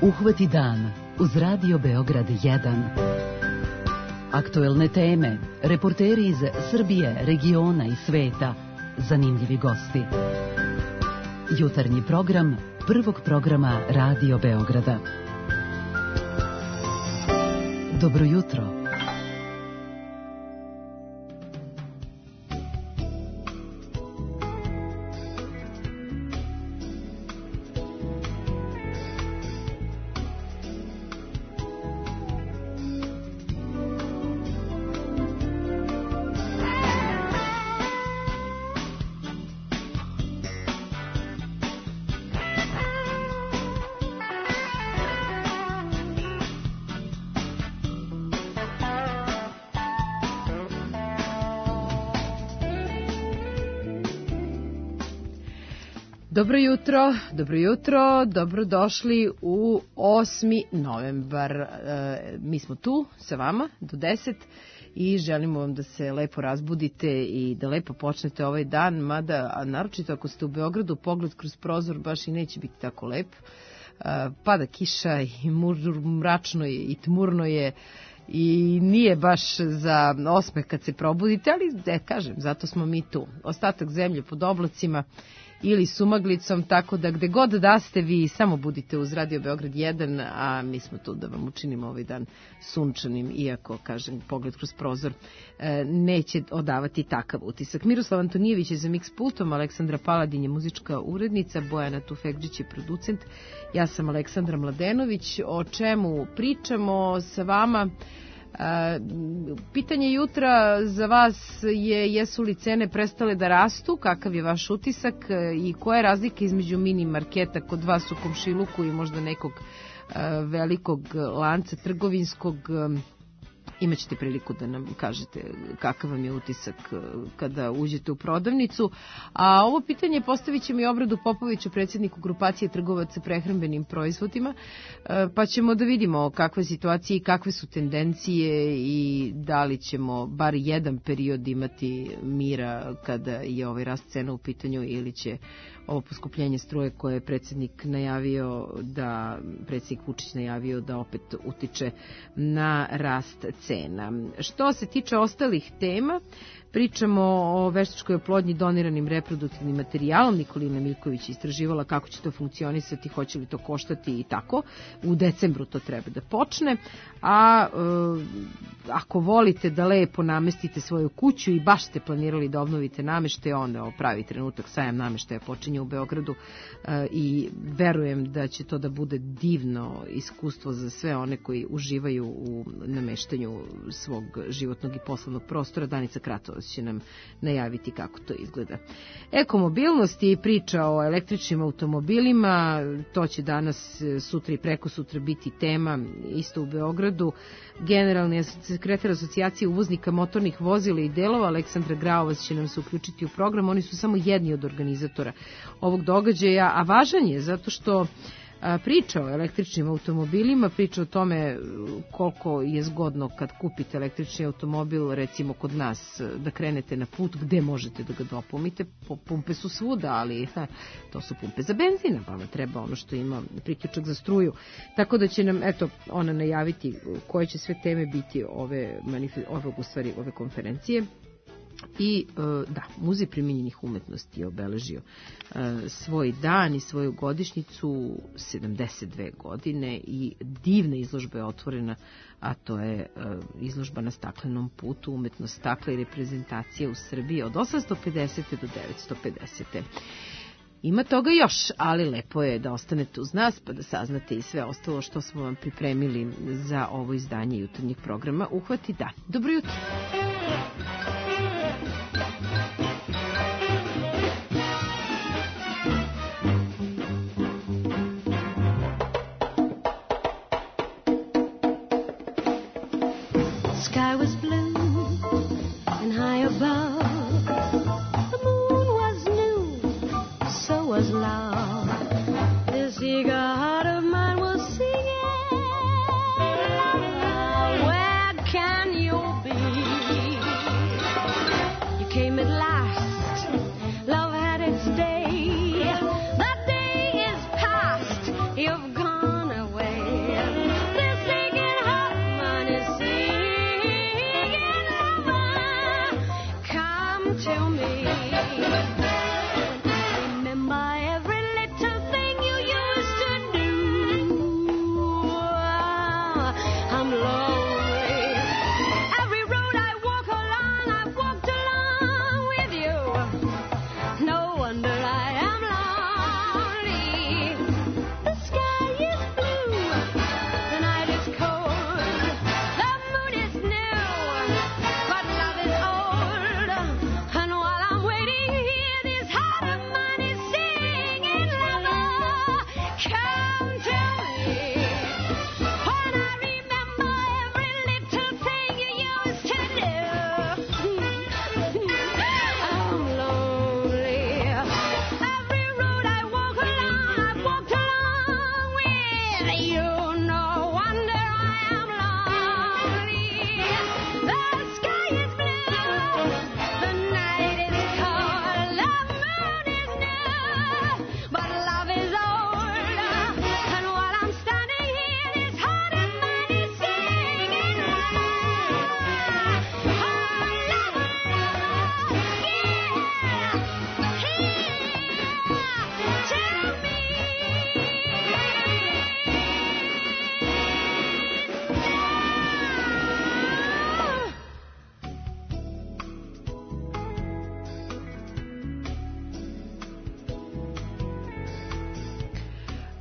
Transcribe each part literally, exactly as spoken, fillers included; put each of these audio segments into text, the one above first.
Uhvati dan uz Radio Beograd jedan. Aktuelne teme, reporteri iz Srbije, regiona i sveta, zanimljivi gosti. Jutarnji program prvog programa Radio Beograda. Dobro jutro. Dobro jutro, dobro jutro, dobrodošli u osmi novembar. E, mi smo tu sa vama do deset i želimo vam da se lepo razbudite i da lepo počnete ovaj dan, mada, a naročito ako ste u Beogradu, pogled kroz prozor baš i neće biti tako lep. E, pada kiša i mračno je i tmurno je i nije baš za osmeh kad se probudite, ali da kažem, zato smo mi tu. Ostatak zemlje pod oblacima ili sumaglicom, tako da gde god da ste vi samo budite uz Radio Beograd jedan, a mi smo tu da vam učinimo ovaj dan sunčanim, iako, kažem, pogled kroz prozor e, neće odavati takav utisak. Miroslav Antonijević je za Mix pultom, Aleksandra Paladin je muzička urednica, Bojana Tufekđić je producent, ja sam Aleksandra Mladenović. O čemu pričamo sa vama? Uh, pitanje jutra za vas je: jesu li cene prestale da rastu, kakav je vaš utisak i koja je razlika između mini marketa kod vas u komšiluku i možda nekog uh, velikog lanca trgovinskog? Um, Imaćete priliku da nam kažete kakav vam je utisak kada uđete u prodavnicu. A ovo pitanje postavit će mi Obradu Popoviću, predsjedniku grupacije trgovaca prehrambenim proizvodima, pa ćemo da vidimo kakva je situacija i kakve su tendencije i da li ćemo bar jedan period imati mira kada je ovaj rast cena u pitanju, ili će ovo poskupljenje struje koje je predsjednik najavio da, predsjednik Vučić najavio da opet utiče na rast cena. Što se tiče ostalih tema, pričamo o veštačkoj oplodnji doniranim reproduktivnim materijalom. Nikolina Miljković istraživala kako će to funkcionisati, hoće li to koštati i tako. U decembru to treba da počne. A e, ako volite da lepo namestite svoju kuću i baš ste planirali da obnovite nameštaj, onda pravi trenutak, sajam nameštaja počinje u Beogradu e, i verujem da će to da bude divno iskustvo za sve one koji uživaju u nameštanju svog životnog i poslovnog prostora. Danica Kratovac će nam najaviti kako to izgleda. Ekomobilnost i priča o električnim automobilima, to će danas, sutra i preko sutra biti tema isto u Beogradu. Generalni sekretar asocijacije uvoznika motornih vozila i delova Aleksandra Graovac će nam se uključiti u program. Oni su samo jedni od organizatora ovog događaja, a važan je zato što priča o električnim automobilima, priča o tome koliko je zgodno kad kupite električni automobil, recimo kod nas, da krenete na put gde možete da ga dopumite. Pumpe su svuda, ali ha, to su pumpe za benzina, pa vam treba ono što ima priključak za struju. Tako da će nam, eto, ona najaviti koje će sve teme biti ove, ove, u stvari, ove konferencije. I da, Muzej primijenjenih umetnosti je obeležio svoj dan i svoju godišnjicu, sedamdeset dve godine, i divna izložba je otvorena, a to je izložba na staklenom putu, umetnost stakla i reprezentacija u Srbiji od osamsto pedesete do devetsto pedesete. Ima toga još, ali lepo je da ostanete uz nas pa da saznate i sve ostalo što smo vam pripremili za ovo izdanje jutarnjeg programa Uhvati dan. Dobro jutro! Sky was blue and high above. The moon was new, so was love. This eager heart of mine was singing. Where can you be? You came at last. Love had its day. That day is past. You've gone away.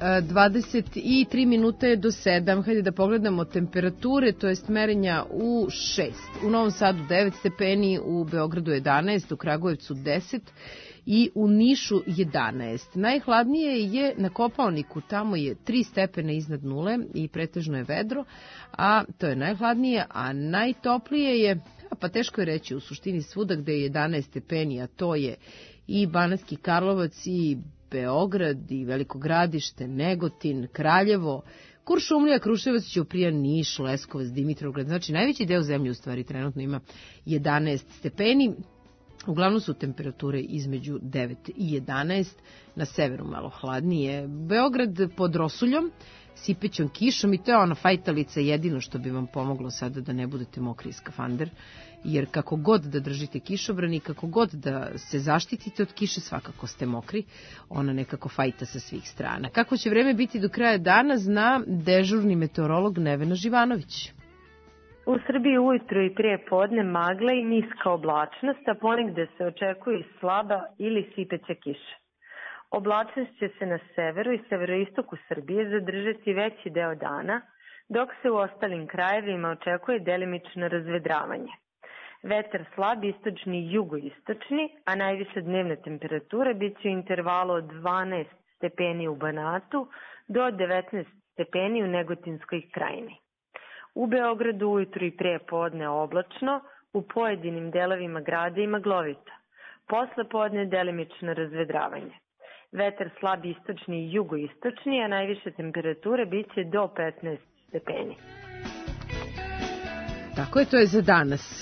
dvadeset tri minute do sedam. Hajde da pogledamo temperature, to jest merenja u šest. U Novom Sadu devet stepeni, u Beogradu jedanaest, u Kragujevcu deset i u Nišu jedanaest. Najhladnije je na Kopaoniku, tamo je tri stepena iznad nule i pretežno je vedro, a to je najhladnije, a najtoplije je, pa teško je reći, u suštini svuda gde je jedanaest stepeni, a to je i Banatski Karlovac i Beograd i Veliko Gradište, Negotin, Kraljevo, Kuršumlija, Kruševac, Ćuprija, Niš, Leskovac, Dimitrovgrad. Znači, najveći deo zemlje u stvari trenutno ima jedanaest stepeni. Uglavnom su temperature između devet i jedanaest, na severu malo hladnije. Beograd pod rosuljom, sipećom kišom i to je ona fajtalica, jedino što bi vam pomoglo sada da ne budete mokri iz skafander, jer kako god da držite kišobran i kako god da se zaštitite od kiše, svakako ste mokri, ona nekako fajta sa svih strana. Kako će vreme biti do kraja dana, zna dežurni meteorolog Nevena Živanović. U Srbiji ujutru i prije podne magla i niska oblačnost, a ponegde se očekuje slaba ili sipeća kiša. Oblačnost će se na severu i severoistoku Srbije zadržati veći deo dana, dok se u ostalim krajevima očekuje delimično razvedravanje. Vetar slab istočni i jugoistočni, a najviša dnevna temperatura bit će u intervalu od dvanaest stepeni u Banatu do devetnaest stepeni u Negotinskoj krajini. U Beogradu ujutru i prije podne oblačno, u pojedinim delovima grada i maglovito. Posle podne delimično razvedravanje. Vetar slab istočni i jugoistočni, a najviše temperature bit će do petnaest stepeni. Tako je, to je za danas.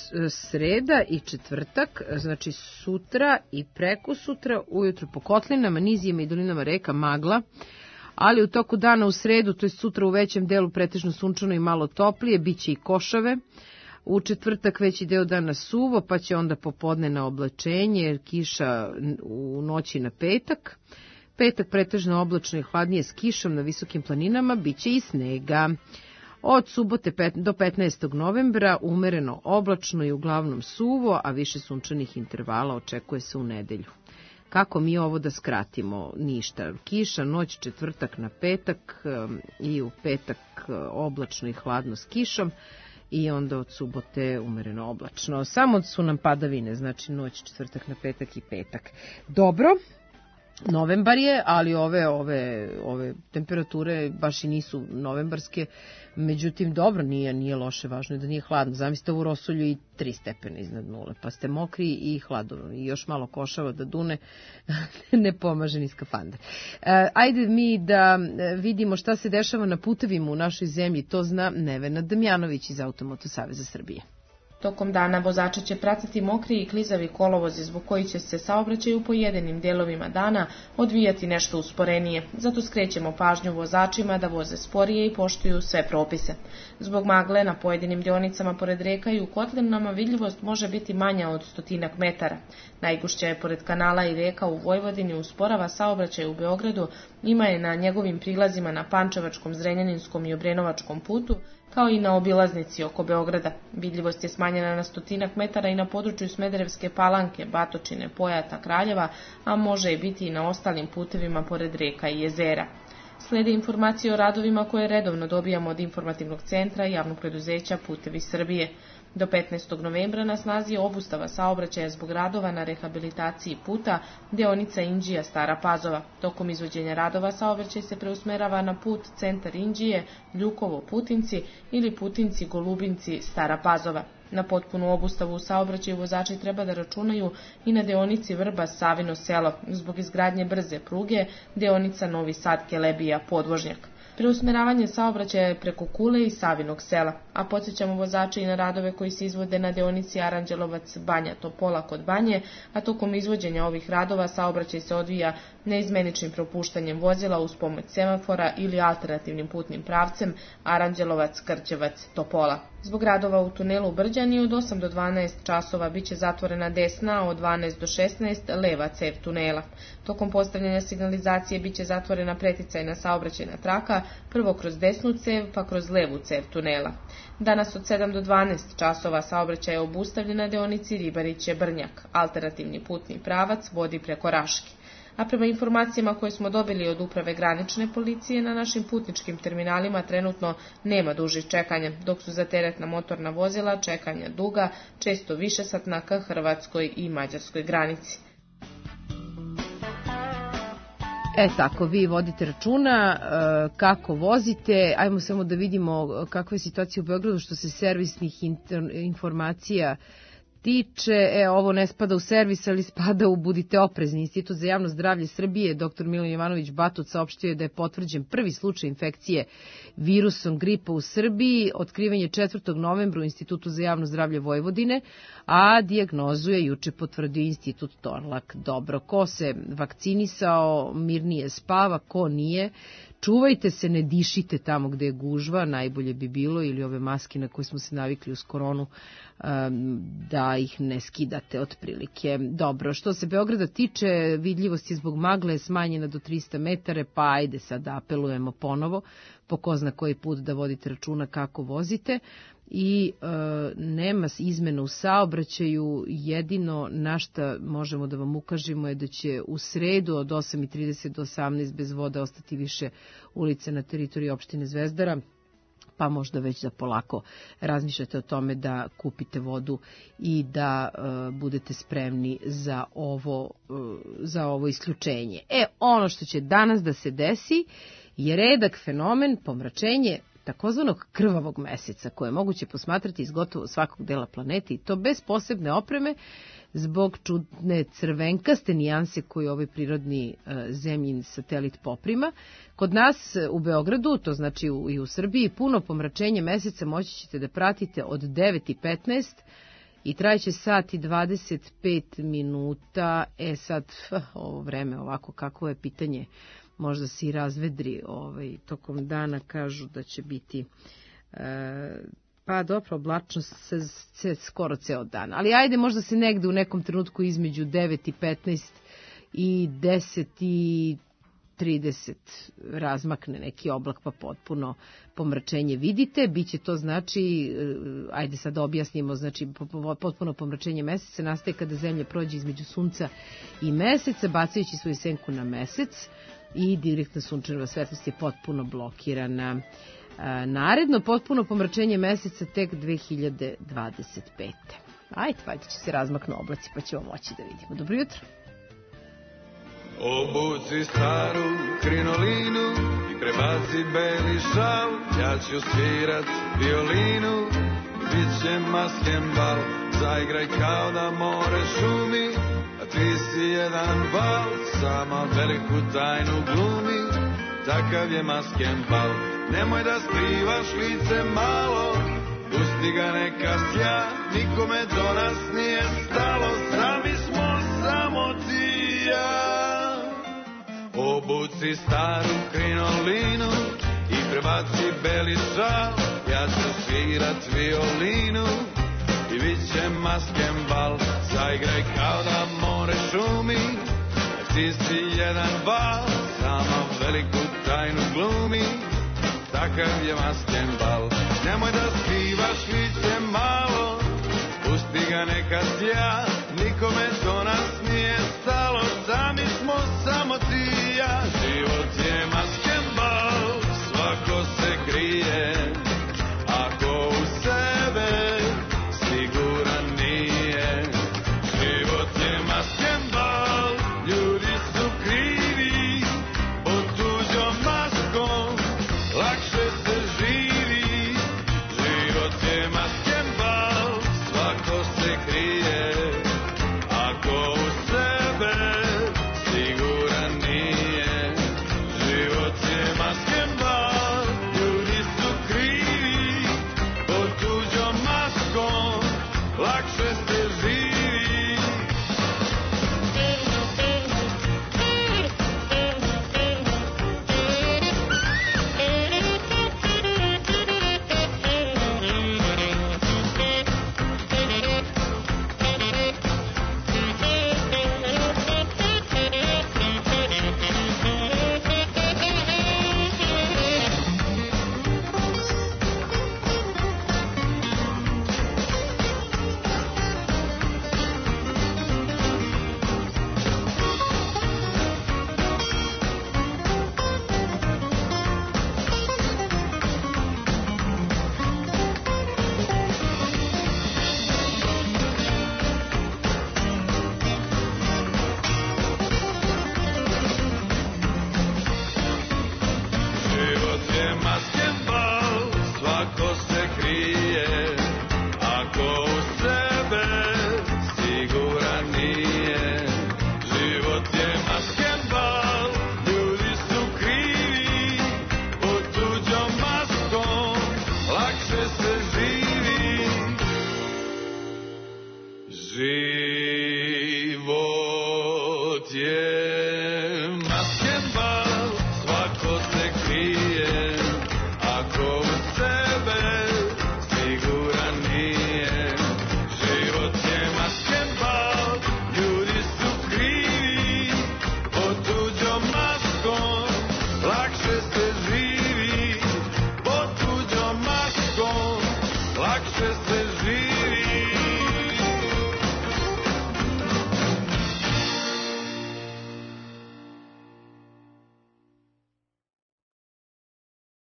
Sreda i četvrtak, znači sutra i preko sutra, ujutru po kotlinama, nizijama i dolinama reka magla, ali u toku dana u sredu, to je sutra u većem delu pretežno sunčano i malo toplije, bit će i košave. U četvrtak veći deo dana suvo, pa će onda popodne na oblačenje, kiša u noći na petak. Petak pretežno oblačno i hladnije s kišom na visokim planinama, bit će i snega. Od subote do petnaestog novembra umereno oblačno i uglavnom suvo, a više sunčanih intervala očekuje se u nedelju. Kako mi ovo da skratimo? Ništa. Kiša, noć, četvrtak na petak i u petak oblačno i hladno s kišom i onda od subote umereno oblačno. Samo su nam padavine, znači noć, četvrtak na petak i petak. Dobro. Novembar je, ali ove, ove, ove temperature baš i nisu novembarske, međutim dobro, nije, nije loše, važno je da nije hladno. Zamislite u Rosulju i tri stepena iznad nule, pa ste mokri i hladno i još malo košava da dune, ne pomaže ni skafander. E, ajde mi da vidimo šta se dešava na putevima u našoj zemlji, to zna Nevena Damjanović iz Automoto Saveza Srbije. Tokom dana vozači će pratiti mokri i klizavi kolovozi zbog koji će se saobraćaj u pojedinim delovima dana odvijati nešto usporenije. Zato skrećemo pažnju vozačima da voze sporije i poštuju sve propise. Zbog magle na pojedinim deonicama pored reka i u kotlinama vidljivost može biti manja od stotinak metara. Najgušća je pored kanala i reka u Vojvodini, usporava saobraćaj u Beogradu, ima je na njegovim prilazima na Pančevačkom, Zrenjaninskom i Obrenovačkom putu, kao i na obilaznici oko Beograda. Vidljivost je smanjena na stotinak metara i na području Smederevske Palanke, Batočine, Pojata, Kraljeva, a može i biti i na ostalim putevima pored reka i jezera. Slede informacije o radovima koje redovno dobijamo od informativnog centra javnog preduzeća Putevi Srbije. Do petnaestog novembra na snazi je obustava saobraćaja zbog radova na rehabilitaciji puta deonica Inđija Stara Pazova. Tokom izvođenja radova saobraćaj se preusmerava na put centar Inđije, Ljukovo Putinci ili Putinci Golubinci Stara Pazova. Na potpunu obustavu u saobraćaju vozači treba da računaju i na deonici Vrba Savino selo zbog izgradnje brze pruge, deonica Novi Sad Kelebija Podvožnjak. Preusmeravanje saobraćaja je preko Kule i Savinog sela, a podsjećamo vozače i na radove koji se izvode na deonici Aranđelovac Banja Topola kod Banje, a tokom izvođenja ovih radova saobraćaj se odvija neizmeničnim propuštanjem vozila uz pomoć semafora ili alternativnim putnim pravcem Aranđelovac Krćevac Topola. Zbog radova u tunelu Brđani od osam do dvanaest časova biće zatvorena desna, a od dvanaest do šesnaest leva cev tunela. Tokom postavljanja signalizacije biće zatvorena preticajna saobraćajna traka, prvo kroz desnu cev, pa kroz levu cev tunela. Danas od sedam do dvanaest časova saobraćaj je obustavljen na deonici Ribariće Brnjak. Alternativni putni pravac vodi preko Raške. a prema informacijama koje smo dobili od uprave granične policije na našim putničkim terminalima trenutno nema dužih čekanja, dok su za teretna motorna vozila čekanja duga, često višesatna ka hrvatskoj i mađarskoj granici. E tako, vi vodite računa e, kako vozite. Ajmo samo da vidimo kakva je situacija u Beogradu što se servisnih inter, informacija tiče. E, ovo ne spada u servis, ali spada u Budite oprezni. Institut za javno zdravlje Srbije, doktor Milan Jovanović Batut, saopštio je da je potvrđen prvi slučaj infekcije virusom gripa u Srbiji. Otkriven je četvrtog novembra u Institutu za javno zdravlje Vojvodine, a dijagnozu je juče potvrdio Institut Torlak. Dobro, ko se vakcinisao, mirnije spava, ko nije. Čuvajte se, ne dišite tamo gde je gužva, najbolje bi bilo, ili ove maske na koje smo se navikli uz koronu, da ih ne skidate otprilike. Dobro, što se Beograda tiče, vidljivost je zbog magle smanjena do trista metara, pa ajde sad da apelujemo ponovo, po ko zna koji put da vodite računa kako vozite. I e, nema izmena u saobraćaju, jedino na šta možemo da vam ukažemo je da će u sredu od osam i trideset do osamnaest bez vode ostati više ulice na teritoriji opštine Zvezdara, pa možda već da polako razmišljate o tome da kupite vodu i da e, budete spremni za ovo, e, za ovo isključenje. E, ono što će danas da se desi je redak fenomen pomračenje takozvanog krvavog meseca, koje je moguće posmatrati iz gotovo svakog dela planete, i to bez posebne opreme, zbog čudne crvenkaste nijanse koju ovaj prirodni e, zemljin satelit poprima. Kod nas u Beogradu, to znači u, i u Srbiji, puno pomračenje meseca moći ćete da pratite od devet i petnaest i trajeće sat i dvadeset pet minuta. E sad, ovo vreme ovako, kako je pitanje, možda se i razvedri ovaj, tokom dana, kažu da će biti e, pa dobro, oblačnost se, se skoro ceo dan. Ali ajde, možda se negde u nekom trenutku između devet i petnaest i deset i trideset razmakne neki oblak, pa potpuno pomračenje vidite. Biće to znači, ajde sad da objasnimo, znači potpuno pomračenje meseca nastaje kada zemlja prođe između sunca i meseca, bacajući svoju senku na mesec, i direktna sunčeva svetlost je potpuno blokirana. Naredno potpuno pomračenje meseca tek dve hiljade dvadeset pete. Ajde, valjda će se razmaknu oblaci, pa ćemo moći da vidimo. Dobro jutro. Obuci staru krinolinu i prebaci beli šal, ja ću svirat violinu, bit će maskembal, zaigraj kao da more šumi, a ti si jedan bal, sama veliku tajnu glumi, takav je maskembal. Nemoj da skrivaš lice malo, pusti ga neka sja, nikome do nas nije stalo, sami smo samo ti i ja. Obuci staru krinolinu i prebaci beli šal, ja ću svirat violinu i bit će maskembal, zaigraj kao da more šumi, a ti si jedan bal, sama veliku tajnu glumi, takav je maskembal. Nemoj da skrivaš lice malo, pusti ga neka sja, nikome do nas nije stalo, sami smo samo ti i ja. Život je maskembal, svako se krije, ako u sebe siguran nije. Život je maskembal, ljudi su krivi, pod tuđom maskom lakše se živi. Život je maskembal, svako se krije, ako u sebe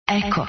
Eko.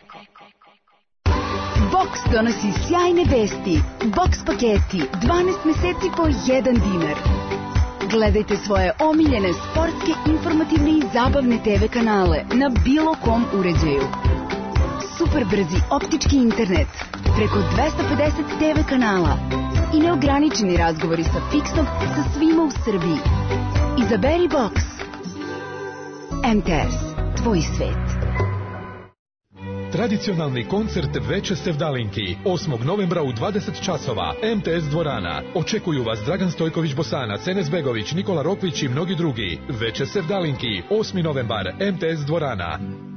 Boks donosi sjajne vesti. Boks paketi, dvanaest meseci po jedan dinar. Gledajte svoje omiljene sportske, informativne i zabavne te ve kanale na bilo kom uređaju. Super brzi optički internet, preko dvesta pedeset te ve kanala i neograničeni razgovori sa fiksnog sa svima u Srbiji. Izaberi Boks. em te es, tvoj svet. Tradicionalni koncert Veče sevdalinki osmog novembra u dvadeset časova, em te es dvorana. Očekuju vas Dragan Stojković Bosanac, Enes Begović, Nikola Rokvić i mnogi drugi. Veče sevdalinki, osmi novembar, em te es dvorana.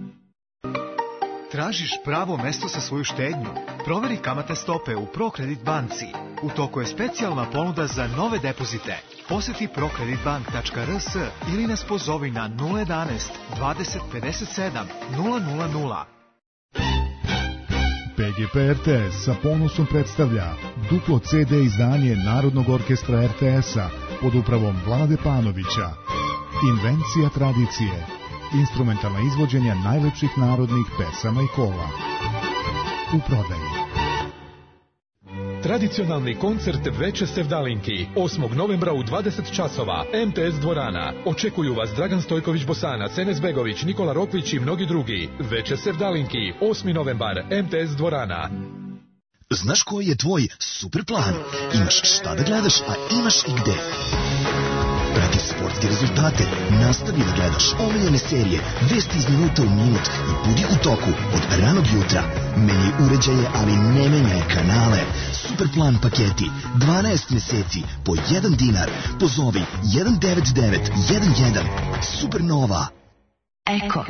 Tražiš pravo mesto za svoju štednju? Proveri kamatne stope u ProCredit banci. U toku je specijalna ponuda za nove depozite. Poseti procreditbank tačka er s ili nas pozovi na nula jedanaest dvadeset pedeset sedam nula nula nula. pe ge pe er te es sa ponosom predstavlja duplo ce de izdanje Narodnog orkestra er te es-a pod upravom Vlade Panovića. Invencija tradicije. Instrumentalna izvođenja najlepših narodnih pesama i kola. U prodaji. Tradicionalni koncert Veče sevdalinki osmog novembra u dvadeset časova, em te es dvorana. Očekuju vas Dragan Stojković Bosanac, Enes Begović, Nikola Rokvić i mnogi drugi. Veče sevdalinki, osmi novembar, em te es dvorana. Znaš koji je tvoj super plan? Imaš šta da gledaš, a imaš i gde. Prati sportske rezultate, nastavi da gledaš omiljene serije, vesti iz minuta u minut i budi u toku od ranog jutra. Menjaj uređaje, ali ne menjaj kanale. Superplan paketi, dvanaest meseci po jedan dinar. Pozovi jedan devet devet jedan jedan. Supernova. Eko.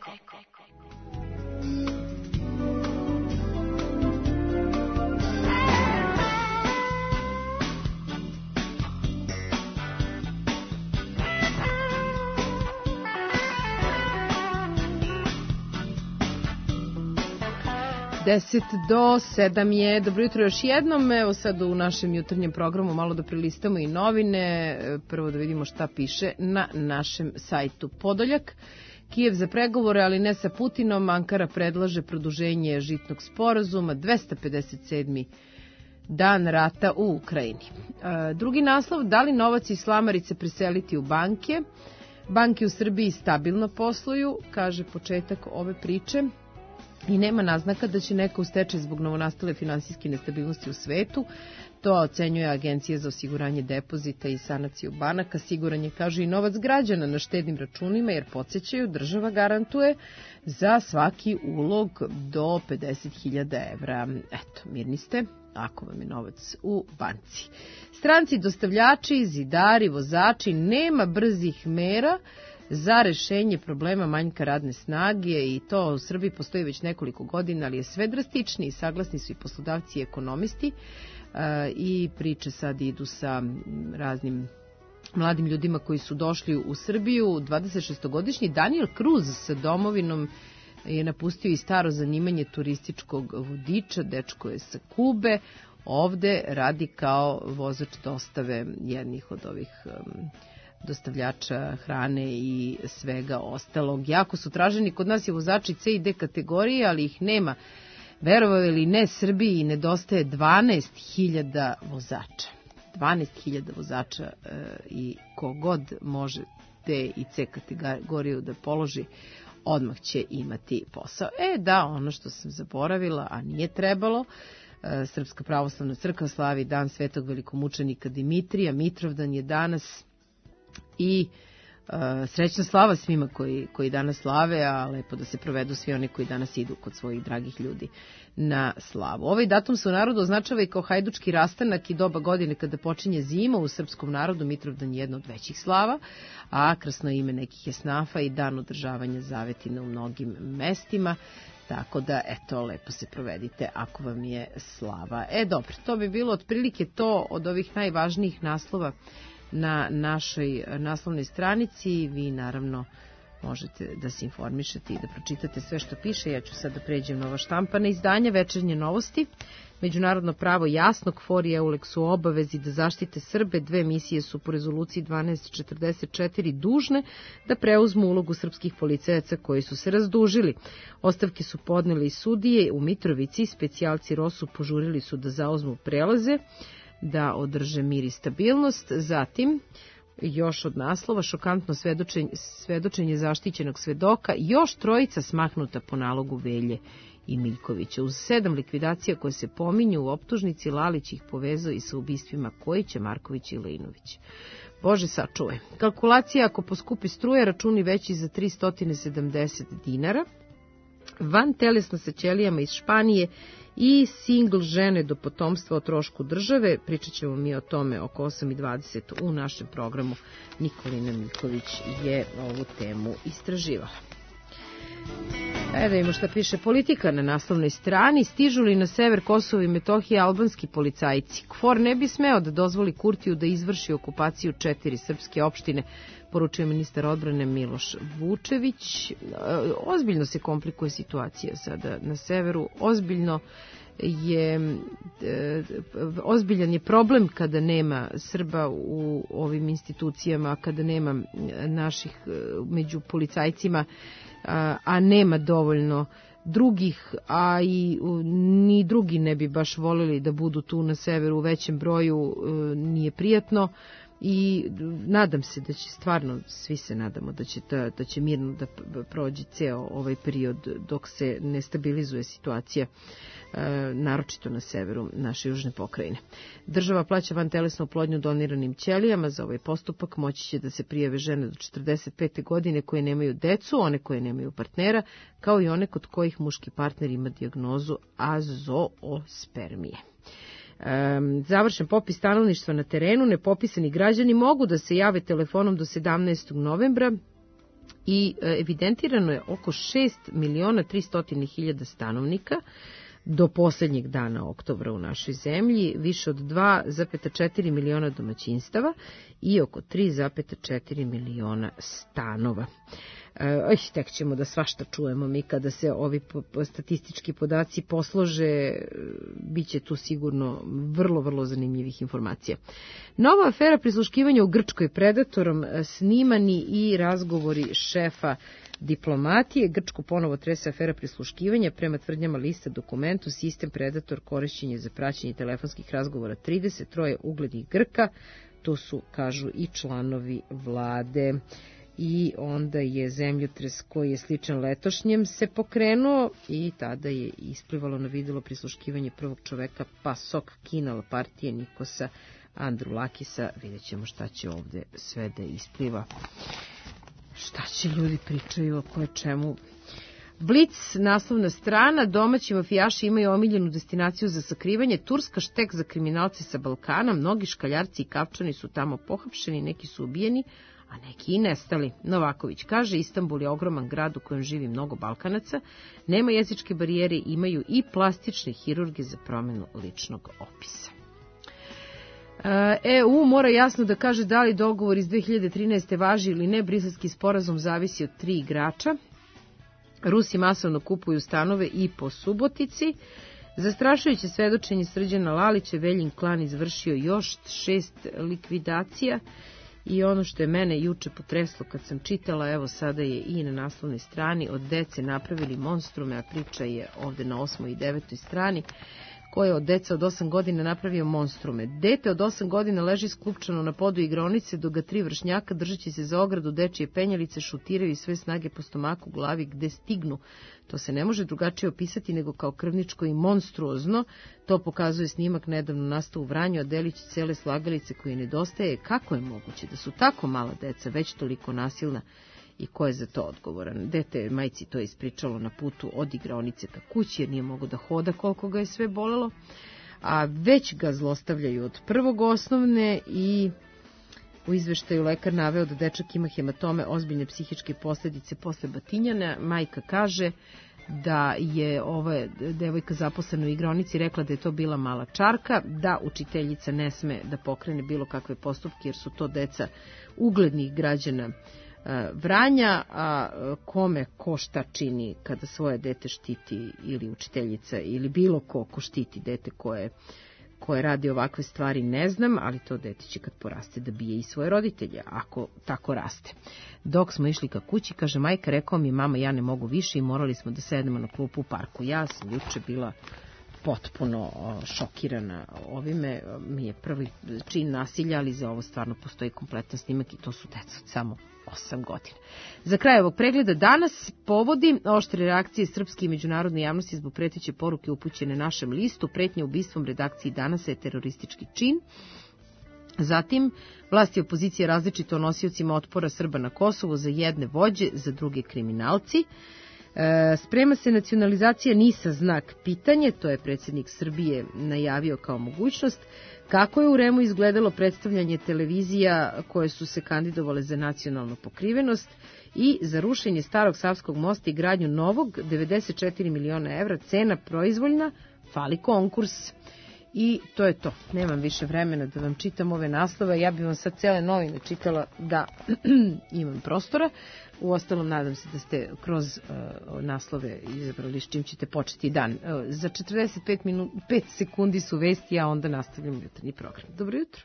deset do sedam je. Dobro jutro još jednom. Evo sad u našem jutarnjem programu malo da prilistamo i novine. Prvo da vidimo šta piše na našem sajtu. Podoljak, Kijev za pregovore, ali ne sa Putinom. Ankara predlaže produženje žitnog sporazuma. dvesta pedeset sedmi dan rata u Ukrajini. Drugi naslov, da li novac iz slamarice preseliti u banke? Banke u Srbiji stabilno posluju, kaže početak ove priče. I nema naznaka da će neko u stečaj zbog novonastale finansijske nestabilnosti u svetu. To ocenjuje Agencija za osiguranje depozita i sanaciju banaka. Siguran je, kaže, i novac građana na štednim računima, jer podsjećaju, država garantuje za svaki ulog do pedeset hiljada evra. Eto, mirni ste ako vam je novac u banci. Stranci, dostavljači, zidari, vozači, nema brzih mera za rešenje problema manjka radne snage, i to u Srbiji postoji već nekoliko godina, ali je sve drastičniji. Saglasni su i poslodavci i ekonomisti i priče sad idu sa raznim mladim ljudima koji su došli u Srbiju. dvadesetšestogodišnji Daniel Cruz sa domovinom je napustio i staro zanimanje turističkog vodiča. Dečko je sa Kube, ovde radi kao vozač dostave jednih od ovih dostavljača hrane i svega ostalog. Jako su traženi kod nas i vozači C i D kategorije, ali ih nema. Verovali ili ne, Srbiji nedostaje dvanaest hiljada vozača. dvanaest hiljada vozača e, i kogod može D i C kategoriju da položi, odmah će imati posao. E da, ono što sam zaboravila, a nije trebalo, e, Srpska pravoslavna crkva slavi dan svetog velikomučenika Dimitrija. Mitrovdan je danas. I uh, srećna slava svima koji, koji danas slave, a lepo da se provedu svi oni koji danas idu kod svojih dragih ljudi na slavu. Ovaj datum se u narodu označava i kao hajdučki rastanak i doba godine kada počinje zima. U srpskom narodu Mitrovdan je jedna od većih slava, a krasno ime nekih esnafa i dan održavanja zavetina u mnogim mestima. Tako da, eto, lepo se provedite ako vam je slava. E, dobro, to bi bilo otprilike to od ovih najvažnijih naslova na našoj naslovnoj stranici. Vi naravno možete da se informišete i da pročitate sve što piše. Ja ću sad da pređem na ova štampana izdanja, Večernje novosti, Međunarodno pravo jasno, KFOR i EULEX su obavezi da zaštite Srbe, dve misije su po rezoluciji dvanaest četrdeset četiri dužne da preuzmu ulogu srpskih policajaca koji su se razdužili. Ostavke su podneli sudije u Mitrovici, specijalci ROSU požurili su da zauzmu prelaze, da održe mir i stabilnost. Zatim, još od naslova, šokantno svedočenje, svedočenje zaštićenog svedoka, još trojica smaknuta po nalogu Velje i Miljkovića. Uz sedam likvidacija koje se pominju u optužnici, Lalić ih povezao i sa ubistvima Kojića, Marković i Lejnović. Bože sačuvaj. Kalkulacija ako poskupi struje, računi veći za tristo sedamdeset dinara. Van telesna sa ćelijama iz Španije i singl žene do potomstva o trošku države. Pričat ćemo mi o tome oko osam i dvadeset u našem programu. Nikolina Miljković je ovu temu istraživala. E da imamo šta piše Politika na naslovnoj strani. Stižu li na sever Kosova i Metohije albanski policajci? KFOR ne bi smeo da dozvoli Kurtiju da izvrši okupaciju četiri srpske opštine, poručuje ministar odbrane Miloš Vučević. Ozbiljno se komplikuje situacija sada na severu. Ozbiljno je ozbiljan je problem kada nema Srba u ovim institucijama, kada nema naših među policajcima, a nema dovoljno drugih, a i ni drugi ne bi baš voleli da budu tu na severu u većem broju, nije prijatno. I nadam se da će stvarno, svi se nadamo da će, ta, da će mirno da prođe ceo ovaj period dok se ne stabilizuje situacija, e, naročito na severu naše južne pokrajine. Država plaća vantelesnu oplodnju doniranim ćelijama. Za ovaj postupak moći će da se prijave žene do četrdeset pete godine koje nemaju decu, one koje nemaju partnera, kao i one kod kojih muški partner ima dijagnozu azoospermije. Završen popis stanovništva na terenu, nepopisani građani mogu da se jave telefonom do sedamnaestog novembra i evidentirano je oko šest miliona tristo hiljada stanovnika do poslednjeg dana oktobra u našoj zemlji, više od dva zarez četiri miliona domaćinstava i oko tri zarez četiri miliona stanova. Ej, tek ćemo da svašta čujemo mi kada se ovi statistički podaci poslože, bit će tu sigurno vrlo, vrlo zanimljivih informacija. Nova afera prisluškivanja u Grčkoj predatorom, snimani i razgovori šefa diplomatije. Grčku ponovo trese afera prisluškivanja. Prema tvrdnjama lista dokumentu, sistem Predator korišćen je za praćenje telefonskih razgovora trideset troje uglednih Grka. To su, kažu, i članovi vlade. I onda je zemljotres koji je sličan letošnjem se pokrenuo i tada je isplivalo na videlo prisluškivanje prvog čoveka Pasok Kinal partije Nikosa Andrulakisa. Vidjet ćemo šta će ovde sve da ispliva. Šta će ljudi pričaju o koje čemu. Blic, naslovna strana, domaći mafijaši imaju omiljenu destinaciju za sakrivanje, turska štek za kriminalce sa Balkana, mnogi škaljarci i kapčani su tamo pohapšeni, neki su ubijeni, a neki i nestali. Novaković kaže, Istanbul je ogroman grad u kojem živi mnogo Balkanaca, nema jezičke barijere, imaju i plastične hirurge za promenu ličnog opisa. E U mora jasno da kaže da li dogovor iz dve hiljade trinaeste. važi ili ne, Briselski sporazum zavisi od tri igrača. Rusi masovno kupuju stanove i po Subotici. Zastrašujuće svedočenje Srđana Lalića, Veljin klan izvršio još šest likvidacija. I ono što je mene juče potreslo kad sam čitala, evo sada je i na naslovnoj strani, od dece napravili monstrume, a priča je ovde na osmoj i devetoj strani, ko je od deca od osam godina napravio monstrume. Dete od osam godina leži sklupčano na podu igraonice, dok ga tri vršnjaka, držeći se za ogradu dečije penjalice, šutiraju sve snage po stomaku, glavi, gde stignu. To se ne može drugačije opisati nego kao krvničko i monstruozno. To pokazuje snimak nedavno nastao u Vranju, a delić cele slagalice koje nedostaje. Kako je moguće da su tako mala deca već toliko nasilna i ko je za to odgovoran? Dete je majci to ispričalo na putu od igraonice ka kući jer nije mogo da hoda koliko ga je sve bolelo, a već ga zlostavljaju od prvog osnovne i u izveštaju lekar naveo da dečak ima hematome, ozbiljne psihičke posljedice posle batinjanja. Majka kaže da je ova devojka zaposlena u igraonici rekla da je to bila mala čarka, da učiteljica ne sme da pokrene bilo kakve postupke jer su to deca uglednih građana Vranja, a kome ko šta čini kada svoje dete štiti ili učiteljica ili bilo ko ko štiti dete koje, koje radi ovakve stvari ne znam, ali to dete će kad poraste da bije i svoje roditelje, ako tako raste. Dok smo išli ka kući, kaže majka, rekao mi mama ja ne mogu više i morali smo da sednemo na klupu u parku. Ja sam juče bila potpuno šokirana ovime, mi je prvi čin nasilja, ali za ovo stvarno postoji kompletan snimak i to su deca od samo osam godina. Za kraj ovog pregleda danas povodi oštre reakcije srpske i međunarodne javnosti zbog preteće poruke upućene našem listu, pretnje ubistvom redakciji Danas je teroristički čin. Zatim, vlasti i opozicije različito nosiocima otpora Srba na Kosovu, za jedne vođe, za druge kriminalci. E, sprema se nacionalizacija NIS-a, znak pitanje, to je predsjednik Srbije najavio kao mogućnost. Kako je u Remu izgledalo predstavljanje televizija koje su se kandidovale za nacionalnu pokrivenost i za rušenje starog Savskog mosta i gradnju novog, devedeset četiri miliona evra, cena proizvoljna, fali konkurs. I to je to. Nemam više vremena da vam čitam ove naslove. Ja bih vam sad cijele novine čitala da imam prostora. Uostalom, nadam se da ste kroz uh, naslove izabrali s čim ćete početi dan. Uh, za četrdeset pet, minut, pet sekundi su vesti, a onda nastavljam jutarnji program. Dobro jutro.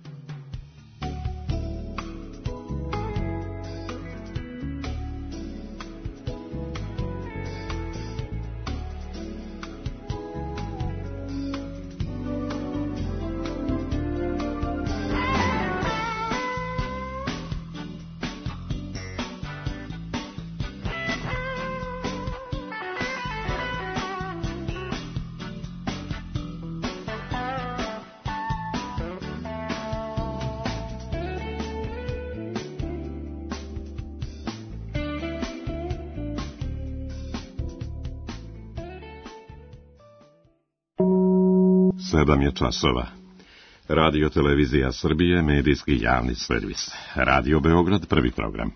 Sedam je časova. Radio Televizija Srbije, medijski javni servis. Radio Beograd, prvi program.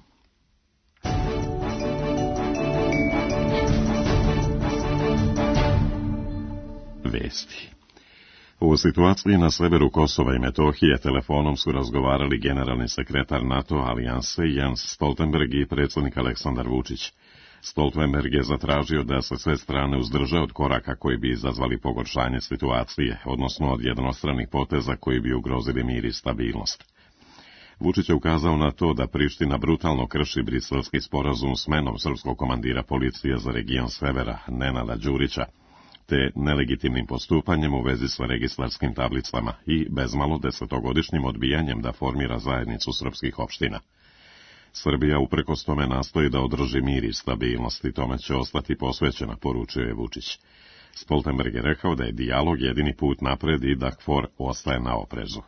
Vesti. U situaciji na severu Kosova i Metohije telefonom su razgovarali generalni sekretar NATO alijanse Jens Stoltenberg i predsjednik Aleksandar Vučić. Stoltenberg je zatražio da se sve strane uzdrže od koraka koji bi izazvali pogoršanje situacije, odnosno od jednostranih poteza koji bi ugrozili mir i stabilnost. Vučić je ukazao na to da Priština brutalno krši briselski sporazum s menom srpskog komandira policije za region severa, Nenada Đurića, te nelegitimnim postupanjem u vezi sa registarskim tablicama i bezmalo desetogodišnjim odbijanjem da formira zajednicu srpskih opština. Srbija uprkos tome nastoji da održi mir i stabilnost i tome će ostati posvećena, poručio je Vučić. Stoltenberg je rekao da je dijalog jedini put napred i da KFOR ostaje na oprezu.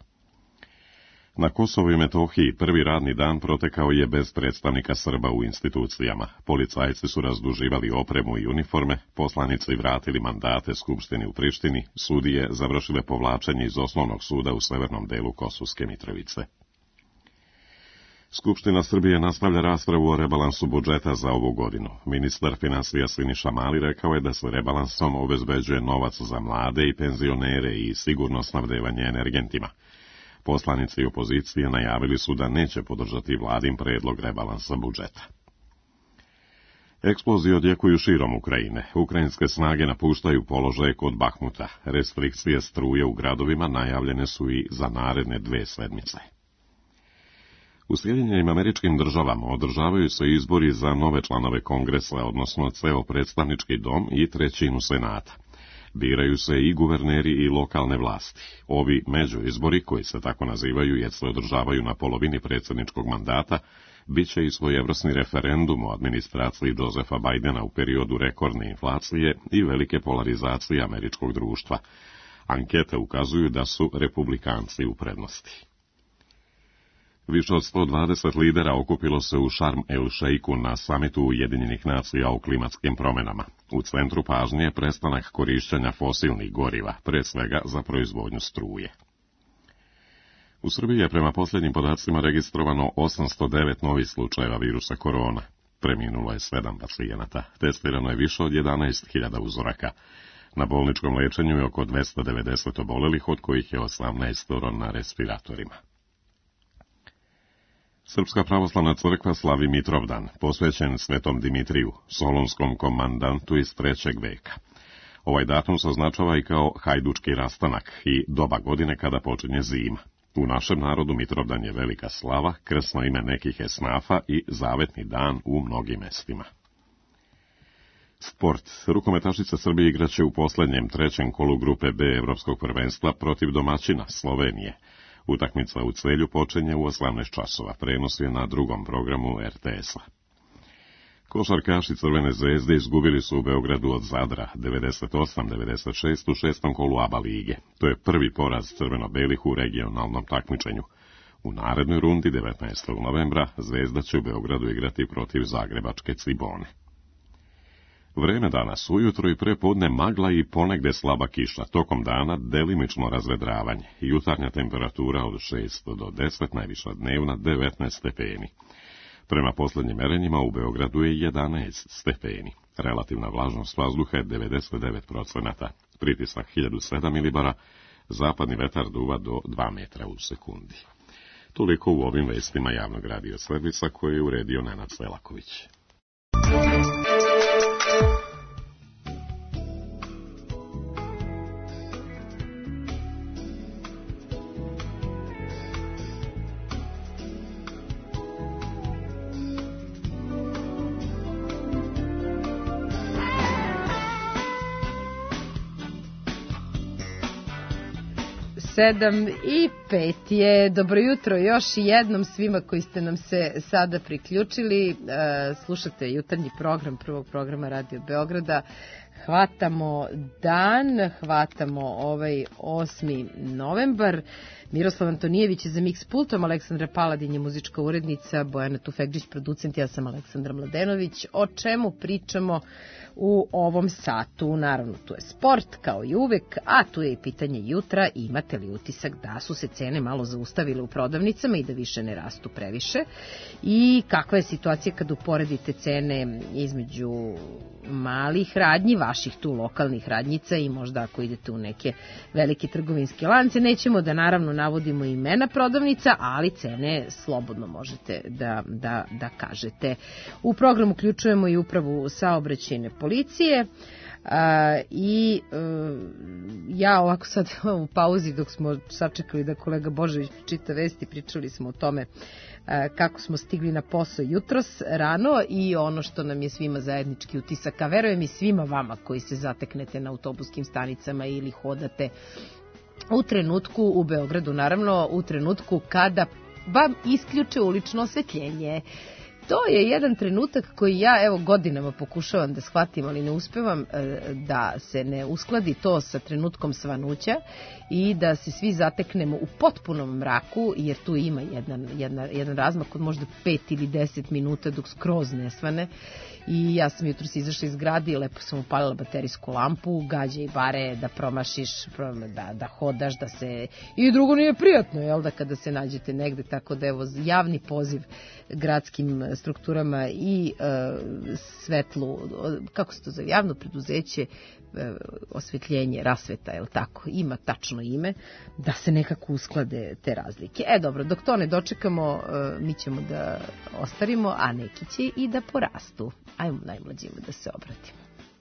Na Kosovu i Metohiji prvi radni dan protekao je bez predstavnika Srba u institucijama. Policajci su razduživali opremu i uniforme, poslanici vratili mandate Skupštini u Prištini, sudije završile povlačenje iz osnovnog suda u severnom delu Kosovske Mitrovice. Skupština Srbije nastavlja raspravu o rebalansu budžeta za ovu godinu. Ministar finansija Siniša Mali rekao je da se rebalansom obezbeđuje novac za mlade i penzionere i sigurno snabdevanje energentima. Poslanici opozicije najavili su da neće podržati vladin predlog rebalansa budžeta. Eksplozije odjekuju širom Ukrajine. Ukrajinske snage napuštaju položaje kod Bahmuta. Restrikcije struje u gradovima najavljene su i za naredne dve sedmice. U Sjedinjenim Američkim Državama održavaju se izbori za nove članove kongresa, odnosno ceo predstavnički dom i trećinu senata. Biraju se i guverneri i lokalne vlasti. Ovi međuizbori, koji se tako nazivaju jer se održavaju na polovini predsjedničkog mandata, bit će i svojevrsni referendum o administraciji Josefa Bajdena u periodu rekordne inflacije i velike polarizacije američkog društva. Ankete ukazuju da su republikanci u prednosti. Više od sto dvadeset lidera okupilo se u Šarm el Šeiku na samitu Ujedinjenih nacija o klimatskim promjenama. U centru pažnje je prestanak korišćenja fosilnih goriva, pre svega za proizvodnju struje. U Srbiji je prema posljednjim podacima registrovano osamsto devet novih slučajeva virusa korona. Preminulo je sedam pacijenata, testirano je više od jedanaest hiljada uzoraka. Na bolničkom liječenju je oko dvesta devedeset obolelih, od kojih je osamnaest na respiratorima. Srpska pravoslavna crkva slavi Mitrovdan, posvećen Svetom Dimitriju, solonskom komandantu iz trećeg veka. Ovaj datum se označava i kao hajdučki rastanak i doba godine kada počinje zima. U našem narodu Mitrovdan je velika slava, krsno ime nekih esnafa i zavetni dan u mnogim mestima. Sport. Rukometašice Srbije igraće u posljednjem trećem kolu grupe B Evropskog prvenstva protiv domaćina Slovenije. Utakmica u Celju počinje u osamnaest časova, prenos je na drugom programu er te esa. Košarkaši Crvene zvezde izgubili su u Beogradu od Zadra devedeset osam devedeset šest u šestom kolu A B A lige. To je prvi poraz crveno-belih u regionalnom takmičenju. U narednoj rundi devetnaestog novembra Zvezda će u Beogradu igrati protiv zagrebačke Cibone. Vreme danas ujutro i prepodne magla i ponegde slaba kiša, tokom dana delimično razvedravanje, jutarnja temperatura od šest do deset, najviša dnevna devetnaest stepeni. Prema posljednjim merenjima u Beogradu je jedanaest stepeni, relativna vlažnost vazduha je devedeset devet procenata, pritisak hiljadu sedam milibara, zapadni vetar duva do dva metra u sekundi. Toliko u ovim vestima javnog radio servisa koje je uredio Nenad Selaković. Sedam i pet je. Dobro jutro još jednom svima koji ste nam se sada priključili. Slušate jutarnji program prvog programa Radio Beograda. Hvatamo dan, hvatamo ovaj osmi novembar. Miroslav Antonijević je za Mix pultom, Aleksandra Paladin je muzička urednica, Bojana Tufekđić producent, ja sam Aleksandra Mladenović. O čemu pričamo u ovom satu? Naravno, tu je sport, kao i uvek, a tu je i pitanje jutra. Imate li utisak da su se cene malo zaustavile u prodavnicama i da više ne rastu previše? I kakva je situacija kad uporedite cene između malih radnji, vaših tu lokalnih radnjica i možda ako idete u neke velike trgovinske lance? Nećemo da naravno navodimo imena prodavnica, ali cene slobodno možete da, da, da kažete. U programu uključujemo i upravu saobraćajne policije. Uh, i uh, ja ovako sad u pauzi dok smo sačekali da kolega Božović čita vesti, pričali smo o tome uh, kako smo stigli na posao jutros rano i ono što nam je svima zajednički utisak, a verujem i svima vama koji se zateknete na autobuskim stanicama ili hodate u trenutku u Beogradu, naravno u trenutku kada vam isključe ulično osvetljenje. To je jedan trenutak koji ja evo godinama pokušavam da shvatim, ali ne uspevam da se ne uskladi to sa trenutkom svanuća i da se svi zateknemo u potpunom mraku, jer tu ima jedan, jedan, jedan razmak od možda pet ili deset minuta dok skroz ne svane. I ja sam jutros izašla iz grada i lepo sam upalila baterijsku lampu, gađe i bare, da promašiš, da, da hodaš, da se... I drugo nije prijatno, jel da, kada se nađete negde, tako da evo javni poziv gradskim strukturama i e, svetlu, kako se to zove, javno preduzeće, e, osvetljenje, rasveta, jel tako, ima tačno ime, da se nekako usklade te razlike. E dobro, dok to ne dočekamo, e, mi ćemo da ostarimo, a neki će i da porastu. Ajmo najmlađima da se obratimo.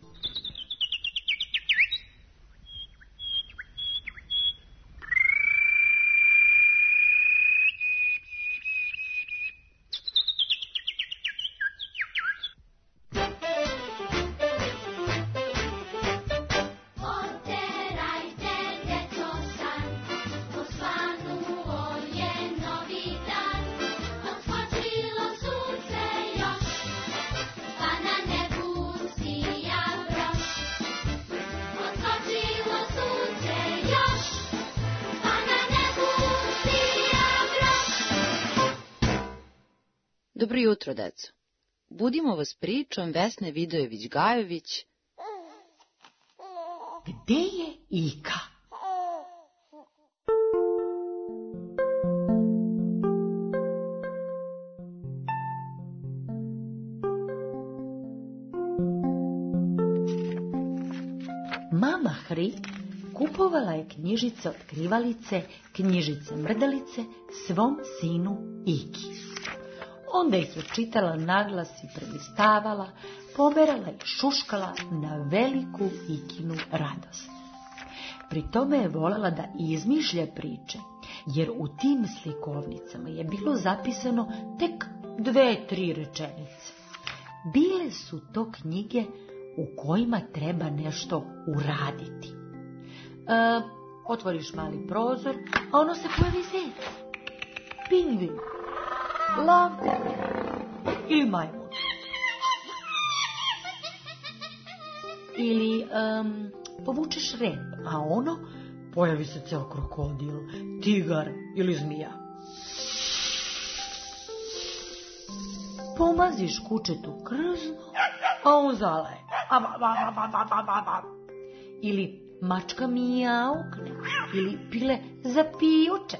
Dobro jutro, deco. Budimo vas pričom Vesne Vidojević-Gajović. Gde je Ika? Mama Hri kupovala je knjižice otkrivalice, knjižice mrdalice svom sinu Iki. Onda ih je čitala naglas i prelistavala, pomerala i šuškala na veliku Ikinu radost. Pri tome je voljela da izmišlja priče, jer u tim slikovnicama je bilo zapisano tek dve, tri rečenice. Bile su to knjige u kojima treba nešto uraditi. E, otvoriš mali prozor, a ono se pojavi zec, pingvin, lavter ili majmun. Ili um, povučeš rep, a ono pojavi se ceo krokodil, tigar ili zmija. Pomaziš kučetu krzno, a on zalaje. Ili mačka mijaukne, ili pile zapijuče.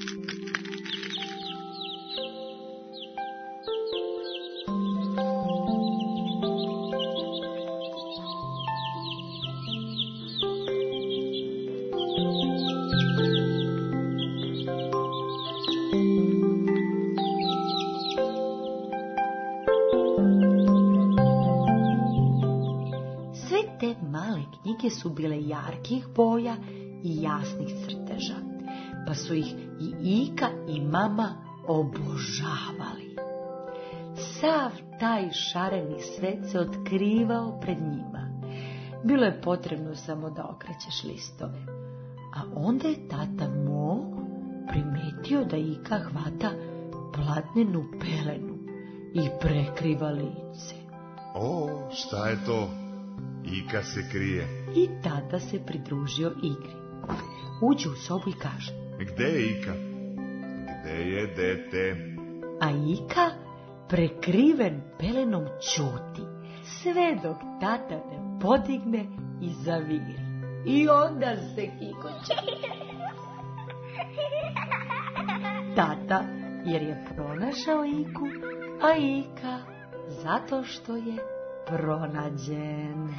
Su bile jarkih boja i jasnih crteža, pa su ih i Ika i mama obožavali. Sav taj šareni svet se otkrivao pred njima. Bilo je potrebno samo da okrećeš listove, a onda je tata Mo primetio da Ika hvata platnenu pelenu i prekriva lice. O, šta je to? Ika se krije. I tata se pridružio igri. Uđe u sobu i kaže: Gde je Ika? Gde je dete? A Ika, prekriven pelenom, ćuti, sve dok tata ne podigne i zaviri. I onda se kikoće. Tata, jer je pronašao Iku, a Ika zato što je pronađen.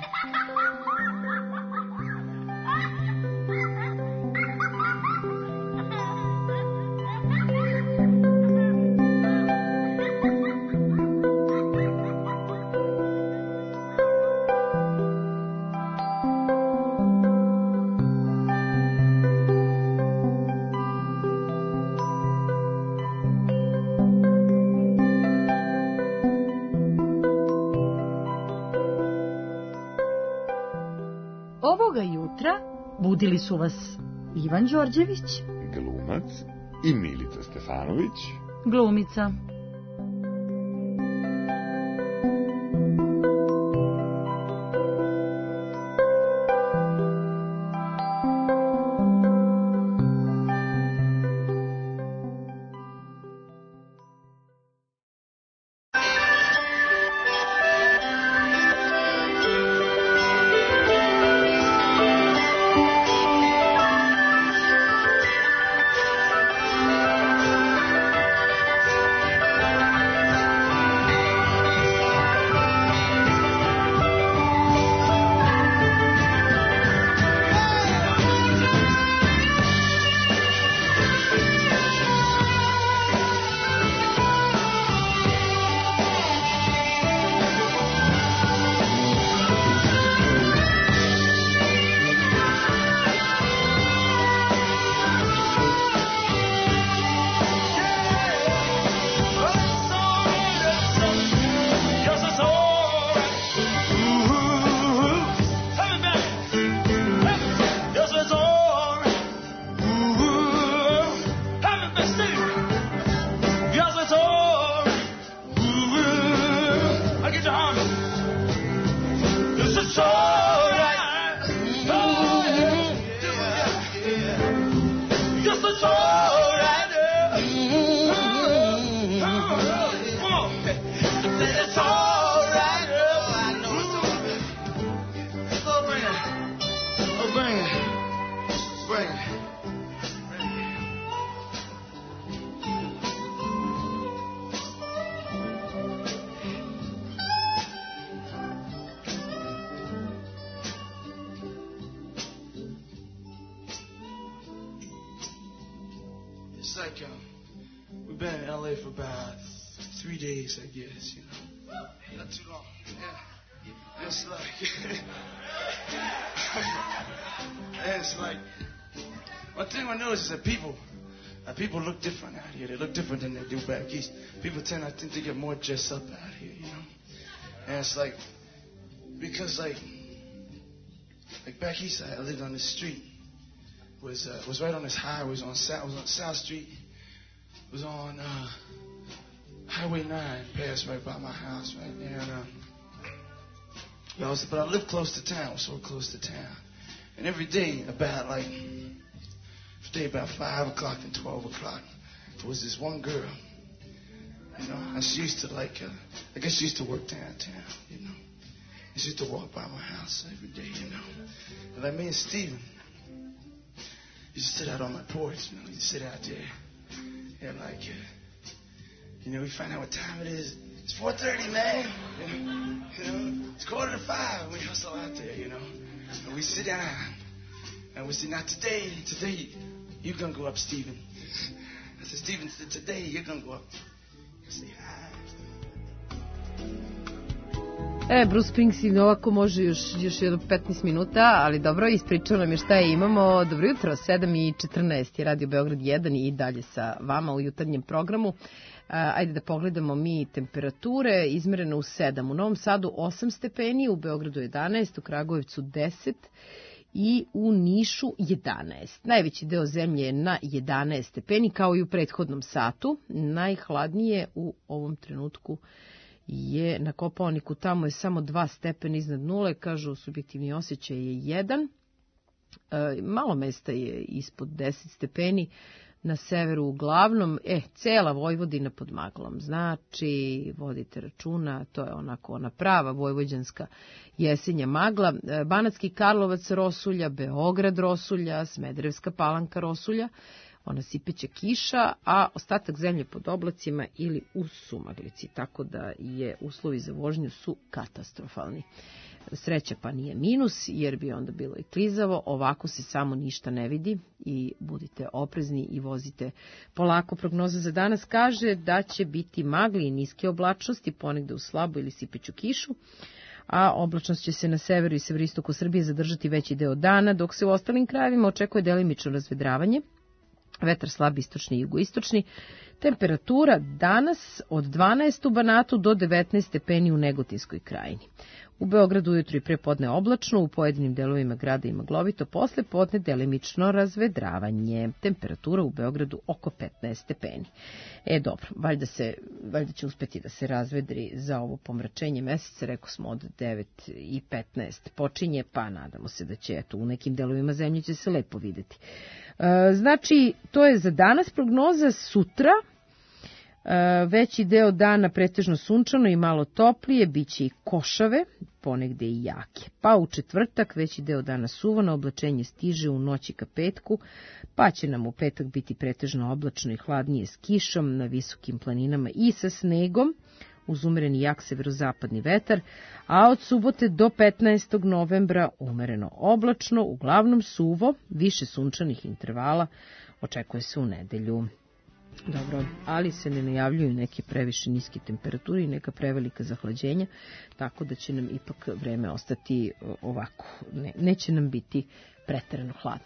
Ovoga jutra budili su vas Ivan Đorđević, glumac, i Milica Stefanović, glumica. three days, I guess, you know. Not too long. Yeah. It's like, it's like, one thing I notice is that people, uh, people look different out here. They look different than they do back east. People tend, I think, to get more dressed up out here, you know. And it's like, because like, like back east, I lived on this street. Was uh, was right on this highway. Was on South. Was on South Street. Was on uh, Highway nine. Passed right by my house, right there. And, uh, but, I was, but I lived close to town. So close to town. And every day about like, every day about five o'clock and twelve o'clock, there was this one girl. You know, and she used to like. Uh, I guess she used to work downtown. You know, and she used to walk by my house every day. You know, and like me and Steven. Used to sit out on my porch, you know, you sit out there, and like, uh, you know, we find out what time it is. It's four thirty, man. You know, it's quarter to five. We hustle out there, you know, and we sit down, and we say, now today, today, you're gonna go up, Stephen. I said, Stephen, today you're gonna go up. I say hi. E, Bruce Springsteen ovako može još, još jedno petnaest minuta, ali dobro, ispričao nam je šta je imamo. Dobro jutro, sedam i četrnaest je Radio Beograd jedan i dalje sa vama u jutarnjem programu. Ajde da pogledamo mi temperature, izmerene u sedam. U Novom Sadu osam stepeni, u Beogradu jedanaest, u Kragujevcu deset i u Nišu jedanaest. Najveći deo zemlje je na jedanaest stepeni, kao i u prethodnom satu. Najhladnije u ovom trenutku je na Kopaoniku, tamo je samo dva stepena iznad nule, kažu subjektivni osjećaj je jedan. E, malo mesta je ispod deset stepeni, na severu uglavnom, e, cela Vojvodina pod maglom, znači vodite računa, to je onako ona prava vojvođanska jesenja magla. E, Banatski Karlovac rosulja, Beograd rosulja, Smederevska Palanka rosulja, ona sipeća kiša, a ostatak zemlje pod oblacima ili u sumaglici, tako da je uslovi za vožnju su katastrofalni. Sreća pa nije minus, jer bi onda bilo i klizavo, ovako se samo ništa ne vidi i budite oprezni i vozite polako. Prognoza za danas kaže da će biti magli i niske oblačnosti, ponegde u slabu ili sipeću kišu, a oblačnost će se na severu i severistoku Srbije zadržati veći deo dana, dok se u ostalim krajevima očekuje delimično razvedravanje. Vetar slab istočni i jugoistočni. Temperatura danas od dvanaest u Banatu do devetnaest stepeni u Negotinskoj krajini. U Beogradu ujutru i prepodne oblačno, u pojedinim delovima grada i maglovito, posle podne delimično razvedravanje. Temperatura u Beogradu oko petnaest stepeni. E dobro, valjda, se, valjda će uspeti da se razvedri za ovo pomračenje meseca, rekao smo od devet i petnaest počinje, pa nadamo se da će, eto, u nekim delovima zemlje će se lepo videti. E, znači, to je za danas prognoza. Sutra veći deo dana pretežno sunčano i malo toplije, bit će i košave, ponegde i jake. Pa u četvrtak veći deo dana suvano, oblačenje stiže u noći ka petku, pa će nam u petak biti pretežno oblačno i hladnije s kišom na visokim planinama i sa snegom, uz umereni jak severozapadni vetar, a od subote do petnaestog novembra umereno oblačno, uglavnom suvo, više sunčanih intervala očekuje se u nedelju. Dobro, ali se ne najavljuju neke previše niske temperature i neka prevelika zahlađenja, tako da će nam ipak vreme ostati ovako. Ne, neće nam biti preterano hladno.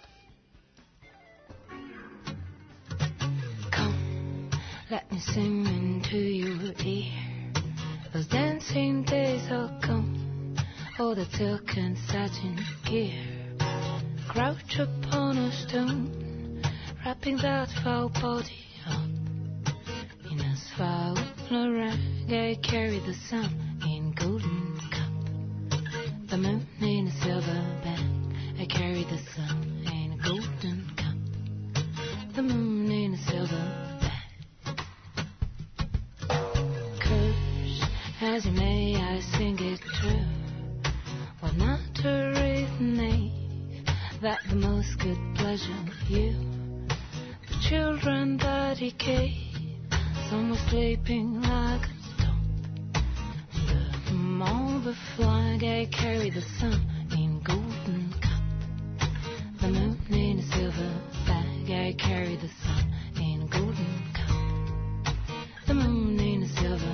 Come, let me sing into your ear. Those dancing days are gone. Oh, the silk and satin gear. Crouch upon a stone, wrapping that foul body up in a swallow rag. I carry the sun in golden cup, the moon in a silver bag. I carry the sun in a golden cup, the moon in a silver bag. Curse as you may, I sing it true. What matter is the name that the most good pleasure you. Children that he gave, some were sleeping like a stone. Under all the flag, I carry the sun in golden cup, the moon in a silver bag. I carry the sun in a golden cup, the moon in a silver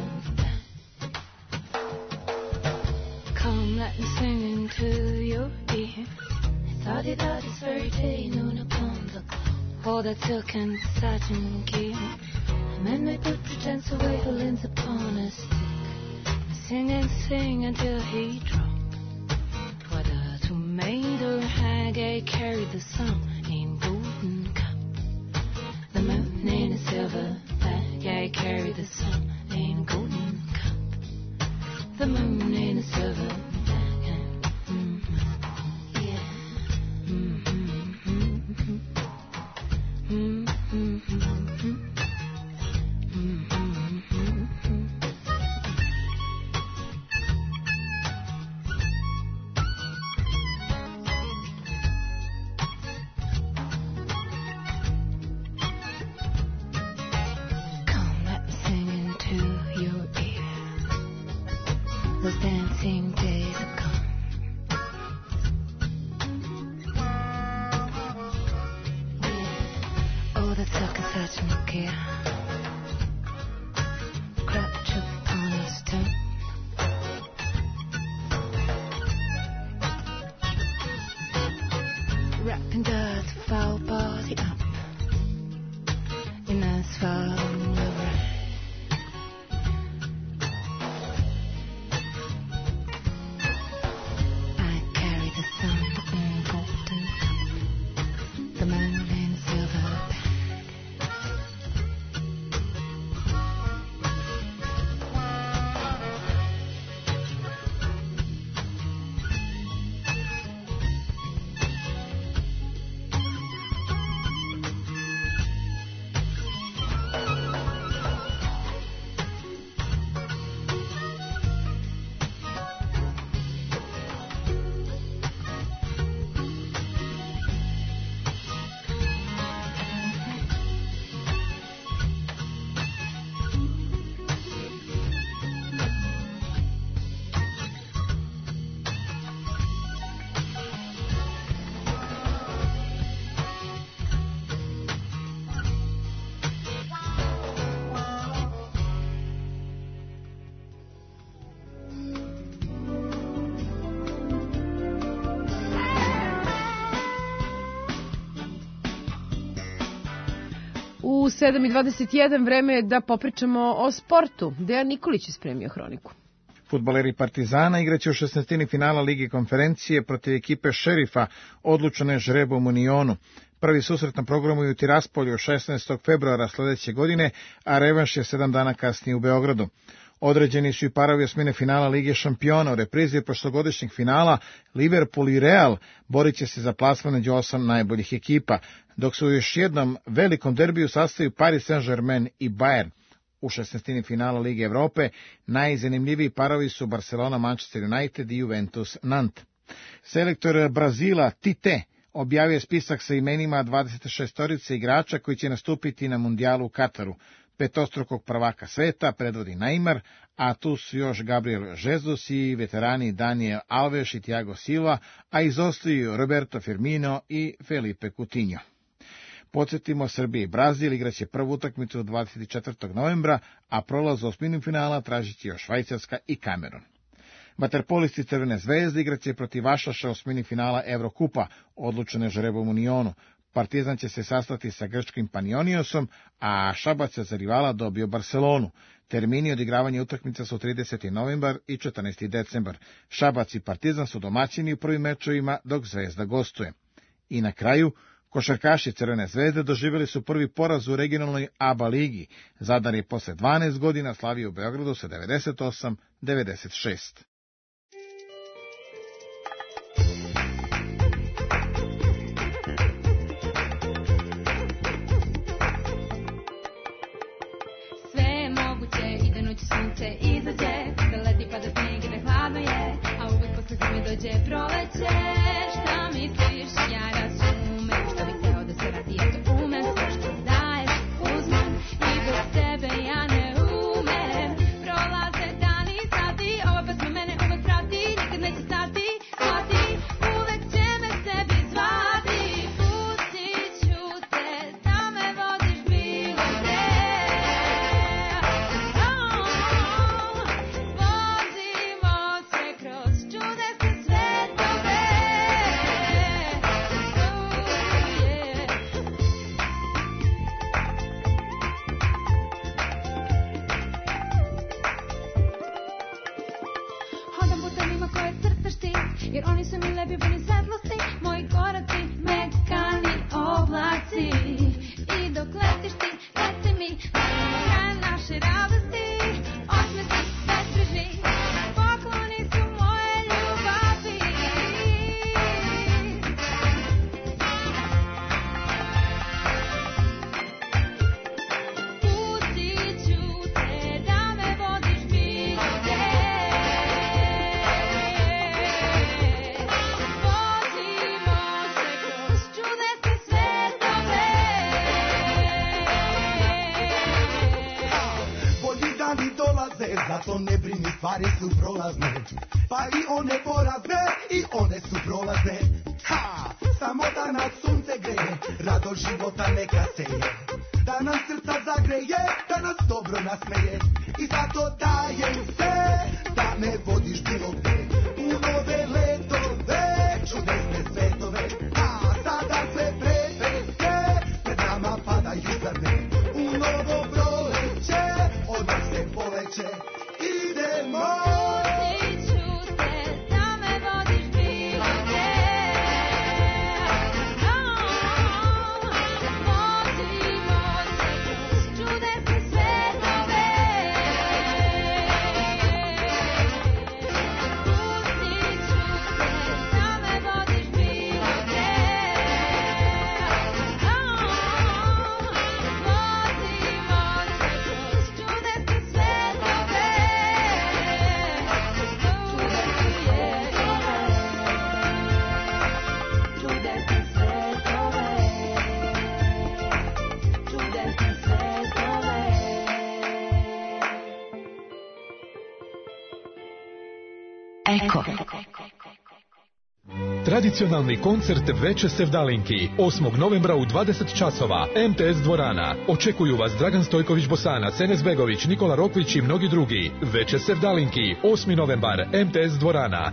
let me sing into your ear. Thoughty thought is very day, noon upon the clock. All that silk and satin gear. Men may put pretense away, who leans upon a stick. Sing and sing until he dropped. Whether to maid or hag, I carried the song in golden cup. The moon in a silver bag, I carried the sun in golden cup. The moon in a silver bag. U sedam i dvadeset jedan vreme je da popričamo o sportu. Dejan Nikolić je spremio hroniku. Fudbaleri Partizana igraće u šesnaestini finala Lige konferencije protiv ekipe Šerifa, odlučene žrebom u Nionu. Prvi susret na programu je u Tiraspolju šesnaestog februara sledeće godine, a revanš je sedam dana kasnije u Beogradu. Određeni su i parovi osmine finala Lige šampiona. U reprizi prošlogodišnjeg finala Liverpool i Real borit će se za plasman među osam najboljih ekipa, dok su u još jednom velikom derbiju sastaju Paris Saint-Germain i Bayern. U šesnaestini finala Lige Evrope najzanimljiviji parovi su Barcelona, Manchester United i Juventus Nantes. Selektor Brazila Tite objavio je spisak sa imenima dvadeset šestorice igrača koji će nastupiti na mundijalu u Kataru. Petostrukog prvaka sveta predvodi Neymar, a tu su još Gabriel Jesus i veterani Daniel Alves i Thiago Silva, a izostaju Roberto Firmino i Felipe Coutinho. Podsjetimo, Srbija i Brazil igraće prvu utakmicu dvadeset četvrtog novembra, a prolaz u osminu finala tražit će još Švajcarska i Kamerun. Vaterpolisti Crvene zvezde igraće protiv Vašaša u osmini finala Evrokupa, odlučene žrebom u Nionu. Partizan će se sastati sa grčkim Panioniosom, a Šabac je za rivala dobio Barcelonu. Termini odigravanja utakmica su trideseti novembar i četrnaesti decembar. Šabac i Partizan su domaćini u prvim mečevima, dok Zvezda gostuje. I na kraju, košarkaši Crvene zvezde doživjeli su prvi poraz u regionalnoj A B A ligi. Zadar je posle dvanaest godina slavio u Beogradu sa devedeset osam devedeset šest. Sunce izađe, da leti pa da snijeg i da hladno je, a uvijek posle zime dođe proleće. Šta misliš, ja razumem, što bih teo da se radi, eto umem, sve što daješ uzmem, i bez tebe ja ne umem. Prolaze dani i sati, ova pesma mene uvek prati, nikad neće stati, shvati, uvek će me sebi zvati. Pustit ću te, da me vodiš bilo gde. Vozimo se kroz čudesne jer oni su mi lepi puni svetlosti, moji koraci mekani oblaci. I dok letiš ti, leti mi, kraj naše radosti, osmesi bezbrižni, pokloni su moje ljubavi. Pustit ću te da me vodiš bilo gde, vozimo se kroz čudesne svetove. Bolji dani dolaze, zato ne brini, stvari su prolazne. Pa i one porazne, i one su prolazne. Ha! Samo da nas sunce greje, rado života neka seje. Da nam srca zagreje, da nas dobro nasmeje. I zato dajem se, da me vodiš bilo gde. U nove letove, čudesne svetove. A sada sve prepreke, pred nama padaju zrne. U novo proleće, odmah se poleće. Idemo! Pustit ću te da me vodiš bilo gde, vozimo se kroz čudesne svetove. Pustit ću te da me vodiš bilo gde, vozimo se kroz čudesne svetove. Čudesne svetove, čudesne svetove. Eko. Tradicionalni koncert Veče Sevdalinki osmog novembra u dvadeset časova M T S dvorana. Očekuju vas Dragan Stojković Bosanac, Enes Begović, Nikola Rokvić i mnogi drugi. Veče Sevdalinki osmi novembar M T S dvorana.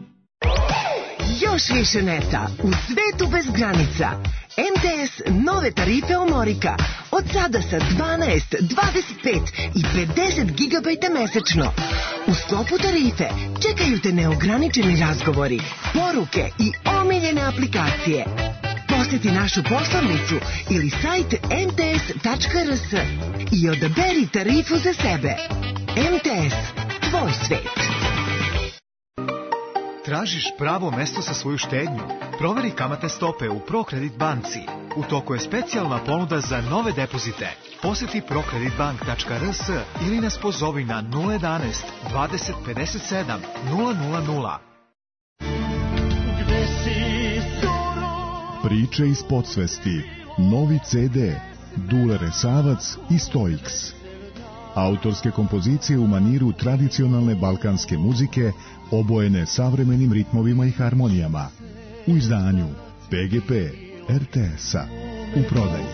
Još više neta u svetu bez granica. M T S nove tarife Omorika. Od sada sa dvanaest, dvadeset pet i pedeset gigabajta mesečno. U sklopu tarife čekaju te neograničeni razgovori, poruke i omiljene aplikacije. Posjeti našu poslovnicu ili sajt em te es tačka er es i odaberi tarifu za sebe. M T S, tvoj svet. Tražiš pravo mesto za svoju štednju? Proveri kamatne stope u ProKredit banci. U toku je specijalna ponuda za nove depozite. Posjeti prokredit bank tačka er es ili nas pozovi na nula jedanaest, dvadeset pedeset sedam, nula nula nula. Priče iz podsvesti. Novi ce de. Dule Resavac i Stoiks. Autorske kompozicije u maniru tradicionalne balkanske muzike obojene savremenim ritmovima i harmonijama. U izdanju P G P er te es-a. U prodaji.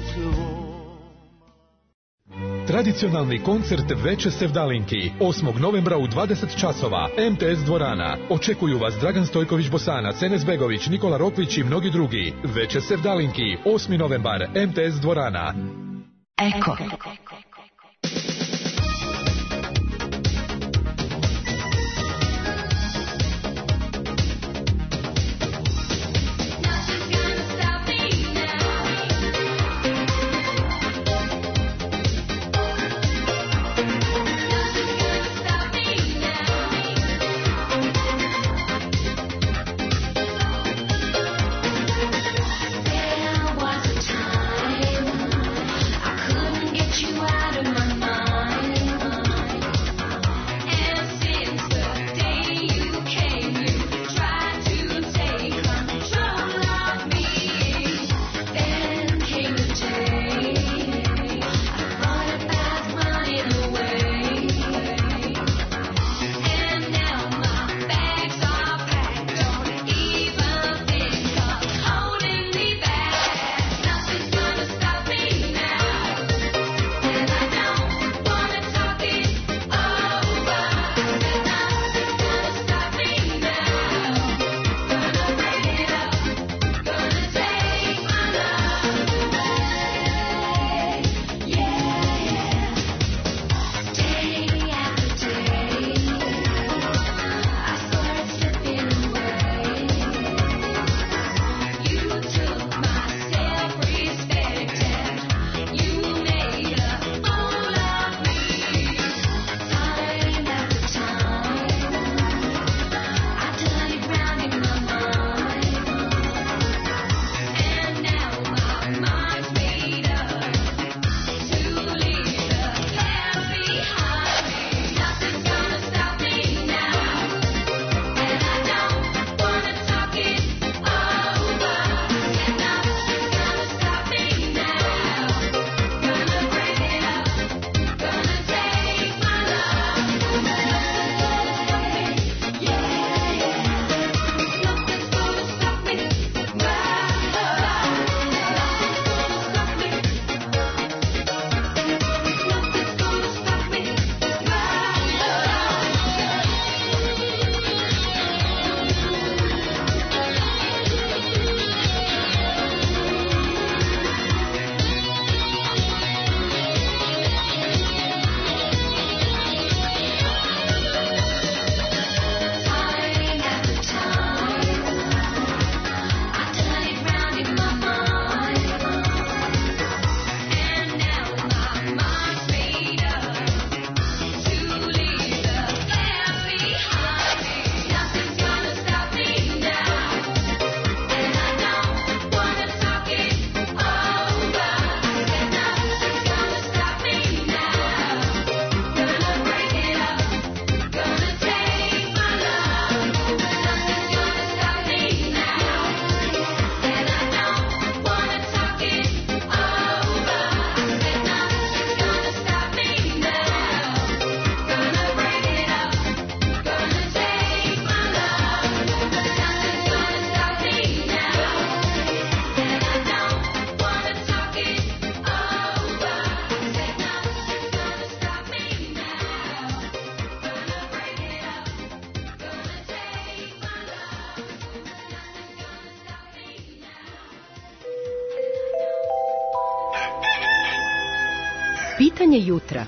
Tradicionalni koncert Veče Sevdalinki osmog novembra u dvadeset časova M T S dvorana. Očekuju vas Dragan Stojković Bosanac, Enes Begović, Nikola Rokvić i mnogi drugi. Veče Sevdalinki osmi novembar M T S dvorana. Eko. You Pitanje jutra.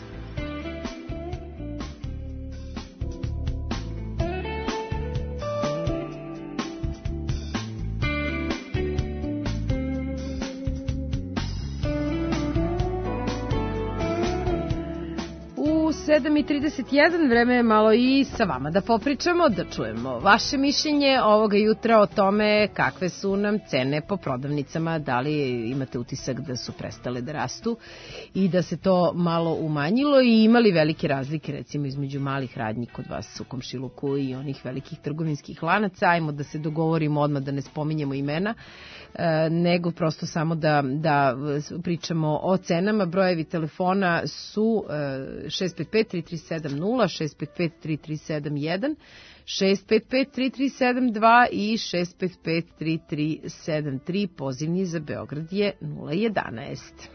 sedam i trideset jedan, vreme je malo i sa vama da popričamo, da čujemo vaše mišljenje ovoga jutra o tome kakve su nam cene po prodavnicama, da li imate utisak da su prestale da rastu i da se to malo umanjilo i imali velike razlike recimo između malih radnji kod vas u komšiluku i onih velikih trgovinskih lanaca. Ajmo da se dogovorimo odmah, da ne spominjemo imena, nego prosto samo da, da pričamo o cenama. Brojevi telefona su šest pet pet tri tri sedam nula, šest pet pet tri tri sedam jedan, šest pet pet tri tri sedam dva i šest pet pet tri tri sedam tri. Pozivni za Beograd je nula jedanaest.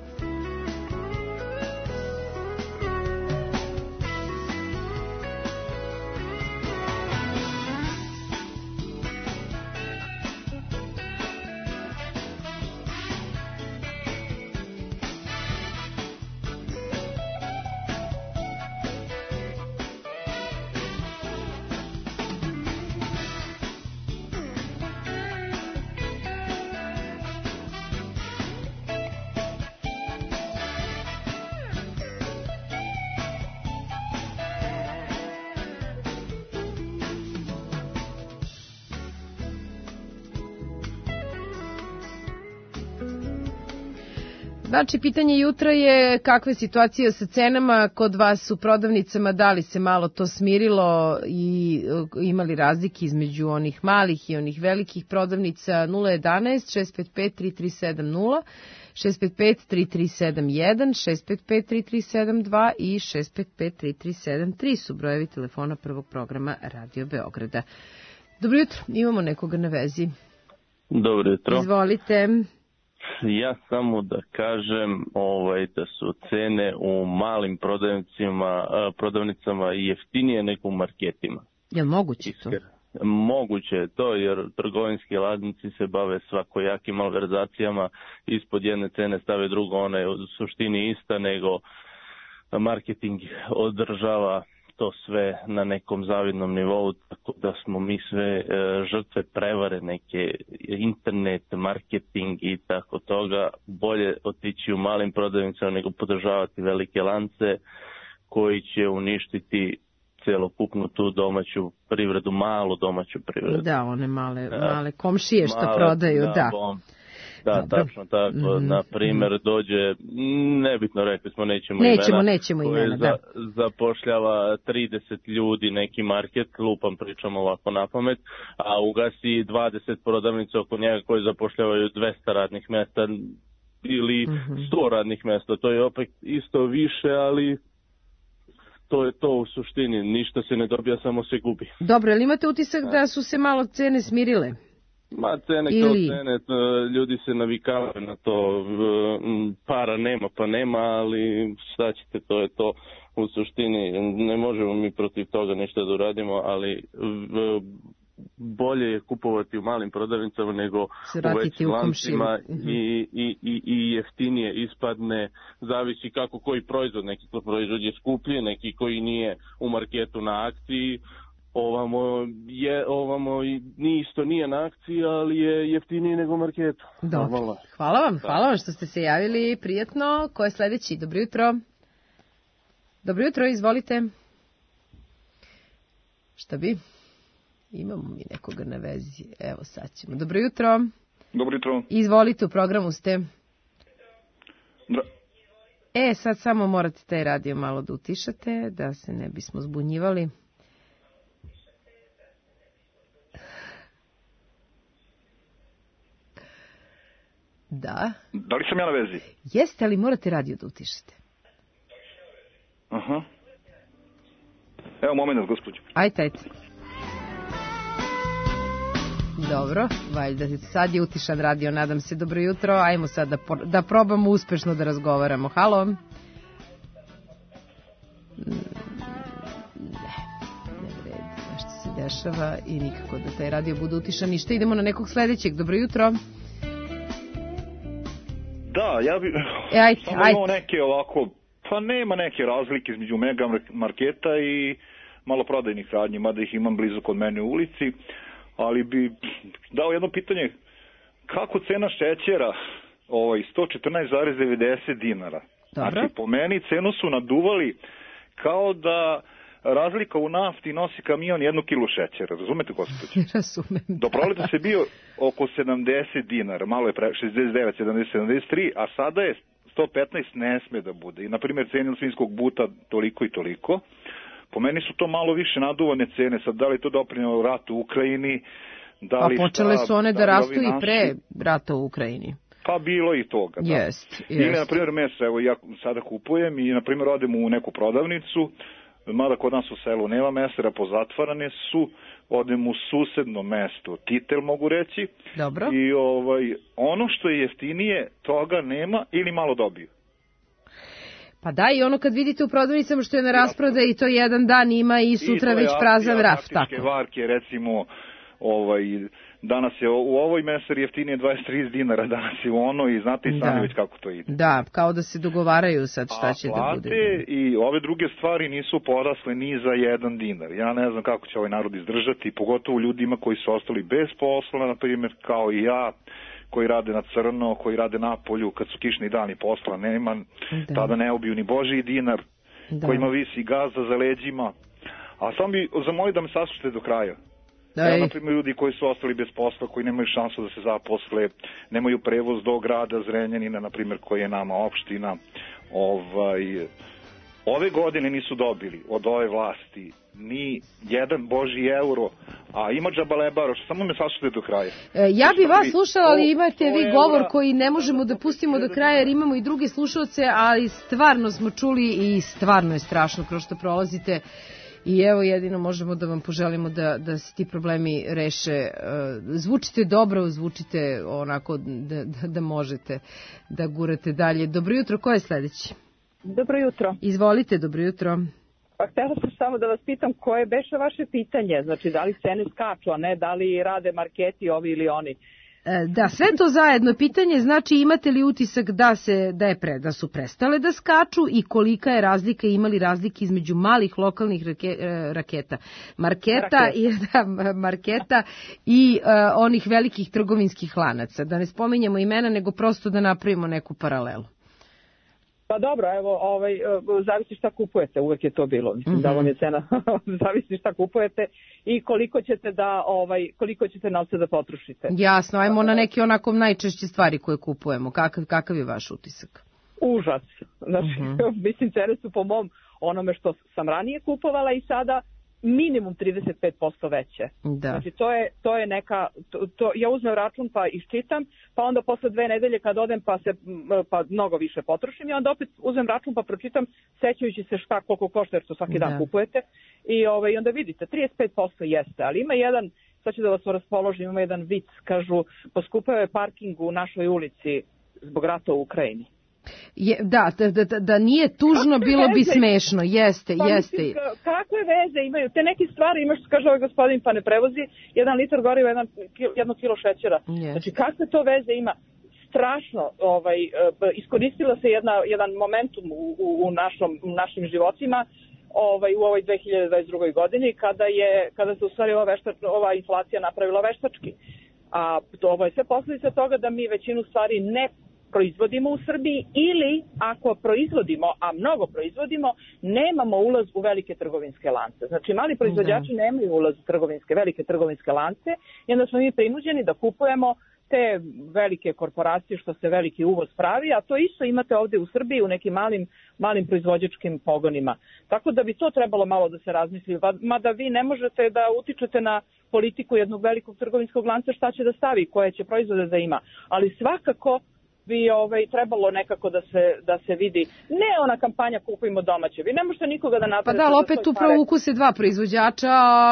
Znači, pitanje jutra je kakva je situacija sa cenama kod vas u prodavnicama, da li se malo to smirilo i imali razlike između onih malih i onih velikih prodavnica. Nula jedanaest šest pet pet tri tri sedam nula, šest pet pet tri tri sedam jedan, šest pet pet tri tri sedam dva i šest pet pet tri tri sedam tri su brojevi telefona prvog programa Radio Beograda. Dobro jutro, imamo nekoga na vezi. Dobro jutro. Izvolite. Ja samo da kažem ovaj, da su cene u malim prodavnicama, prodavnicama jeftinije nego u marketima. Je li moguće to? Moguće je to, jer trgovinski lanaci se bave svakojakim malverzacijama, ispod jedne cene stave drugo, ona je u suštini ista, nego marketing održava to sve na nekom zavidnom nivou, tako da smo mi sve e, žrtve prevare, neke internet, marketing i tako toga. Bolje otići u malim prodavnicama nego podržavati velike lance koji će uništiti celokupnu tu domaću privredu, malu domaću privredu. Da, one male, male komšije što male, prodaju, da. da. Bom. Da, dobro. Tačno tako. Mm-hmm. Na primjer, dođe, nebitno rekli smo, nećemo, nećemo imena, nećemo imena, da. Za, zapošljava trideset ljudi neki market, lupam pričamo ovako na pamet, a ugasi dvadeset prodavnica oko njega koji zapošljavaju dvesta radnih mesta ili mm-hmm. sto radnih mesta. To je opet isto više, ali to je to u suštini. Ništa se ne dobija, samo se gubi. Dobro, ali imate utisak da, da su se malo cene smirile? Ma cene kao Ili... cene, ljudi se navikavaju na to, para nema pa nema, ali šta ćete, to je to u suštini, ne možemo mi protiv toga ništa da uradimo, ali bolje je kupovati u malim prodavnicama nego u većim lancima i, i, i, i jeftinije ispadne, zavisi kako koji proizvod, neki proizvod je skuplji, neki koji nije u marketu na akciji. Ovamo je, ovamo ni isto nije na akciji, ali je jeftiniji nego u marketu. Dobro. Hvala vam, hvala vam što ste se javili, prijatno. Ko je sledeći? Dobro jutro. Dobro jutro, izvolite. Šta bi? Imamo mi nekoga na vezi. Evo sad ćemo. Dobro jutro. Dobro jutro. Izvolite, u programu ste. Dra... E, sad samo morate taj radio malo da utišate, da se ne bismo zbunjivali. Da. Da li sam ja na vezi? Jeste, ali morate radio da utišate. Aha. Evo moment, gospođo. Ajde, ajde. Dobro, valjda sad je utišan radio, nadam se. Dobro jutro, ajmo sad da, por- da probamo uspešno da razgovaramo. Halo? Ne, ne vredi, nešto se dešava i nikako da taj radio bude utišan. Ništa, idemo na nekog sledećeg. Dobro jutro. Da, ja bih e, ajde, samo ajde. imao neke ovako Pa nema neke razlike između mega marketa i maloprodajnih radnji, mada ih imam blizu kod mene u ulici, ali bi dao jedno pitanje, kako cena šećera ovaj, sto četrnaest zarez devedeset dinara? Dobro. Znači, po meni cenu su naduvali kao da razlika u nafti nosi kamion jednu kilu šećera, razumete gospođe? Razumem. Do proleta se bio oko sedamdeset dinara, malo je pre šezdeset devet, sedamdeset, sedamdeset tri, a sada je sto petnaest, ne sme da bude. I, na primjer, cena svinjskog buta toliko i toliko. Po meni su to malo više naduvane cene. Sad, da li to doprinelo ratu u Ukrajini? Da li pa počele šta, su one da, da rastu naši... i pre rata u Ukrajini. Pa bilo i toga, da. Jest, jest. Ili, na primjer, meso, evo ja sada kupujem i, na primjer, odem u neku prodavnicu, mada kod nas u selu nema mesera, pozatvarane su, odem u susedno mesto, Titel mogu reći. Dobro. I ovaj, ono što je jeftinije, toga nema ili malo dobiju. Pa da, i ono kad vidite u prodavnicama što je na rasprodaji, to jedan dan ima i sutra već prazan raf. Taktičke varke, recimo, ovaj, danas je u ovoj mesari jeftinije dvadeset do trideset dinara, danas je u ono i znate i sami već kako to ide. Da, kao da se dogovaraju sad šta će da bude. A plate i ove druge stvari nisu porasle ni za jedan dinar. Ja ne znam kako će ovaj narod izdržati, pogotovo ljudima koji su ostali bez posla, na primjer, kao i ja, koji rade na crno, koji rade na polju, kad su kišni dani posla nema, da. Tada ne ubiju ni božji dinar, da. Kojima visi gazda za leđima. A sam bi zamolio da me saslušate do kraja. Evo, na primjer, ljudi koji su ostali bez posla, koji nemaju šansu da se zaposle, nemaju prevoz do grada Zrenjanina, na primjer, koji je nama opština, ovaj, ove godine nisu dobili od ove vlasti ni jedan božji euro, a ima džabalebaroš, samo me saslušajte do kraja. E, ja bi vas slušala, ali imate vi govor koji ne možemo da pustimo do kraja, jer imamo i druge slušalce, ali stvarno smo čuli i stvarno je strašno kroz što prolazite. I evo jedino možemo da vam poželimo da, da se ti problemi reše. Zvučite dobro, zvučite onako da, da, da možete da gurate dalje. Dobro jutro, ko je sledeći? Dobro jutro. Izvolite, dobro jutro. Pa htjela sam samo da vas pitam koje beše vaše pitanje, znači da li cene skaču, a ne da li rade marketi ovi ili oni. Da, sve to zajedno pitanje, znači imate li utisak da se da je pre, da su prestale da skaču i kolika je razlika, imali razlike između malih lokalnih rake, raketa, marketa Raket. i da, marketa i uh, onih velikih trgovinskih lanaca. Da ne spominjemo imena, nego prosto da napravimo neku paralelu. Pa dobro, evo, ovaj, zavisi šta kupujete, uvek je to bilo, mislim, mm-hmm. da vam je cena, zavisi šta kupujete i koliko ćete da, ovaj, koliko ćete novca da potrošite. Jasno, ajmo na neke onako najčešće stvari koje kupujemo, kakav, kakav je vaš utisak? Užas, znači, mm-hmm. mislim, cene su po mom onome što sam ranije kupovala i sada minimum trideset pet posto veće. Da. Znači to je, to je neka, to, to, ja uzmem račun pa iščitam, pa onda posle dve nedelje kad odem pa se pa mnogo više potrošim i onda opet uzmem račun pa pročitam sećajući se šta koliko košta jer to svaki dan da. kupujete i ovaj, onda vidite trideset pet posto jeste, ali ima jedan, sad ću da vas raspoložim, ima jedan vic, kažu poskupeo je parking u našoj ulici zbog rata u Ukrajini. Je, da, da, da, da nije tužno, bilo bi smešno, jeste, pa, jeste. Mislim, kakve veze imaju? Te neke stvari imaš, kaže ovaj gospodin, pa ne prevozi jedan litar goriva, jedan, jedno kilo šećera. Yes. Znači, kakve to veze ima? Strašno, ovaj, iskoristila se jedna, jedan momentum u, u, našom, u našim životima, ovaj, u ovoj dve hiljade dvadeset drugoj godini, kada, je, kada se u stvari ova, veštač, ova inflacija napravila veštački. A ovo je sve posljedica toga da mi većinu stvari ne proizvodimo u Srbiji ili ako proizvodimo, a mnogo proizvodimo, nemamo ulaz u velike trgovinske lance. Znači mali proizvođači da. nemaju ulaz u trgovinske, velike trgovinske lance i onda smo mi prinuđeni da kupujemo te velike korporacije što se veliki uvoz pravi, a to isto imate ovdje u Srbiji u nekim malim, malim proizvođačkim pogonima. Tako da bi to trebalo malo da se razmisli, mada vi ne možete da utičete na politiku jednog velikog trgovinskog lanca šta će da stavi, koje će proizvode da ima, ali svakako bi ovaj, trebalo nekako da se, da se vidi. Ne ona kampanja kupujmo domaće. Vi ne možete nikoga da napravite. Pa da, ali opet tu provukuse dva proizvođača,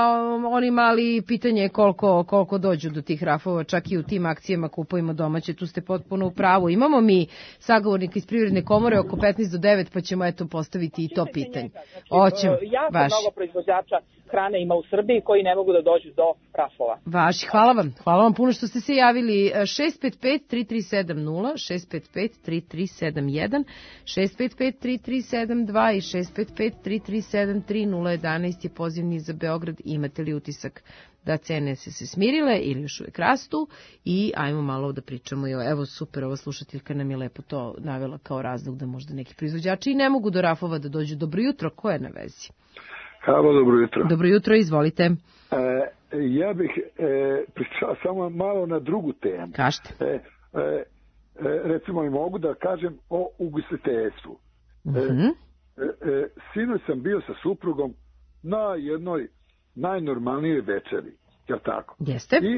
oni mali pitanje je koliko, koliko dođu do tih rafova, čak i u tim akcijama kupujmo domaće, tu ste potpuno u pravu. Imamo mi sagovornika iz Privredne komore oko petnaest do devet, pa ćemo eto postaviti i to pitanje. Znači, jako baš. Mnogo proizvođača hrane ima u Srbiji koji ne mogu da dođu do rafova. Vaši, hvala vam. Hvala vam puno što ste se javili. šest pet pet tri tri sedam nula, šest pet pet tri tri sedam jedan, šest pet pet tri tri sedam dva i šest pet pet tri tri sedam tri nula jedanaest je pozivni za Beograd. Imate li utisak da cene se se smirile ili još uvijek rastu? I ajmo malo da pričamo. Evo super, ova slušateljka nam je lepo to navela kao razlog da možda neki proizvođači i ne mogu do rafova da dođu. Dobro jutro, ko je na vezi? Halo, dobro jutro. Dobro jutro, izvolite. E, ja bih e, pričao samo malo na drugu temu. Kažete. E, e, recimo i mogu da kažem o ugostiteljstvu. Uh-huh. E, e, sinoć sam bio sa suprugom na jednoj najnormalnijoj večeri, jel tako? Jeste. I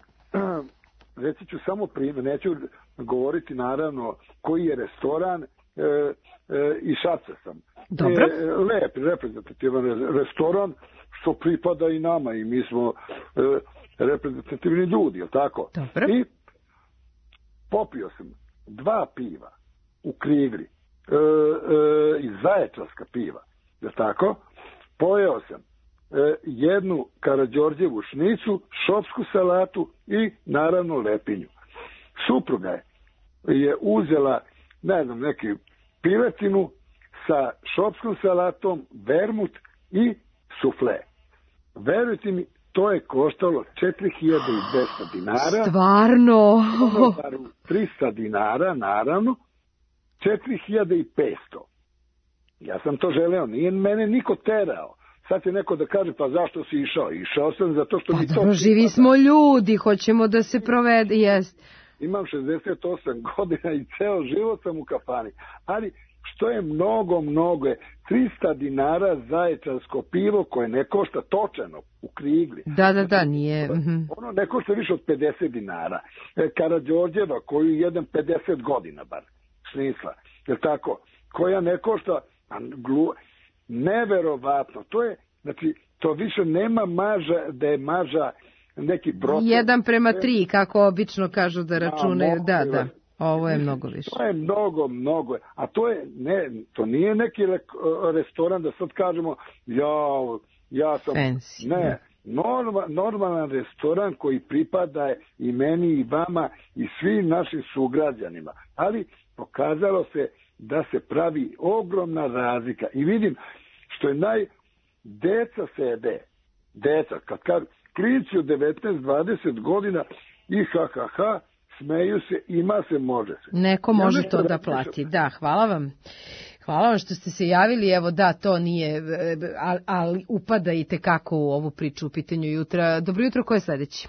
reći ću samo primjer, neću govoriti naravno koji je restoran, e, e, i šaca sam. Dobro. E, lep, reprezentativan restoran, što pripada i nama i mi smo e, reprezentativni ljudi, jel tako? Dobro. I popio sam dva piva u Krigli, e, e, iz Zaječarska piva, jel tako? Pojeo sam e, jednu Karađorđevu šnicu, šopsku salatu i naravno lepinju. Supruga je, je uzela, ne znam, neki piletinu sa šopskom salatom, vermut i sufle. Verujte mi, to je koštalo četiri hiljade dvesta dinara. Stvarno? trista dinara, naravno. četiri hiljade petsto. Ja sam to želeo, nije mene niko terao. Sad će neko da kaže, pa zašto si išao? Išao sam zato što pa mi to... Pa živi smo ljudi, hoćemo da se provede, jest. Imam šezdeset osam godina i ceo život sam u kafani. Ali što je mnogo, mnogo je trista dinara zaječarsko pivo koje ne košta točeno u Krigli. Da, da, da, nije. Ono ne košta više od pedeset dinara. Karađorđeva koju jedem pedeset godina bar smisla. Jer tako, koja ne košta glu... neverovatno. To je, znači, to više nema maža, da je maža neki procent. Jedan prema tri, kako obično kažu da računaju. Da, da. Ovo je mnogo više. To je mnogo, mnogo. A to je, ne, to nije neki restoran da sad kažemo, ja, ja sam... Fancy. Ne, norma, normalan restoran koji pripada i meni i vama i svim našim sugrađanima. Ali pokazalo se da se pravi ogromna razlika. I vidim što je naj... Deca sede, deca, kad kažu, klinci od devetnaest dvadeset godina i ha, ha, ha, smeju se, ima se, može se. Neko može ja to da plati, da, hvala vam. Hvala vam što ste se javili, evo da, to nije, ali, ali upada i tekako u ovu priču u pitanju jutra. Dobro jutro, ko je sledeći?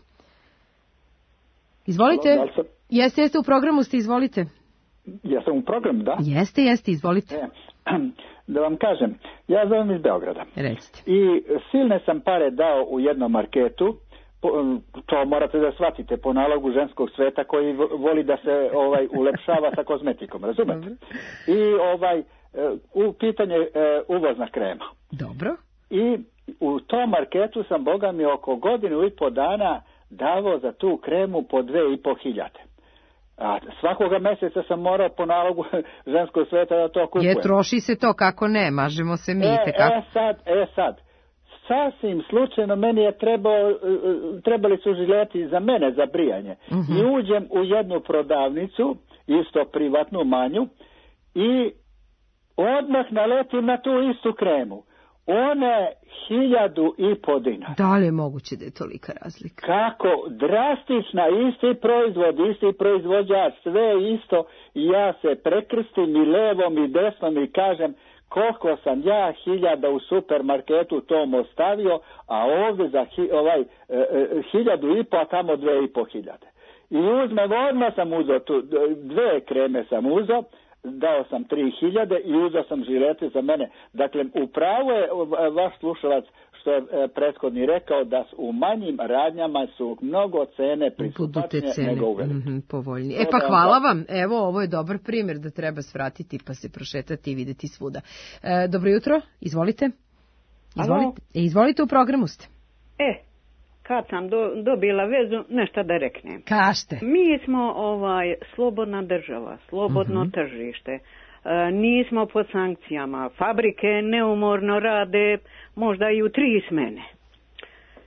Izvolite. Halo, da sam... Jeste, jeste, u programu ste, izvolite. Ja sam u programu, da? Jeste, jeste, izvolite. E, da vam kažem, ja zovem iz Beograda. Recite. I silne sam pare dao u jednom marketu, to morate da shvatite, po nalogu ženskog sveta koji voli da se ovaj ulepšava sa kozmetikom, razumete? I ovaj u pitanje uvozna krema. Dobro. I u tom marketu sam, boga mi, oko godinu i po dana davao za tu kremu po dve i po hiljade. A svakoga mjeseca sam morao po nalogu ženskog sveta da to kupujem. Je, troši se to, kako ne, mažemo se mi. E, kako... e sad, e sad, sasvim slučajno meni je trebao, trebali su žileti za mene za brijanje. Uh-huh. I uđem u jednu prodavnicu, isto privatnu, manju, i odmah naletim na tu istu kremu. One hiljadu i po dinara. Da li je moguće da je tolika razlika? Kako? Drastična, isti proizvod, isti proizvođač, sve isto. I ja se prekrstim i levom i desnom i kažem koliko sam ja hiljada u supermarketu tom ostavio, a ovdje za hi, ovaj, e, e, hiljadu i po, a tamo dve i po hiljade. I uzmem, odmah sam uzeo, tu, dve kreme sam uzeo, dao sam tri hiljade i uzeo sam žilete za mene. Dakle, upravo je vaš slušalac što je prethodni rekao da u manjim radnjama su mnogo cene pristupačnije nego u velikim. Mm-hmm, povoljnije. E pa hvala vam. Evo, ovo je dobar primjer da treba svratiti pa se prošetati i vidjeti svuda. E, dobro jutro, izvolite. Izvolite, e, izvolite, u programu ste. E, kad sam do, dobila vezu, nešto da reknem. Kažte. Mi smo ovaj slobodna država, slobodno mm-hmm. tržište. E, nismo pod sankcijama. Fabrike neumorno rade možda i u tri smene.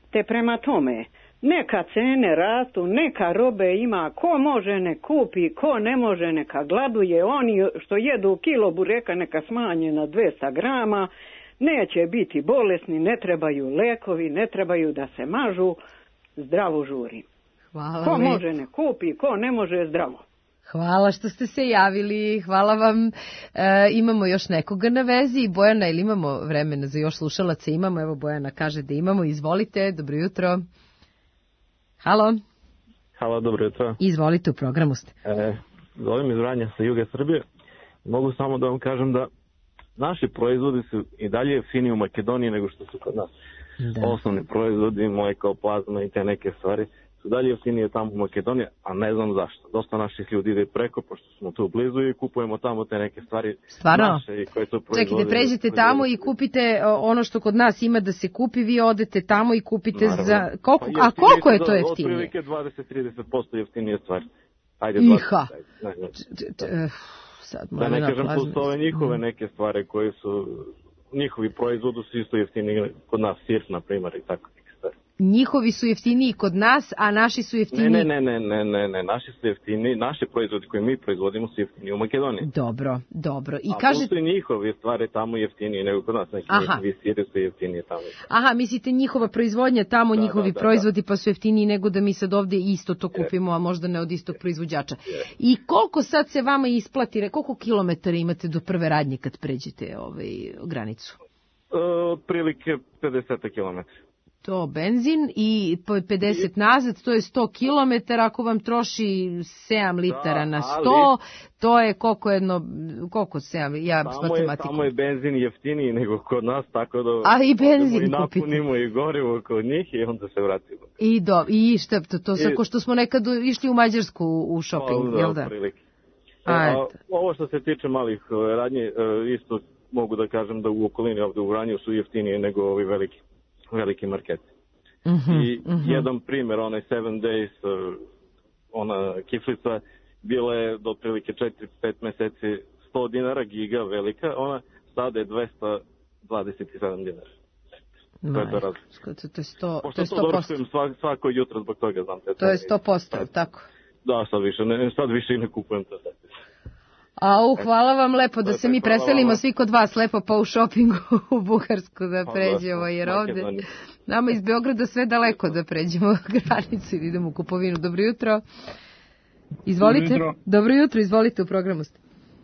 Te prema tome, neka cene rastu, neka robe ima, ko može ne kupi, ko ne može neka gladuje, oni što jedu kilo bureka neka smanje na dvesta grama, neće biti bolesni, ne trebaju lekovi, ne trebaju da se mažu, zdravo žuri. Hvala ko lepo. može ne kupi, ko ne može zdravo. Hvala što ste se javili, hvala vam. E, imamo još nekoga na vezi. Bojana, ili imamo vremena za još slušalaca? Imamo, evo Bojana kaže da imamo. Izvolite, dobro jutro. Halo. Halo, dobro jutro. Izvolite, u programu ste. E, zovem iz Vranja sa juga Srbije. Mogu samo da vam kažem da naši proizvodi su i dalje jeftiniji u Makedoniji nego što su kod nas. Da. Osnovni proizvodi, mleko, plazma i te neke stvari su dalje jeftinije tamo u Makedoniji, a ne znam zašto. Dosta naših ljudi ide preko, pošto smo tu blizu i kupujemo tamo te neke stvari. Stvarno? Naše i koje su proizvodi. Čekajte, pređete tamo i kupite ono što kod nas ima da se kupi, vi odete tamo i kupite Naravno. za... Koliko, pa a koliko je to jeftinije? Otprilike dvadeset do trideset posto jeftinije stvari. Ajde, Iha. dvadeset. Sad Da ne kažem plus ove njihove neke stvari koje su, njihovi proizvodi su isto jeftiniji kod nas, sir, na primjer, i tako. Njihovi su jeftiniji kod nas, a naši su jeftiniji... Ne, ne, ne, ne, ne, ne, naši su jeftiniji, naši proizvodi koje mi proizvodimo su jeftiniji u Makedoniji. Dobro, dobro. I a kaže... postoji njihove stvari tamo jeftinije nego kod nas, neki njihovi siri su jeftinije tamo. Aha, mislite njihova proizvodnja tamo, da, njihovi da, da, proizvodi da. Pa su jeftiniji nego da mi sad ovdje isto to kupimo, a možda ne od istog proizvođača. I koliko sad se vama isplati, koliko kilometara imate do prve radnje kad pređete ovaj, granicu? E, otprilike pedeset kilometara. To benzin i pedeset nazad, to je sto kilometara, ako vam troši sedam litara na sto, to je koliko jedno, koliko sedam, ja s matematikom. Tamo je benzin jeftiniji nego kod nas, tako da a i benzin i napunimo i gorivo kod njih i onda se vratimo. I do, i šta, to, to I, ko što smo nekad išli u Mađarsku u shopping, o, jel da? A, a, ovo što se tiče malih radnji, isto mogu da kažem da u okolini ovdje u Vranju su jeftinije nego ovi veliki. veliki marketi. Mm-hmm, I mm-hmm. jedan primjer, onaj seven days, ona kiflica, bila je do otprilike četiri pet meseci sto dinara, giga velika, ona sada je dvesta dvadeset sedam dinara. To je to različno. To je sto posto. Pošto to doručujem svako, svako jutro zbog toga, znam. To je sto posto, tako? Da, sad više, ne, sad više i ne kupujem to. Au, hvala vam lepo da se mi preselimo svi kod vas lepo pa u šopingu u Bugarsku da pređemo, jer ovde nama iz Beograda sve daleko da pređemo granicu i idemo u kupovinu. Dobro jutro. Izvolite. Dobro jutro, Dobro jutro izvolite, u programu ste.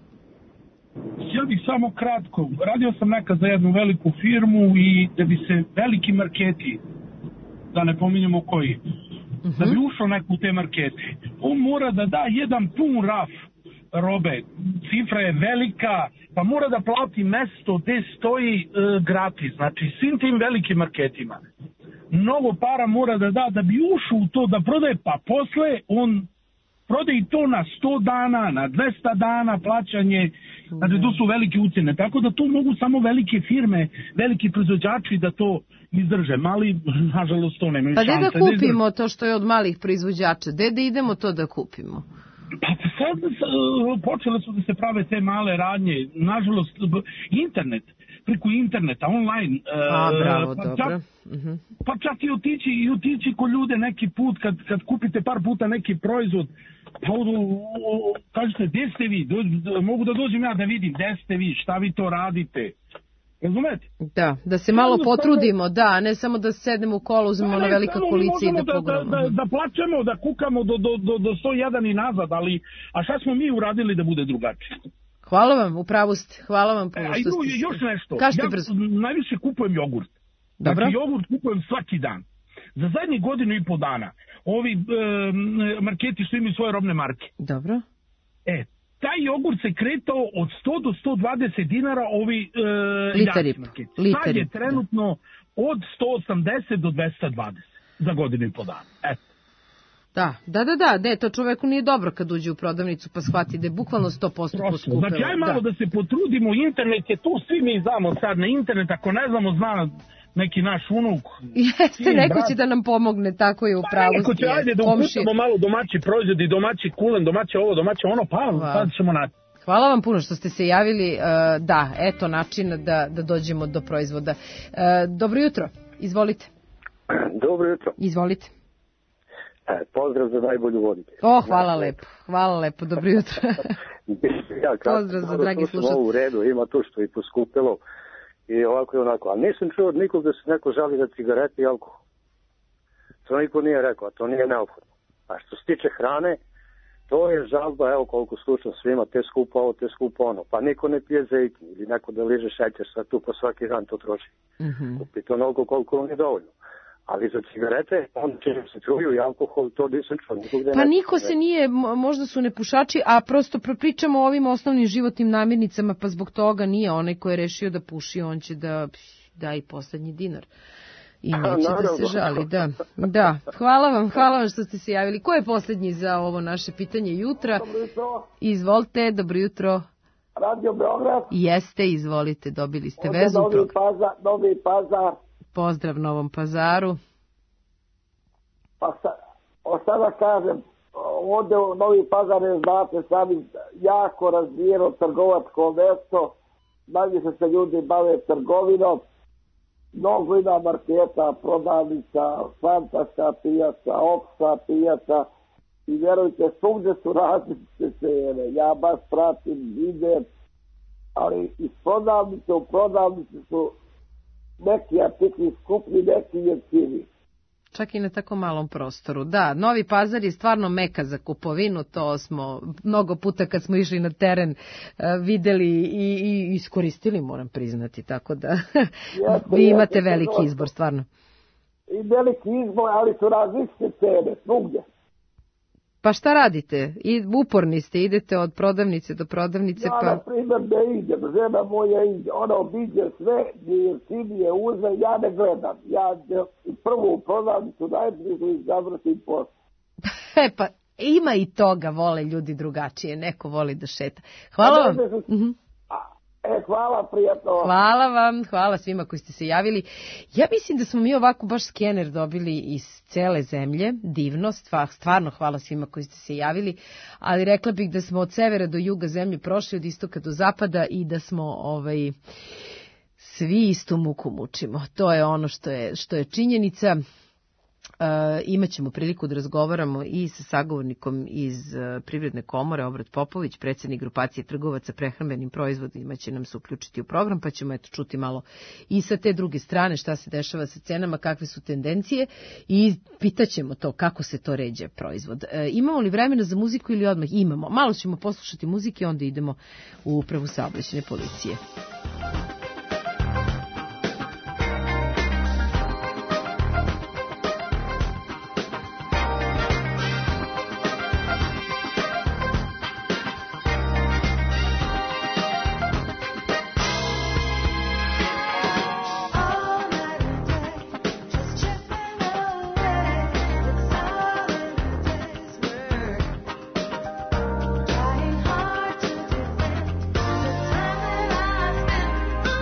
Ja bih samo kratko. Radio sam nekad za jednu veliku firmu i da bi se veliki marketi, da ne pominjemo koji, uh-huh. da bi ušao neko u te markete, on mora da da jedan pun raf robe, cifra je velika, pa mora da plati mesto gde stoji e, gratis, znači svim tim velikim marketima. Mnogo para mora da da da bi ušao u to da prodaje, pa posle on prodaje i to na sto dana, na dvesta dana plaćanje, znači to su velike ucjene, tako da tu mogu samo velike firme, veliki proizvođači da to izdrže, mali, nažalost to nemaju šanse. Pa gde da kupimo to što je od malih proizvođača, gde da idemo to da kupimo? Pa sad počele su da se prave te male radnje, nažalost, internet, preko interneta, online. A, bravo, pa dobro. Čak, uh-huh. Pa čak i otići, i otići ko ljude neki put, kad, kad kupite par puta neki proizvod, pa kažete, gde ste vi, Do, do, mogu da dođem ja da vidim, gde ste vi, šta vi to radite. Razumete? Da, da se malo potrudimo, da, a ne samo da sednemo u kolo, uzmemo na velika kolica i da pogledamo. Da, da, da plaćemo, da kukamo do, do, do, do sto jedan i nazad, ali a šta smo mi uradili da bude drugačije? Hvala vam, upravo ste, hvala vam puno što ste. A još nešto, Kažete ja brzo. najviše kupujem jogurt. Dobro. Znači jogurt kupujem svaki dan. Za zadnjih godinu i po dana ovi e, marketi su imaju svoje robne marke. Dobro. E, taj jogurt se kretao od sto do sto dvadeset dinara, ovi e, Literip. marketi. Literip. Sad je trenutno od sto osamdeset do dvesta dvadeset za godinu i po dana. Eto. Da, da, da, da, ne, to čoveku nije dobro kad uđe u prodavnicu pa shvati da je bukvalno sto posto poskupilo. Znači, aj malo da. da se potrudimo, internet je tu, svi mi znamo sad na internet, ako ne znamo, zna neki naš unuk. Jeste, neko brat. će da nam pomogne, tako je u pravosti. Pa neko će, ajde da uputamo malo domaći proizvodi, domaći kulen, domaće ovo, domaće ono, pa sad ćemo naći. Hvala vam puno što ste se javili, da, eto način da, da dođemo do proizvoda. Dobro jutro, izvolite. Dobro jutro. Izvolite. E, pozdrav za najbolju voditelj. O, hvala lepo, hvala lepo, dobro jutro. Ja, pozdrav za dragi slušatelji. U redu, ima to što i poskupilo i ovako i onako. A nisam čuo od nikog da se neko žali za cigarete i alkohol. To niko nije rekao, a to nije neophodno. A što se tiče hrane, to je žalba, evo koliko slušam svima, te skupo ovo, te skupo ono. Pa niko ne pije zejtin ili neko da liže šećer, sad tu pa svaki dan to troši. Mm-hmm. Kupite onoliko koliko vam je dovoljno. Ali za cigarete, onda će se čuju i alkohol, to nisam čuo. Pa niko se nije, možda su nepušači, a prosto pričamo o ovim osnovnim životnim namirnicama, pa zbog toga nije onaj ko je rešio da puši, on će da da i poslednji dinar. I neće da se žali, da. Da, hvala vam, hvala vam što ste se javili. Ko je poslednji za ovo naše pitanje jutra? Dobro jutro. Izvolite, dobro jutro. Radio Beograd. Jeste, izvolite, dobili ste Ovdje vezu. Novi Pazar, Novi Pazar. Pozdrav Novom Pazaru. Pa sa, o sada kažem, ovdje u Novi Pazar je, znate, sami jako razvijeno trgovačko mesto, najviše se ljudi bave trgovinom, mnogo ima marketa, prodavnica, fantaska pijaca, opsa pijaca i vjerujte, svugdje su različite cene. Ja baš pratim, idem, ali iz prodavnice u prodavnice su neki artikli skuplji, neki jeftini. Čak i na tako malom prostoru. Da, Novi Pazar je stvarno meka za kupovinu, to smo mnogo puta kad smo išli na teren videli i, i iskoristili, moram priznati, tako da jeste, vi imate jeste, veliki to izbor, stvarno. I veliki izbor, ali su različite cene, svugdje. Pa šta radite? I uporni ste, idete od prodavnice do prodavnice. Ja, pa... na primjer, ne idem, žena moja ide, ona obiđe sve, jeftinije uze, ja ne gledam. Ja prvo u prodavnicu najbližu i završim posao. E pa, ima i toga, vole ljudi drugačije, neko voli da šeta. Hvala vam. Mhm. E, hvala, prijatno. Hvala vam, hvala svima koji ste se javili. Ja mislim da smo mi ovako baš skener dobili iz cele zemlje, divno, stvarno hvala svima koji ste se javili, ali rekla bih da smo od severa do juga zemlje prošli, od istoka do zapada i da smo ovaj, svi istu muku mučimo. To je ono što je, što je činjenica. E, imaćemo priliku da razgovaramo i sa sagovornikom iz e, Privredne komore, Obrat Popović, predsjednik grupacije trgovaca prehrambenim proizvodima, će nam se uključiti u program, pa ćemo eto čuti malo i sa te druge strane šta se dešava sa cenama, kakve su tendencije i pitaćemo to kako se to ređe proizvod. E, imamo li vremena za muziku ili odmah? Imamo. Malo ćemo poslušati muzike, onda idemo u upravu saobraćajne policije. Trying hard to defend the time that I spent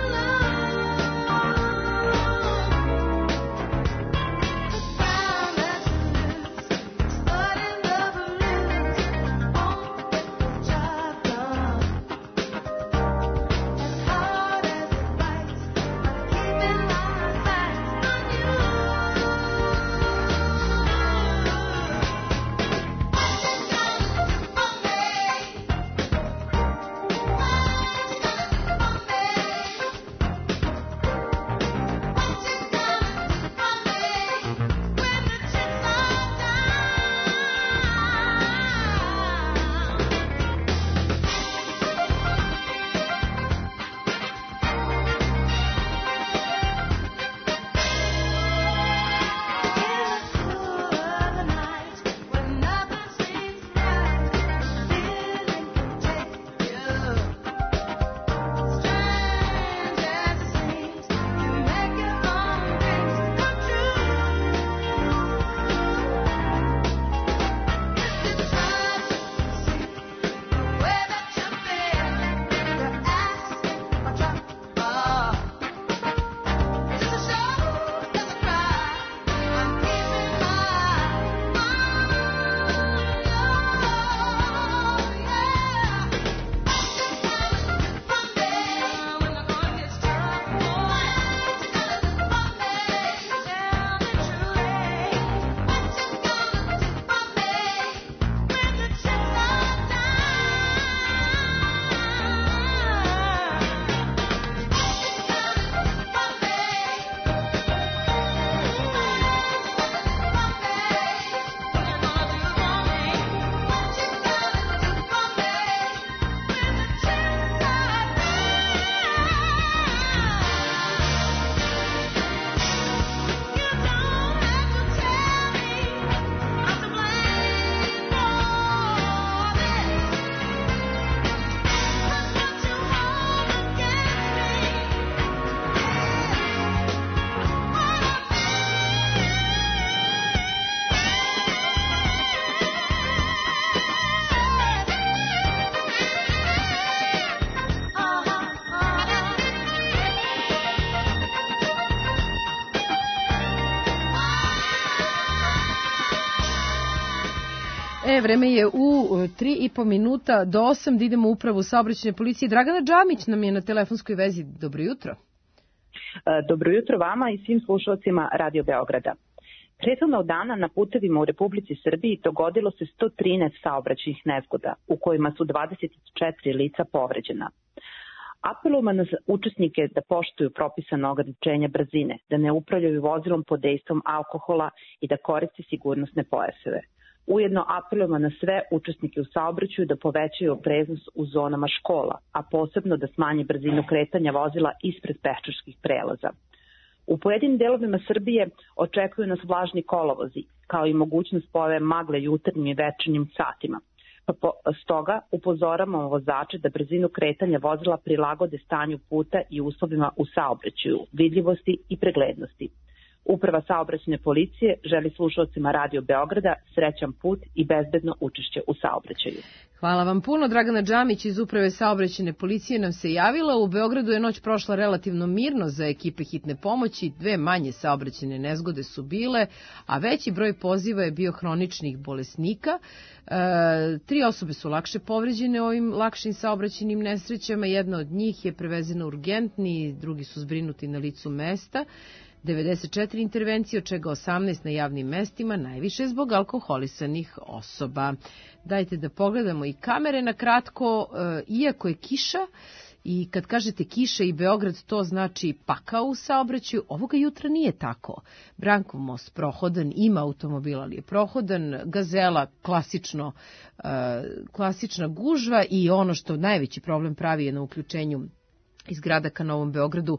E, vreme je u tri i po minuta do osam da idemo u upravu saobraćajne policije. Dragana Džamić nam je na telefonskoj vezi. Dobro jutro. Dobro jutro vama i svim slušalcima Radio Beograda. Prethodnog dana na putevima u Republici Srbiji dogodilo se sto trinaest saobraćajnih nezgoda, u kojima su dvadeset četiri lica povređena. Apelujemo na učesnike da poštuju propisana ograničenja brzine, da ne upravljaju vozilom pod dejstvom alkohola i da koriste sigurnosne pojaseve. Ujedno apelujemo na sve učesnike u saobraćaju da povećaju opreznost u zonama škola, a posebno da smanji brzinu kretanja vozila ispred peščarskih prelaza. U pojedinim delovima Srbije očekuju nas vlažni kolovozi, kao i mogućnost pojave magle jutarnjim i večernjim satima. Pa po, stoga upozoramo vozače da brzinu kretanja vozila prilagode stanju puta i uslovima u saobraćaju, vidljivosti i preglednosti. Uprava saobraćajne policije želi slušalcima Radio Beograda srećan put i bezbedno učešće u saobraćaju. Hvala vam puno. Dragana Džamić iz Uprave saobraćajne policije nam se javila. U Beogradu je noć prošla relativno mirno za ekipe hitne pomoći. Dve manje saobraćajne nezgode su bile, a veći broj poziva je bio hroničnih bolesnika. E, tri osobe su lakše povređene ovim lakšim saobraćajnim nesrećama. Jedna od njih je prevezena urgentni, drugi su zbrinuti na licu mesta. devedeset četiri intervencije, od čega osamnaest na javnim mestima, najviše zbog alkoholisanih osoba. Dajte da pogledamo i kamere na kratko, iako je kiša, i kad kažete kiša i Beograd, to znači pakao u saobraćaju, ovoga jutra nije tako. Brankov most prohodan, ima automobila, ali je prohodan, Gazela klasično, klasična gužva i ono što najveći problem pravi je na uključenju iz grada ka Novom Beogradu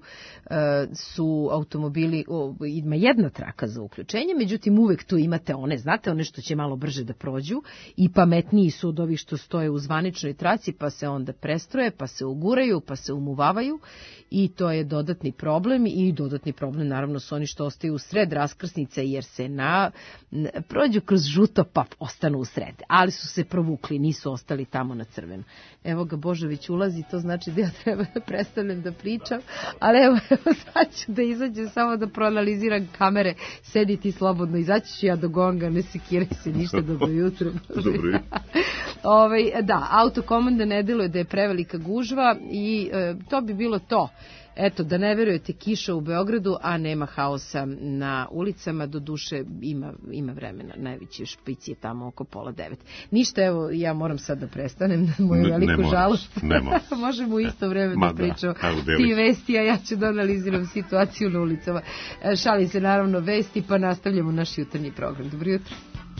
su automobili, ima jedna traka za uključenje, međutim uvek tu imate one, znate, one što će malo brže da prođu i pametniji su od ovih što stoje u zvaničnoj traci, pa se onda prestroje, pa se uguraju, pa se umuvavaju i to je dodatni problem i dodatni problem naravno su oni što ostaju u sred raskrsnice jer se na, prođu kroz žuto pa ostanu u sred, ali su se provukli, nisu ostali tamo na crveno. Evo ga Božović ulazi, to znači da ja treba da predstavljam da pričam, ali evo, evo sad ću da izađem samo da proanaliziram kamere, sedi ti slobodno, izaći ću ja do gonga, ne sekiraj se ništa, dobro jutro. Dobro. Ove, da, autokomanda ne deluje da je prevelika gužva i e, to bi bilo to. Eto, da ne verujete, kiša u Beogradu, a nema haosa na ulicama, do duše ima, ima vremena, najveći špic je tamo oko pola devet. Ništa, evo, ja moram sad da prestanem na moju veliku ne žalost. Ne možemo u isto vreme Ma da pričamo ti vesti, a ja ću da analiziram situaciju na ulicama. Šalim se naravno vesti, pa nastavljamo naš jutarnji program. Dobro jutro.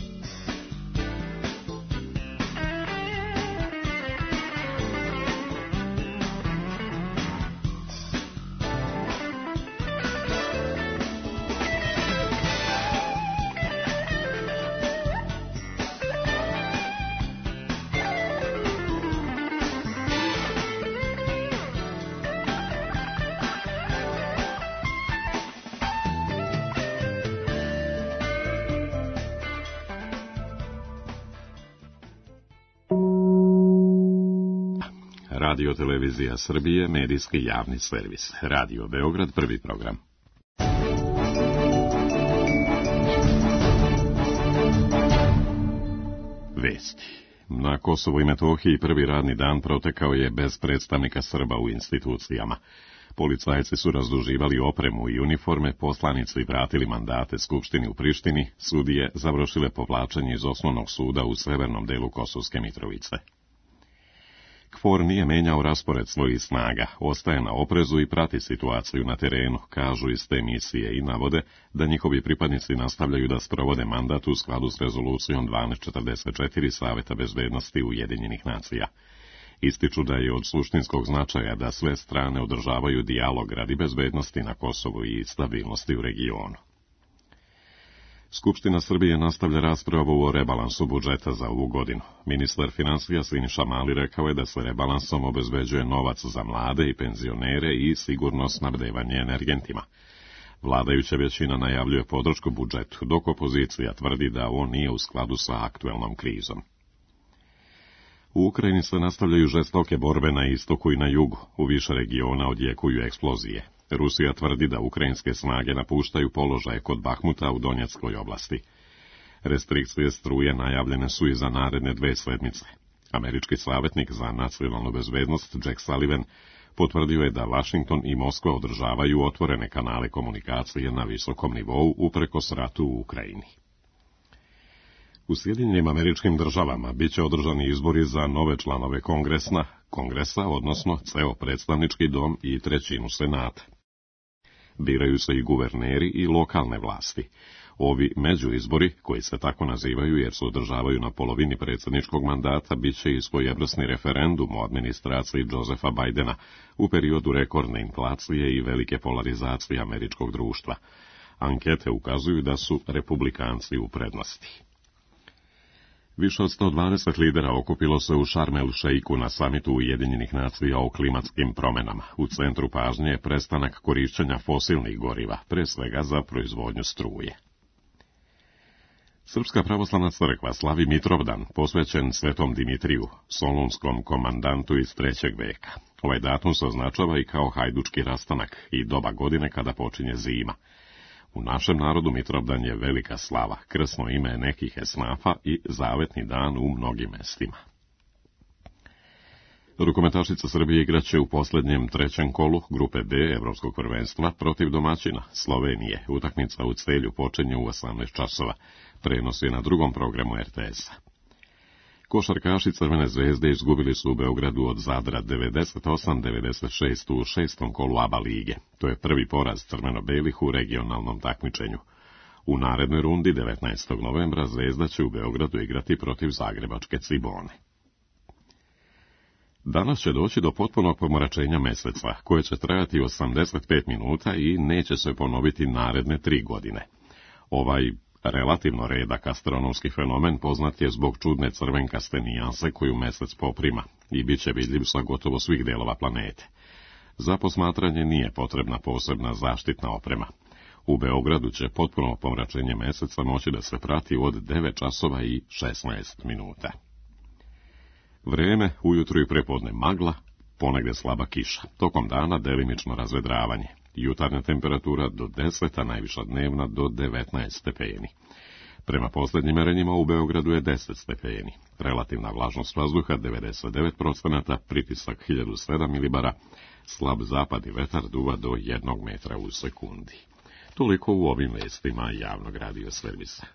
Radio Televizija Srbije, medijski javni servis. Radio Beograd, prvi program. Vesti. Na Kosovu i Metohiji prvi radni dan protekao je bez predstavnika Srba u institucijama. Policajci su razduživali opremu i uniforme, poslanici vratili mandate Skupštini u Prištini, sudije završile povlačenje iz osnovnog suda u severnom delu Kosovske Mitrovice. KFOR nije menjao raspored svojih snaga, ostaje na oprezu i prati situaciju na terenu, kažu iz te misije i navode da njihovi pripadnici nastavljaju da sprovode mandat u skladu s rezolucijom dvanaest četrdeset četiri Saveta bezbednosti Ujedinjenih nacija. Ističu da je od suštinskog značaja da sve strane održavaju dijalog radi bezbednosti na Kosovu i stabilnosti u regionu. Skupština Srbije nastavlja raspravu o rebalansu budžeta za ovu godinu. Ministar finansija Siniša Mali rekao je da se rebalansom obezbeđuje novac za mlade i penzionere i sigurno snabdevanje energentima. Vladajuća većina najavljuje podršku budžetu, dok opozicija tvrdi da on nije u skladu sa aktuelnom krizom. U Ukrajini se nastavljaju žestoke borbe na istoku i na jugu. U više regiona odjekuju eksplozije. Rusija tvrdi da ukrajinske snage napuštaju položaje kod Bahmuta u Donjeckoj oblasti. Restrikcije struje najavljene su i za naredne dve sedmice. Američki savjetnik za nacionalnu bezbednost Jack Sullivan potvrdio je da Washington i Moskva održavaju otvorene kanale komunikacije na visokom nivou uprkos ratu u Ukrajini. U Sjedinjenim Američkim Državama bit će održani izbori za nove članove kongresna, kongresa, odnosno ceo predstavnički dom i trećinu senata. Biraju se i guverneri i lokalne vlasti. Ovi međuizbori, koji se tako nazivaju jer se održavaju na polovini predsjedničkog mandata, bit će i svojevrsni referendum o administraciji Josepha Bidena u periodu rekordne inflacije i velike polarizacije američkog društva. Ankete ukazuju da su republikanci u prednosti. Više od sto dvadeset lidera okupilo se u Šarm el Šeiku na samitu Ujedinjenih nacija o klimatskim promenama. U centru pažnje je prestanak korišćenja fosilnih goriva, pre svega za proizvodnju struje. Srpska pravoslavna crkva slavi Mitrovdan, posvećen Svetom Dimitriju, solunskom komandantu iz trećeg veka. Ovaj datum se označava i kao hajdučki rastanak i doba godine kada počinje zima. U našem narodu Mitrovdan je velika slava, krsno ime nekih esnafa i zavetni dan u mnogim mestima. Rukometašica Srbije igraće u posljednjem trećem kolu grupe D Evropskog prvenstva protiv domaćina Slovenije. Utakmica u Celju počinje u osamnaest časova. Prenos je na drugom programu R T S-a. Košarkaši Crvene zvezde izgubili su u Beogradu od Zadra devedeset osam devedeset šest u šestom kolu A B A lige. To je prvi poraz crveno-belih u regionalnom takmičenju. U narednoj rundi devetnaestog novembra Zvezda će u Beogradu igrati protiv zagrebačke Cibone. Danas će doći do potpunog pomračenja meseca, koje će trajati osamdeset pet minuta i neće se ponoviti naredne tri godine. Ovaj relativno redak astronomski fenomen poznat je zbog čudne crvenkaste nijanse koju mesec poprima i bit će vidljiv sa gotovo svih delova planete. Za posmatranje nije potrebna posebna zaštitna oprema. U Beogradu će potpuno pomračenje meseca moći da se prati od devet časova i šesnaest minuta. Vreme, ujutru i prepodne magla, ponegde slaba kiša, tokom dana delimično razvedravanje. Jutarnja temperatura do deset, a najviša dnevna do devetnaest stepeni. Prema posljednjim merenjima u Beogradu je deset stepeni. Relativna vlažnost vazduha devedeset devet procenata, pritisak hiljadu sedam milibara, slab zapadni vetar duva do jednog metra u sekundi. Toliko u ovim vestima javnog radio servisa.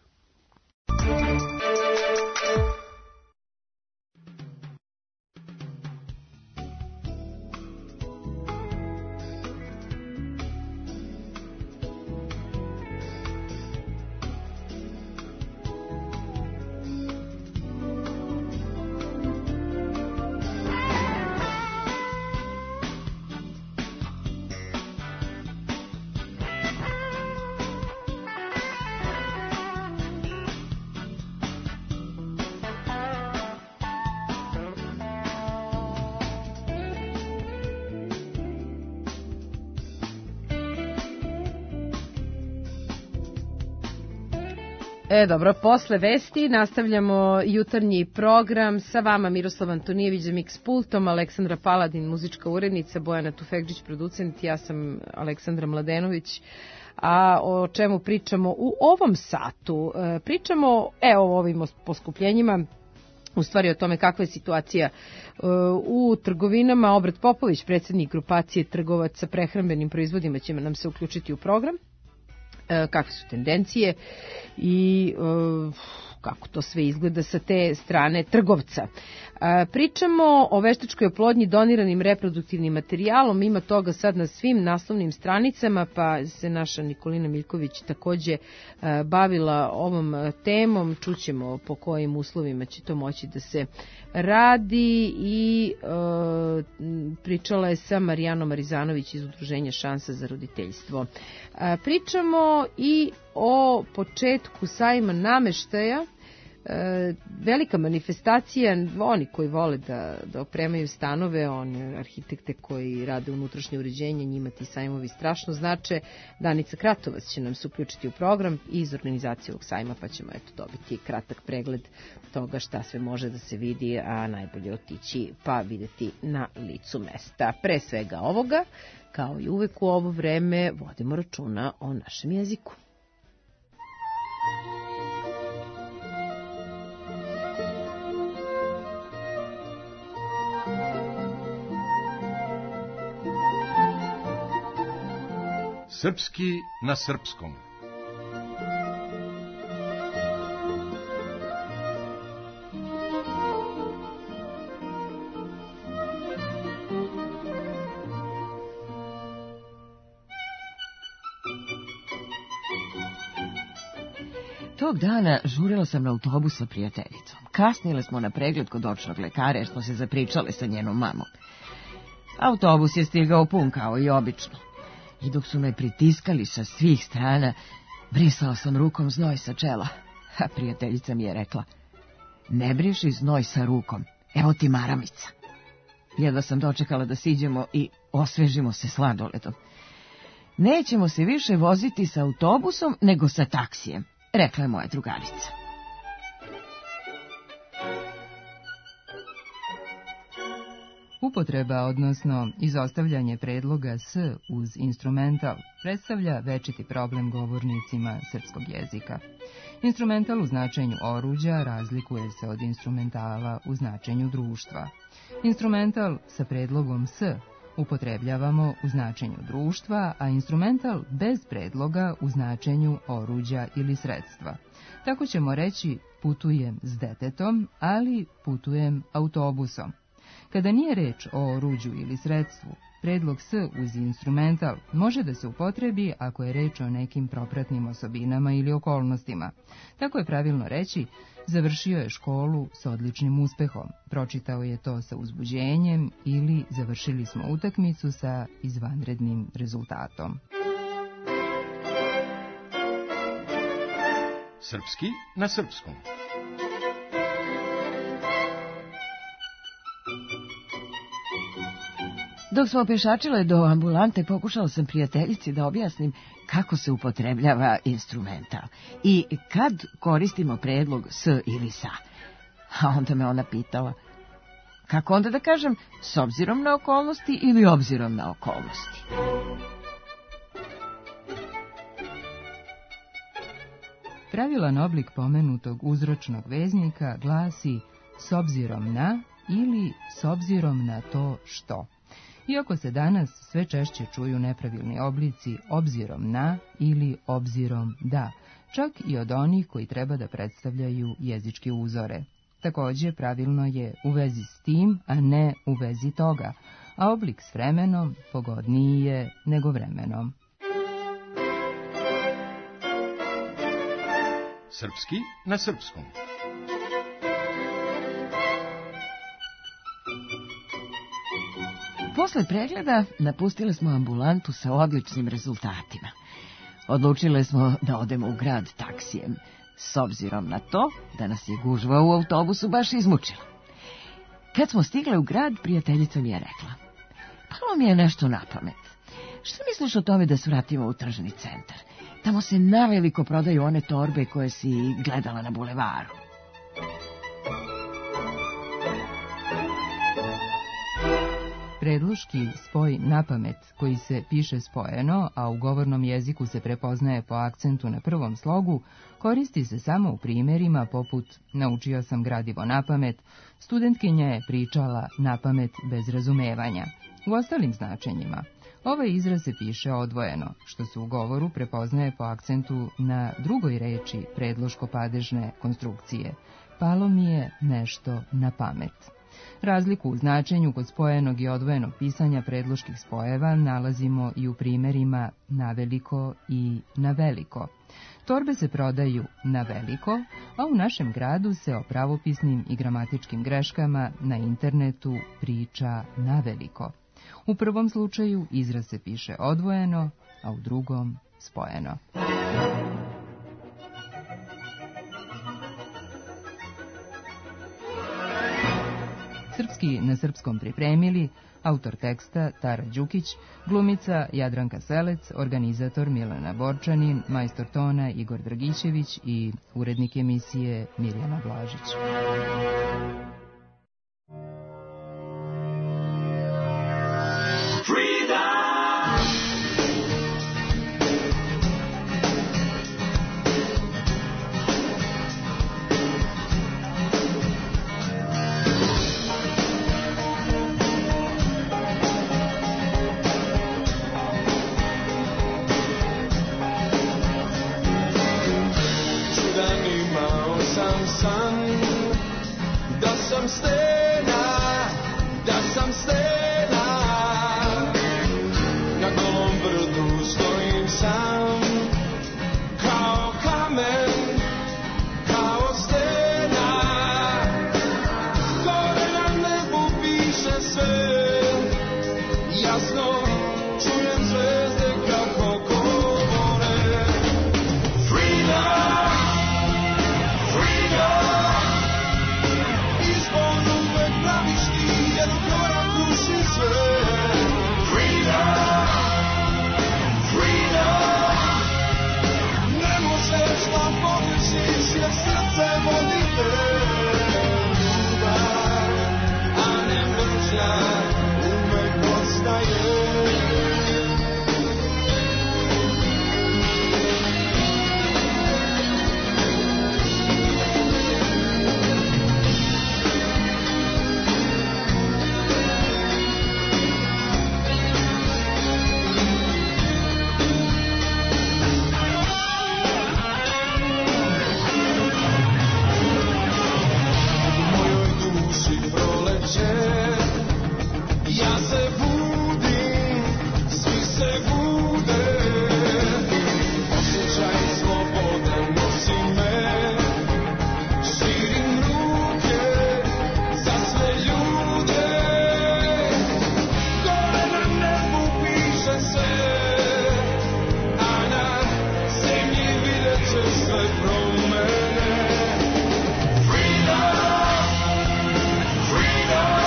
E, dobro, posle vesti nastavljamo jutarnji program sa vama Miroslav Antonijević za Mix Pultom, Aleksandra Paladin, muzička urednica, Bojana Tufekđić, producent, ja sam Aleksandra Mladenović. A o čemu pričamo u ovom satu? E, pričamo e, o ovim poskupljenjima, u stvari o tome kakva je situacija e, u trgovinama. Obrat Popović, predsjednik grupacije trgovaca prehrambenim proizvodima, će nam se uključiti u program. Kakve su tendencije i kako to sve izgleda sa te strane trgovca. Pričamo o veštačkoj oplodnji doniranim reproduktivnim materijalom, ima toga sad na svim naslovnim stranicama, pa se naša Nikolina Miljković takođe bavila ovom temom, čućemo po kojim uslovima će to moći da se radi i e, pričala je sa Marijanom Arizanović iz Udruženja Šansa za roditeljstvo. E, pričamo i o početku sajma nameštaja. E, velika manifestacija, oni koji vole da, da opremaju stanove, oni arhitekte koji rade unutrašnje uređenje, njima ti sajmovi strašno znače. Danica Kratovac će nam se uključiti u program iz organizacije ovog sajma, pa ćemo eto dobiti kratak pregled toga šta sve može da se vidi, a najbolje otići pa videti na licu mesta. Pre svega ovoga, kao i uvek u ovo vreme, vodimo računa o našem jeziku. Srpski na srpskom. Tog dana žurila sam na autobus sa prijateljicom. Kasnile smo na pregled kod očnog lekara jer smo se zapričale sa njenom mamom. Autobus je stigao pun kao i obično. I dok su me pritiskali sa svih strana, brisala sam rukom znoj sa čela. A prijateljica mi je rekla: ne briši znoj sa rukom, evo ti maramica. Jedva sam dočekala da siđemo i osvežimo se sladoledom. Nećemo se više voziti sa autobusom nego sa taksijem, rekla je moja drugarica. Upotreba, odnosno izostavljanje predloga s uz instrumental, predstavlja večiti problem govornicima srpskog jezika. Instrumental u značenju oruđa razlikuje se od instrumentala u značenju društva. Instrumental sa predlogom s upotrebljavamo u značenju društva, a instrumental bez predloga u značenju oruđa ili sredstva. Tako ćemo reći putujem s detetom, ali putujem autobusom. Kada nije reč o oruđu ili sredstvu, predlog s uz instrumental može da se upotrebi ako je reč o nekim propratnim osobinama ili okolnostima. Tako je pravilno reći: završio je školu s odličnim uspehom, pročitao je to sa uzbuđenjem ili završili smo utakmicu sa izvanrednim rezultatom. Srpski na srpskom. Dok smo pešačile do ambulante, pokušala sam prijateljici da objasnim kako se upotrebljava instrumental i kad koristimo predlog s ili sa. A onda me ona pitala: kako onda da kažem, s obzirom na okolnosti ili obzirom na okolnosti? Pravilan oblik pomenutog uzročnog veznika glasi s obzirom na ili s obzirom na to što. Iako se danas sve češće čuju nepravilni oblici obzirom na ili obzirom da, čak i od onih koji treba da predstavljaju jezičke uzore. Također pravilno je u vezi s tim, a ne u vezi toga, a oblik s vremenom pogodniji je nego vremenom. Srpski na srpskom. Posle pregleda napustile smo ambulantu sa odličnim rezultatima. Odlučile smo da odemo u grad taksijem, s obzirom na to da nas je gužva u autobusu baš izmučila. Kad smo stigle u grad, prijateljica mi je rekla: palo mi je nešto na pamet. Što misliš o tome da svratimo u tržni centar? Tamo se naveliko prodaju one torbe koje si gledala na bulevaru. Predloški spoj napamet, koji se piše spojeno, a u govornom jeziku se prepoznaje po akcentu na prvom slogu, koristi se samo u primjerima poput naučio sam gradivo napamet, studentkinja je pričala napamet bez razumevanja. U ostalim značenjima ovaj izraz se piše odvojeno, što se u govoru prepoznaje po akcentu na drugoj reči predloško-padežne konstrukcije. Palo mi je nešto na pamet. Razliku u značenju kod spojenog i odvojenog pisanja predloških spojeva nalazimo i u primjerima na veliko i na veliko. Torbe se prodaju na veliko, a u našem gradu se o pravopisnim i gramatičkim greškama na internetu priča na veliko. U prvom slučaju izraz se piše odvojeno, a u drugom spojeno. Srpski na srpskom pripremili autor teksta Tara Đukić, glumica Jadranka Selec, organizator Milena Borčanin, majstor tona Igor Dragićević i urednik emisije Mirjana Blažić. sam san, da sam stena, da sam stena, na golom brdu stojim sam, kao kamen, kao stena, gore na nebu piše sve, jasno čujem zvezde kako govore. Freedom, freedom, izbor uvek praviš ti, jedan korak ruši sve. Freedom, freedom, ne možeš da pogrešiš jer srce vodi te. Ljubav, a ne mržnja, uvek ostaje. Ja se budim, svi se bude, osjećaj slobode nosi me, širim ruke za sve ljude, gore na nebu piše sve, a na zemlji vidjet će sve promene. Freedom, freedom,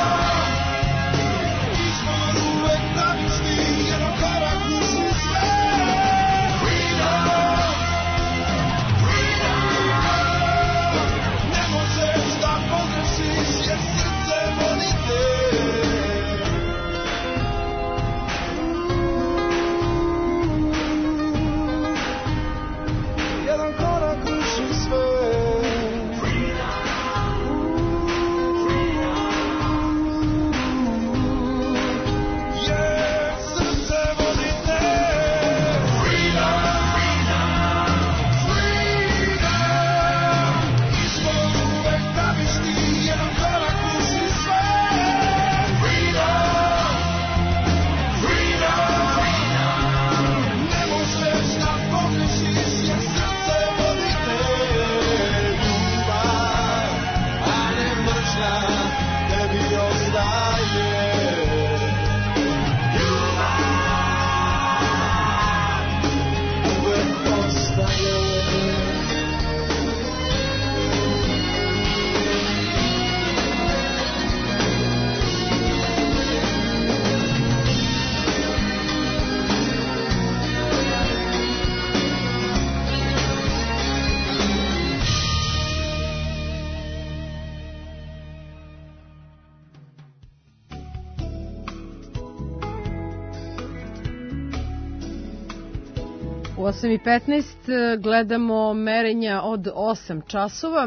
U osam i petnaest gledamo merenja od osam časova.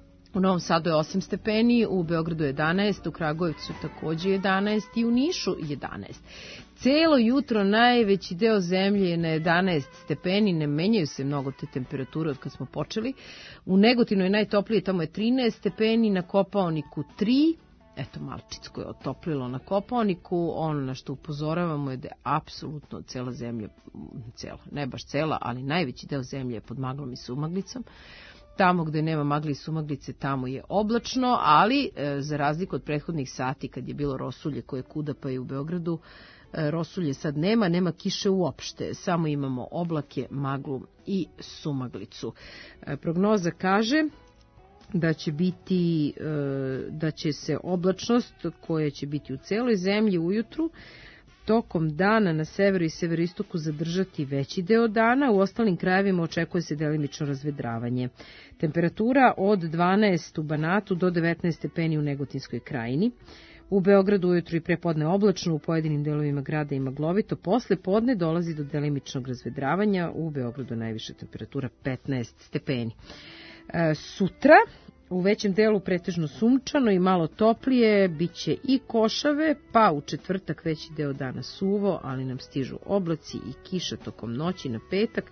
U Novom Sadu je osam stepeni, u Beogradu jedanaest, u Kragujevcu takođe jedanaest i u Nišu jedanaest. Celo jutro najveći deo zemlje je na jedanaest stepeni, ne menjaju se mnogo te temperature od kad smo počeli. U Negotinu je najtoplije, tamo je trinaest stepeni, na Kopaoniku tri. Eto, malčicko je otoplilo na Kopaoniku. Ono na što upozoravamo je da je apsolutno cela zemlja, cela, ne baš cela, ali najveći deo zemlje je pod maglom i sumaglicom. Tamo gde nema magle i sumaglice, tamo je oblačno, ali e, za razliku od prethodnih sati kad je bilo rosulje koje kuda pa i u Beogradu, e, rosulje sad nema, nema kiše uopšte, samo imamo oblake, maglu i sumaglicu. E, prognoza kaže da će biti, da će se oblačnost koja će biti u celoj zemlji ujutru tokom dana na severu i severoistoku zadržati veći deo dana, u ostalim krajevima očekuje se delimično razvedravanje. Temperatura od dvanaest u Banatu do devetnaest stepeni u Negotinskoj krajini. U Beogradu ujutru i prepodne oblačno, u pojedinim delovima grada i maglovito. Posle podne dolazi do delimičnog razvedravanja, u Beogradu najviša temperatura petnaest stepeni. E, sutra u većem delu pretežno sunčano i malo toplije, bit će i košave, pa u četvrtak veći deo dana suvo, ali nam stižu oblaci i kiša tokom noći na petak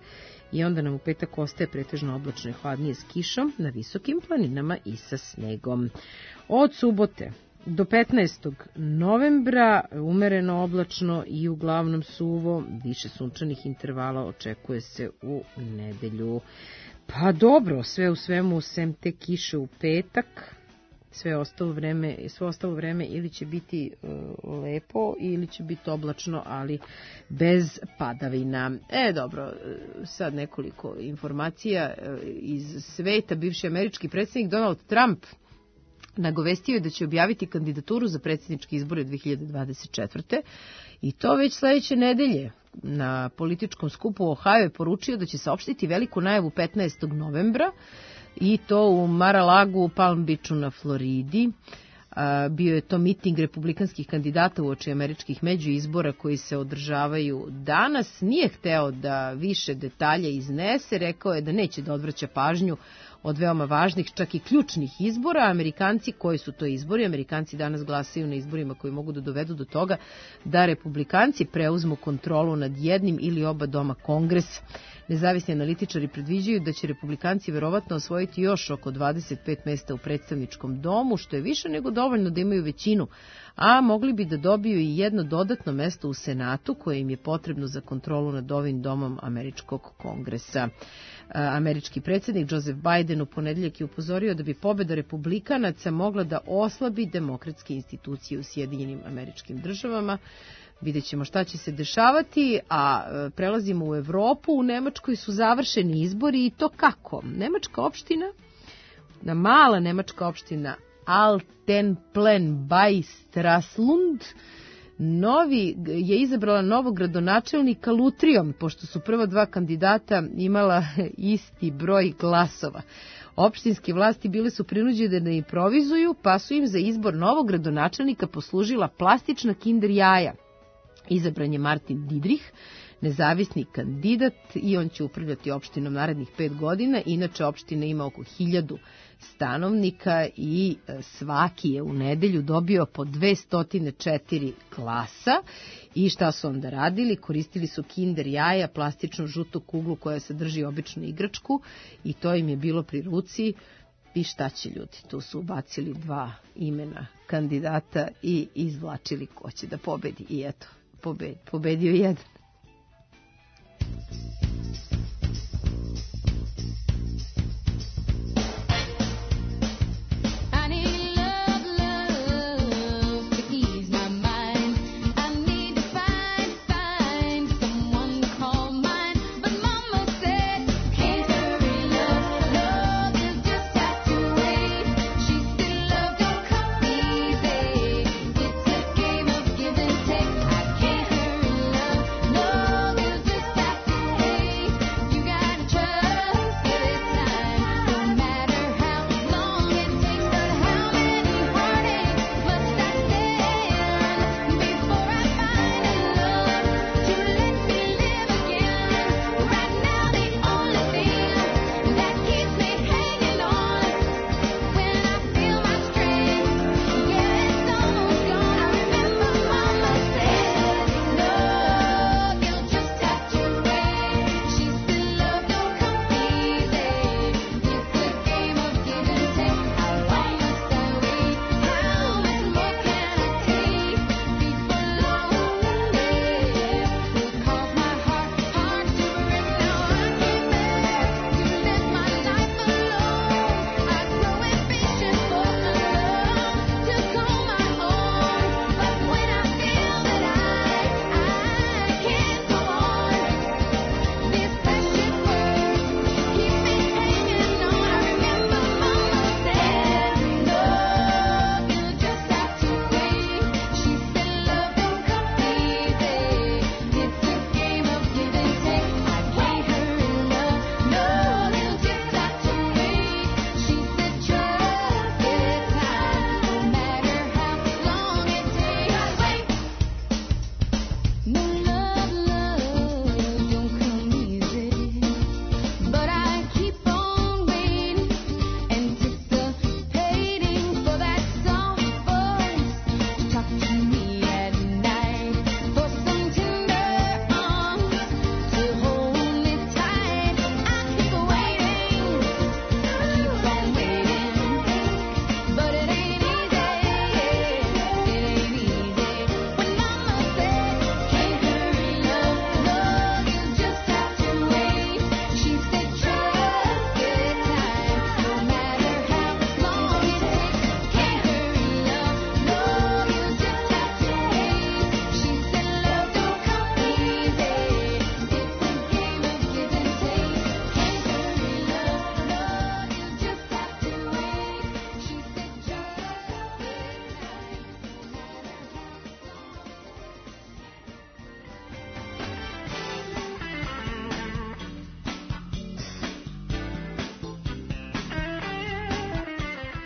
i onda nam u petak ostaje pretežno oblačno i hladnije s kišom na visokim planinama i sa snegom. Od subote do petnaestog novembra umereno oblačno i uglavnom suvo, više sunčanih intervala očekuje se u nedelju. Pa dobro, sve u svemu, sem te kiše u petak, sve ostalo vreme, sve ostalo vreme ili će biti uh, lepo ili će biti oblačno, ali bez padavina. E, dobro, sad nekoliko informacija uh, iz sveta. Bivši američki predsjednik Donald Trump nagovestio je da će objaviti kandidaturu za predsjedničke izbore dve hiljade dvadeset četvrte. i to već sledeće nedelje. Na političkom skupu u Ohio je poručio da će saopštiti veliku najavu petnaestog novembra i to u Mar-a-Lagu u Palm Beachu na Floridi. Bio je to miting republikanskih kandidata uoči američkih međuizbora koji se održavaju danas. Nije hteo da više detalja iznese, rekao je da neće da odvraća pažnju od veoma važnih, čak i ključnih izbora. Amerikanci, koji su to izbori? Amerikanci danas glasaju na izborima koji mogu da dovedu do toga da republikanci preuzmu kontrolu nad jednim ili oba doma Kongresa. Nezavisni analitičari predviđaju da će republikanci verovatno osvojiti još oko dvadeset pet mesta u predstavničkom domu, što je više nego dovoljno da imaju većinu, a mogli bi da dobiju i jedno dodatno mesto u Senatu koje im je potrebno za kontrolu nad ovim domom američkog Kongresa. Američki predsjednik Joseph Biden u ponedeljak je upozorio da bi pobeda republikanaca mogla da oslabi demokratske institucije u Sjedinjenim Američkim Državama. Vidjet ćemo šta će se dešavati, a prelazimo u Evropu. U Nemačkoj su završeni izbori i to kako? Nemačka opština, na mala nemačka opština Altenplen bei Straslund, novi je izabrala novog gradonačelnika lutrijom, pošto su prva dva kandidata imala isti broj glasova. Opštinske vlasti bile su prinuđene da improvizuju, pa su im za izbor novog gradonačelnika poslužila plastična kinder jaja. Izabran je Martin Didrich, nezavisni kandidat, i on će upravljati opštinom narednih pet godina. Inače, opština ima oko hiljadu stanovnika i svaki je u nedelju dobio po dvesta četiri glasa. I šta su onda radili? Koristili su kinder jaja, plastičnu žutu kuglu koja sadrži običnu igračku, i to im je bilo pri ruci. I šta će ljudi? Tu su ubacili dva imena kandidata i izvlačili ko će da pobedi. I eto, pobedio jedan. No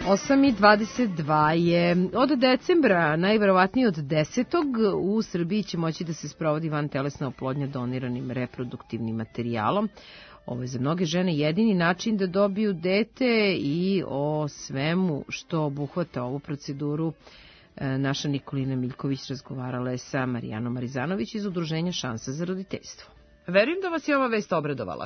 osam i dvadeset dva je. Od decembra, najverovatnije od desetog u Srbiji će moći da se sprovodi vantelesna oplodnja doniranim reproduktivnim materijalom. Ovo je za mnoge žene jedini način da dobiju dete i o svemu što obuhvata ovu proceduru naša Nikolina Miljković razgovarala je sa Marijanom Marizanović iz Udruženja Šansa za roditeljstvo. Verujem da vas je ova vest obradovala.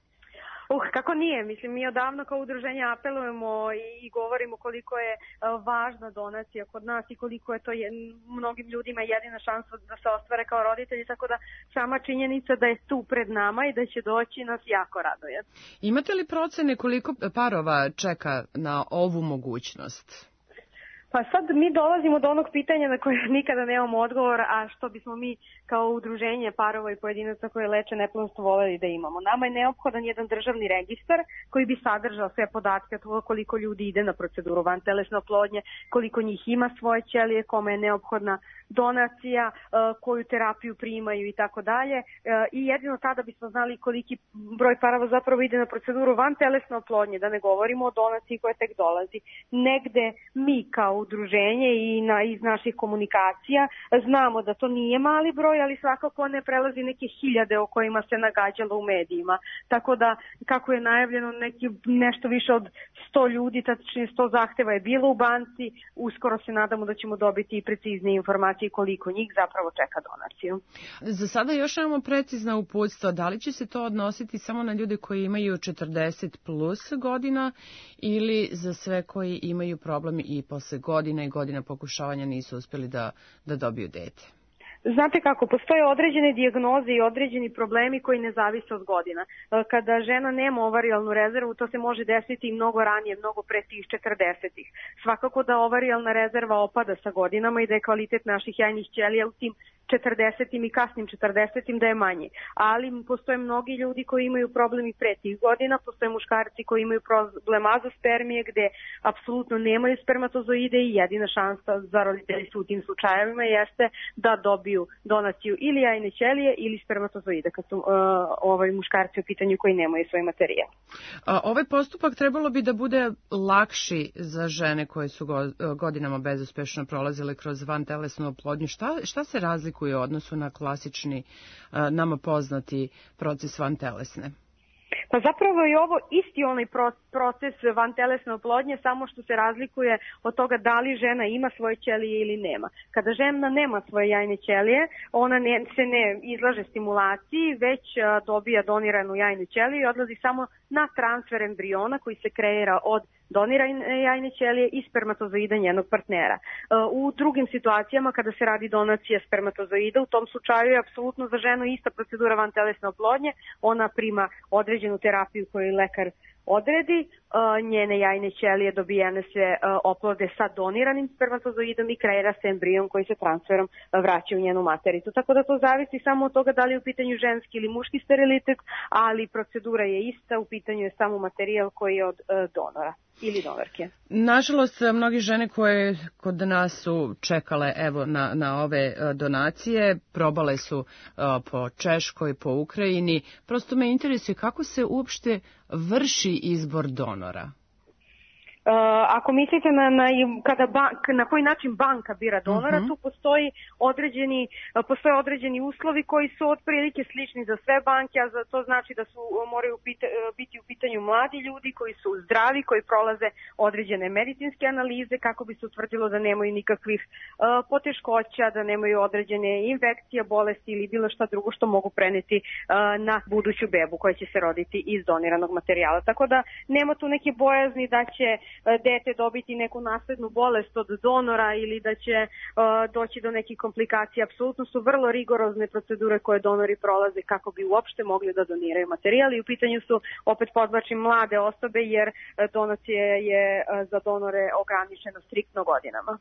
Uh, kako nije, mislim, mi odavno kao udruženje apelujemo i, i govorimo koliko je uh, važna donacija kod nas i koliko je to je, mnogim ljudima jedina šansa da se ostvare kao roditelji, tako da sama činjenica da je tu pred nama i da će doći nas jako raduje. Imate li procene koliko parova čeka na ovu mogućnost? Pa sad mi dolazimo do onog pitanja na koje nikada nemamo odgovor, a što bismo mi kao udruženje parova i pojedinaca koje leče neplodnost voljeli da imamo. Nama je neophodan jedan državni registar koji bi sadržao sve podatke o koliko ljudi ide na proceduru vantelesne oplodnje, koliko njih ima svoje ćelije, kome je neophodna donacija, koju terapiju primaju i tako dalje. I jedino tada bismo znali koliki broj parova zapravo ide na proceduru vantelesne oplodnje, da ne govorimo o donaciji koja tek dolazi. Negde mi kao udruženje i na, iz naših komunikacija znamo da to nije mali broj, ali svakako ne prelazi neke hiljade o kojima se nagađalo u medijima. Tako da, kako je najavljeno, neki, nešto više od sto ljudi, tačnije sto zahteva je bilo u banci, uskoro se nadamo da ćemo dobiti i preciznije informacije koliko njih zapravo čeka donaciju. Za sada još nemamo precizna uputstva. Da li će se to odnositi samo na ljude koji imaju četrdeset plus godina ili za sve koji imaju problem i posle godina i godina pokušavanja nisu uspjeli da, da dobiju dete? Znate kako, postoje određene dijagnoze i određeni problemi koji ne zavise od godina. Kada žena nema ovarijalnu rezervu, to se može desiti i mnogo ranije, mnogo pre tih četrdesetih. Svakako da ovarijalna rezerva opada sa godinama i da je kvalitet naših jajnih ćelija u tim četrdesetim i kasnim četrdesetim da je manji. Ali postoje mnogi ljudi koji imaju problem i pre tih godina, postoje muškarci koji imaju problem azospermije gde apsolutno nemaju spermatozoide i jedina šansa za roditeljstvo u tim slučajevima jeste da dobiju donaciju ili jajne ćelije ili spermatozoide kad su uh, ovaj muškarci u pitanju koji nemaju svoj materijal. A, ovaj postupak trebalo bi da bude lakši za žene koje su go, godinama bezuspešno prolazile kroz vantelesnu oplodnju. Šta, šta se razlikuje u odnosu na klasični, nama poznati proces vantelesne? Pa zapravo je ovo isti onaj proces vantelesne oplodnje, samo što se razlikuje od toga da li žena ima svoje ćelije ili nema. Kada žena nema svoje jajne ćelije, ona ne, se ne izlaže stimulaciji, već dobija doniranu jajnu ćeliju i odlazi samo na transfer embriona koji se kreira od donirane jajne ćelije i spermatozoida njenog partnera. U drugim situacijama kada se radi donacija spermatozoida, u tom slučaju je apsolutno za ženu ista procedura vantelesne oplodnje, ona prima određenu terapiju koju lekar odredi, njene jajne ćelije dobijene se oplode sa doniranim spermatozoidom i kreira se embrion koji se transferom vraća u njenu matericu. Tako da to zavisi samo od toga da li je u pitanju ženski ili muški sterilitet, ali procedura je ista, u pitanju je samo materijal koji je od donora ili donorke. Nažalost, mnogi žene koje kod nas su čekale evo na, na ove donacije, probale su uh, po Češkoj, po Ukrajini. Prosto me interesuje kako se uopšte vrši izbor donora. Uh, ako mislite na, na, kada bank, na koji način banka bira donora, uh-huh. tu postoji određeni, uh, postoje određeni uslovi koji su otprilike slični za sve banke, a za to znači da su moraju pita, biti u pitanju mladi ljudi koji su zdravi, koji prolaze određene medicinske analize kako bi se utvrdilo da nemaju nikakvih uh, poteškoća, da nemaju određene infekcije, bolesti ili bilo šta drugo što mogu preneti uh, na buduću bebu koja će se roditi iz doniranog materijala. Tako da nema tu neke bojazni da će dete dobiti neku naslednu bolest od donora ili da će uh, doći do nekih komplikacija. Apsolutno su vrlo rigorozne procedure koje donori prolaze kako bi uopšte mogli da doniraju materijal i u pitanju su, opet podvlačim, mlade osobe jer donacije je uh, za donore ograničeno striktno godinama.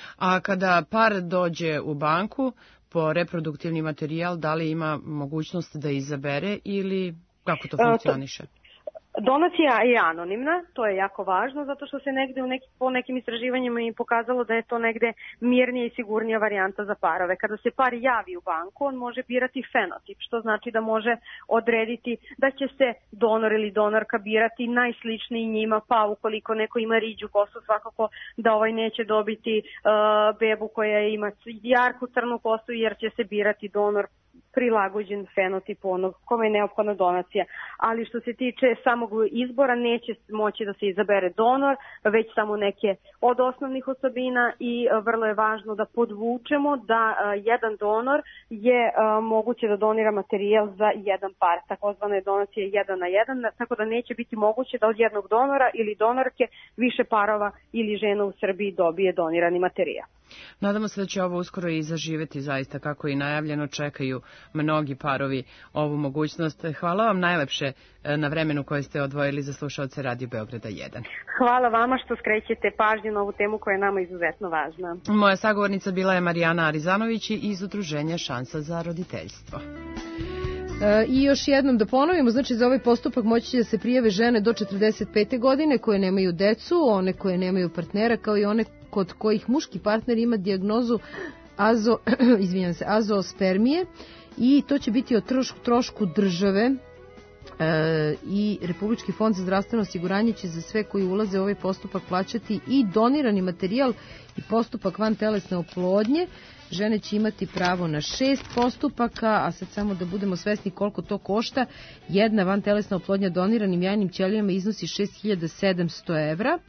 A kada par dođe u banku po reproduktivni materijal, da li ima mogućnost da izabere ili kako to funkcioniše? Uh, to... Donacija je anonimna, to je jako važno, zato što se negde u neki, po nekim istraživanjima i pokazalo da je to negde mirnija i sigurnija varijanta za parove. Kada se par javi u banku, on može birati fenotip, što znači da može odrediti da će se donor ili donorka birati najsličniji njima, pa ukoliko neko ima riđu kosu, svakako da ovaj neće dobiti uh, bebu koja ima jarku crnu kosu, jer će se birati donor prilagođen fenotipu onog kome je neophodna donacija. Ali što se tiče samog izbora, neće moći da se izabere donor, već samo neke od osnovnih osobina i vrlo je važno da podvučemo da jedan donor je moguće da donira materijal za jedan par, takozvana je donacija jedan na jedan, tako da neće biti moguće da od jednog donora ili donorke više parova ili žena u Srbiji dobije donirani materijal. Nadamo se da će ovo uskoro i zaživeti zaista kako je najavljeno, čekaju mnogi parovi ovu mogućnost. Hvala vam najlepše na vremenu koje ste odvojili za slušaoce Radio Beograda jedan. Hvala vama što skrećete pažnju na ovu temu koja je nama izuzetno važna. Moja sagovornica bila je Marijana Arizanović iz Udruženja Šansa za roditeljstvo. E, I još jednom da ponovimo, znači za ovaj postupak moći će da se prijave žene do četrdeset pete godine koje nemaju decu, one koje nemaju partnera, kao i one kod kojih muški partner ima dijagnozu azo, izvinjam se, azoospermije, i to će biti o trošku, trošku države. E, i Republički fond za zdravstveno osiguranje će za sve koji ulaze u ovaj postupak plaćati i donirani materijal i postupak vantelesne oplodnje. Žene će imati pravo na šest postupaka, a sad samo da budemo svesni koliko to košta. Jedna vantelesna oplodnja doniranim jajnim ćelijama iznosi šest hiljada sedamsto evra.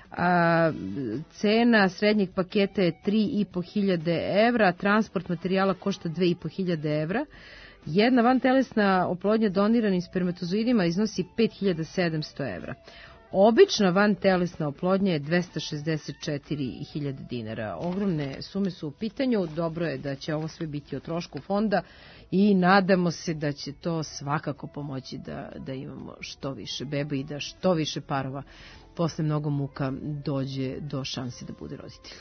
A, cena srednjeg paketa je tri i po hiljade evra, transport materijala košta dve i po hiljade evra. Jedna vantelesna oplodnja doniranim spermatozoidima iznosi pet hiljada sedamsto evra. Obična vantelesna oplodnja je dvesta šezdeset četiri hiljade dinara. Ogromne sume su u pitanju, dobro je da će ovo sve biti o trošku fonda i nadamo se da će to svakako pomoći da, da imamo što više beba i da što više parova posle mnogo muka dođe do šanse da bude roditelj.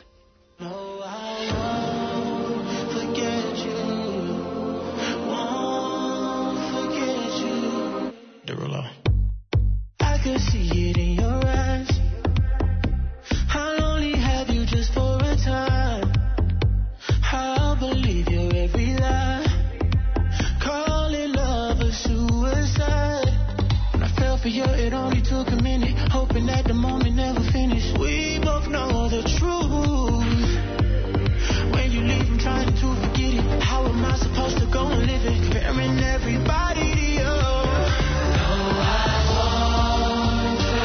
I could see it in your eyes. I'll only have you just for a time. I'll believe your every lie. Call it love or suicide. When I fell for you, it only took a minute. Hoping that the moment never finished. We both know the truth. When you leave, I'm trying to forget it. How am I supposed to go and live it? Comparing everybody to you. No, I won't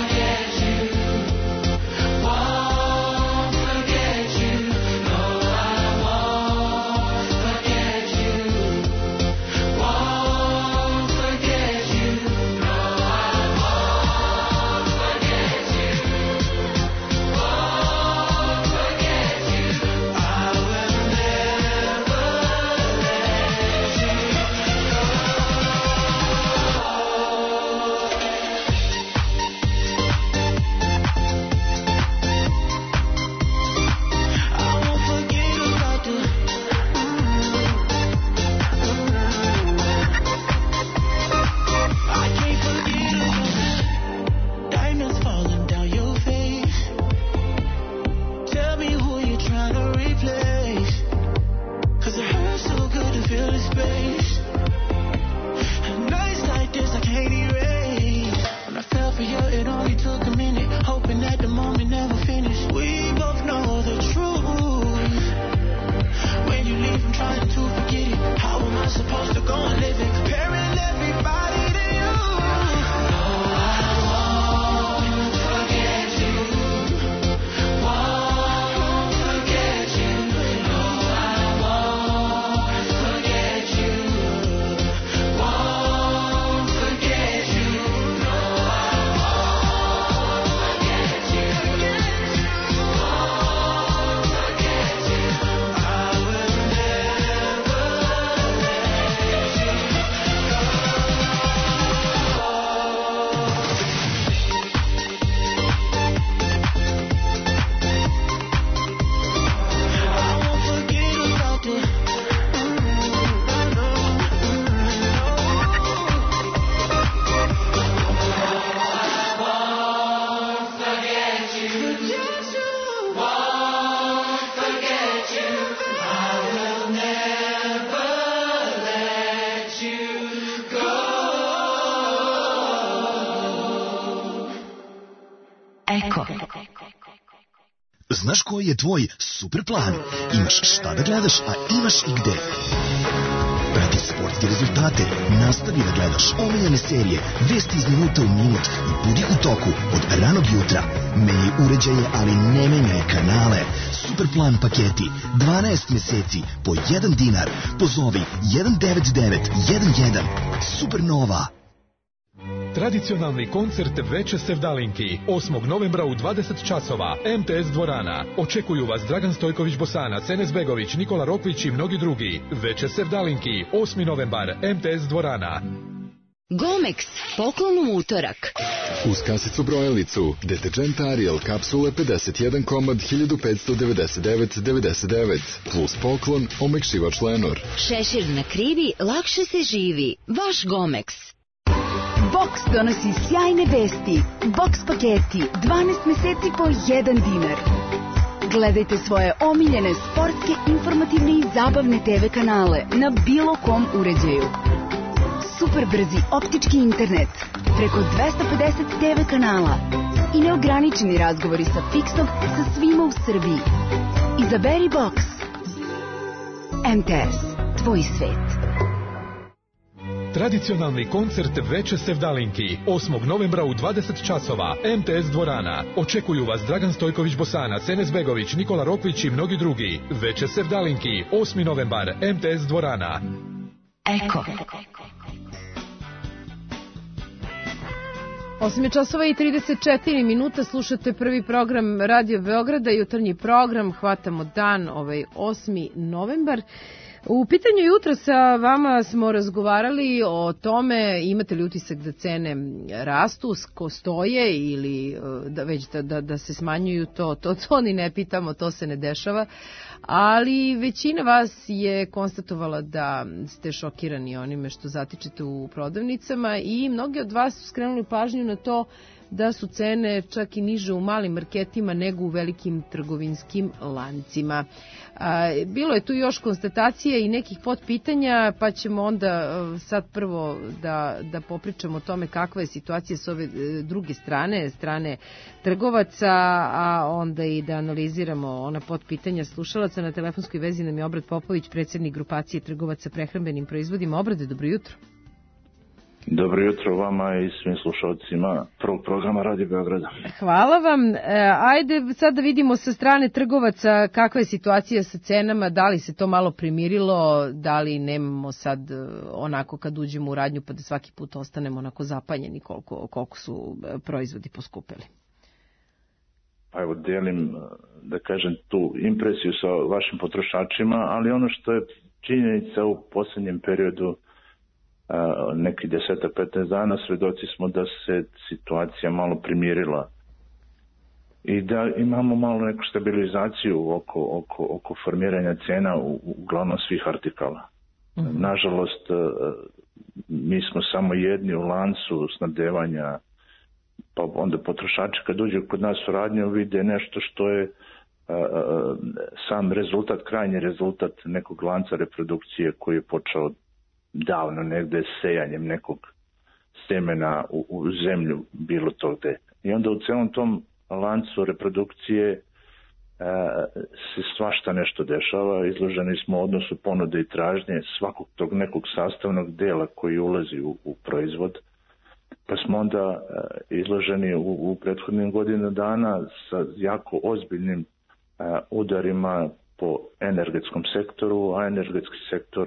Znaš koji je tvoj super plan? Imaš šta da gledaš, a imaš i gde. Prati sportske rezultate, nastavi da gledaš omiljene serije, vesti iz minuta u minut i budi u toku od ranog jutra. Menjaj uređaje, ali ne menjaj kanale. Super plan paketi, dvanaest meseci po jedan dinar. Pozovi jedan devet devet jedan jedan. Supernova. Tradicionalni koncert Veče Sevdalinki, osmog novembra u dvadeset časova, M T S dvorana. Očekuju vas Dragan Stojković Bosanac, Enes Begović, Nikola Rokvić i mnogi drugi. Veče Sevdalinki, osmi novembar, M T S dvorana. Gomex, poklon u utorak. Uz kasicu brojalicu, deterđent Ariel, kapsule pedeset jedan komad, hiljadu petsto devedeset devet devedeset devet, plus poklon, omekšivač Lenor. Šešir na krivi, lakše se živi. Vaš Gomex. Boks donosi sjajne vesti. Boks paketi, dvanaest meseci po jedan dinar. Gledajte svoje omiljene sportske, informativne i zabavne te ve kanale na bilo kom uređaju. Super brzi optički internet, preko dvesta pedeset te ve kanala i neograničeni razgovori sa fiksom sa svima u Srbiji. Izaberi Boks. M T S, tvoj svet. Tradicionalni koncert Veče Sevdalinki, osmog novembra u dvadeset časova, M T S dvorana. Očekuju vas Dragan Stojković Bosanac, Enes Begović, Nikola Rokvić i mnogi drugi. Veče Sevdalinki, osmi novembar, M T S dvorana. Eko. osam časova i trideset četiri minuta, slušate prvi program Radio Beograda, jutarnji program, hvatamo dan, ovaj osmi novembar. U pitanju jutra sa vama smo razgovarali o tome imate li utisak da cene rastu, ko stoje ili da već da, da, da se smanjuju, to, to, to ni ne pitamo, to se ne dešava, ali većina vas je konstatovala da ste šokirani onime što zatičete u prodavnicama i mnogi od vas su skrenuli pažnju na to da su cene čak i niže u malim marketima nego u velikim trgovinskim lancima. Bilo je tu još konstatacije i nekih potpitanja, pa ćemo onda sad prvo da, da popričamo o tome kakva je situacija s ove druge strane, strane trgovaca, a onda i da analiziramo ona potpitanja slušalaca. Na telefonskoj vezi nam je Obrad Popović, predsjednik grupacije trgovaca prehrambenim proizvodima. Obrade, dobro jutro. Dobro jutro vama i svim slušalcima prvog programa Radio Beograda. Hvala vam. Ajde sad da vidimo sa strane trgovaca kakva je situacija sa cenama, da li se to malo primirilo, da li nemamo sad onako kad uđemo u radnju pa da svaki put ostanemo onako zapanjeni koliko, koliko su proizvodi poskupili. Pa evo, delim, da kažem, tu impresiju sa vašim potrošačima, ali ono što je činjenica u posljednjem periodu, neki deset petnaest dana, svedoci smo da se situacija malo primirila i da imamo malo neku stabilizaciju oko, oko, oko formiranja cena u, uglavnom svih artikala. Mm-hmm. Nažalost, mi smo samo jedni u lancu snabdevanja, pa onda potrošači kad uđu kod nas u radnju vide nešto što je a, a, sam rezultat, krajnji rezultat nekog lanca reprodukcije koji je počeo davno negde sejanjem nekog semena u, u zemlju, bilo to gde. I onda u celom tom lancu reprodukcije e, se svašta nešto dešava, izloženi smo odnosu ponude i tražnje svakog tog nekog sastavnog dela koji ulazi u, u proizvod, pa smo onda e, izloženi u, u prethodnim godinu dana sa jako ozbiljnim e, udarima po energetskom sektoru, a energetski sektor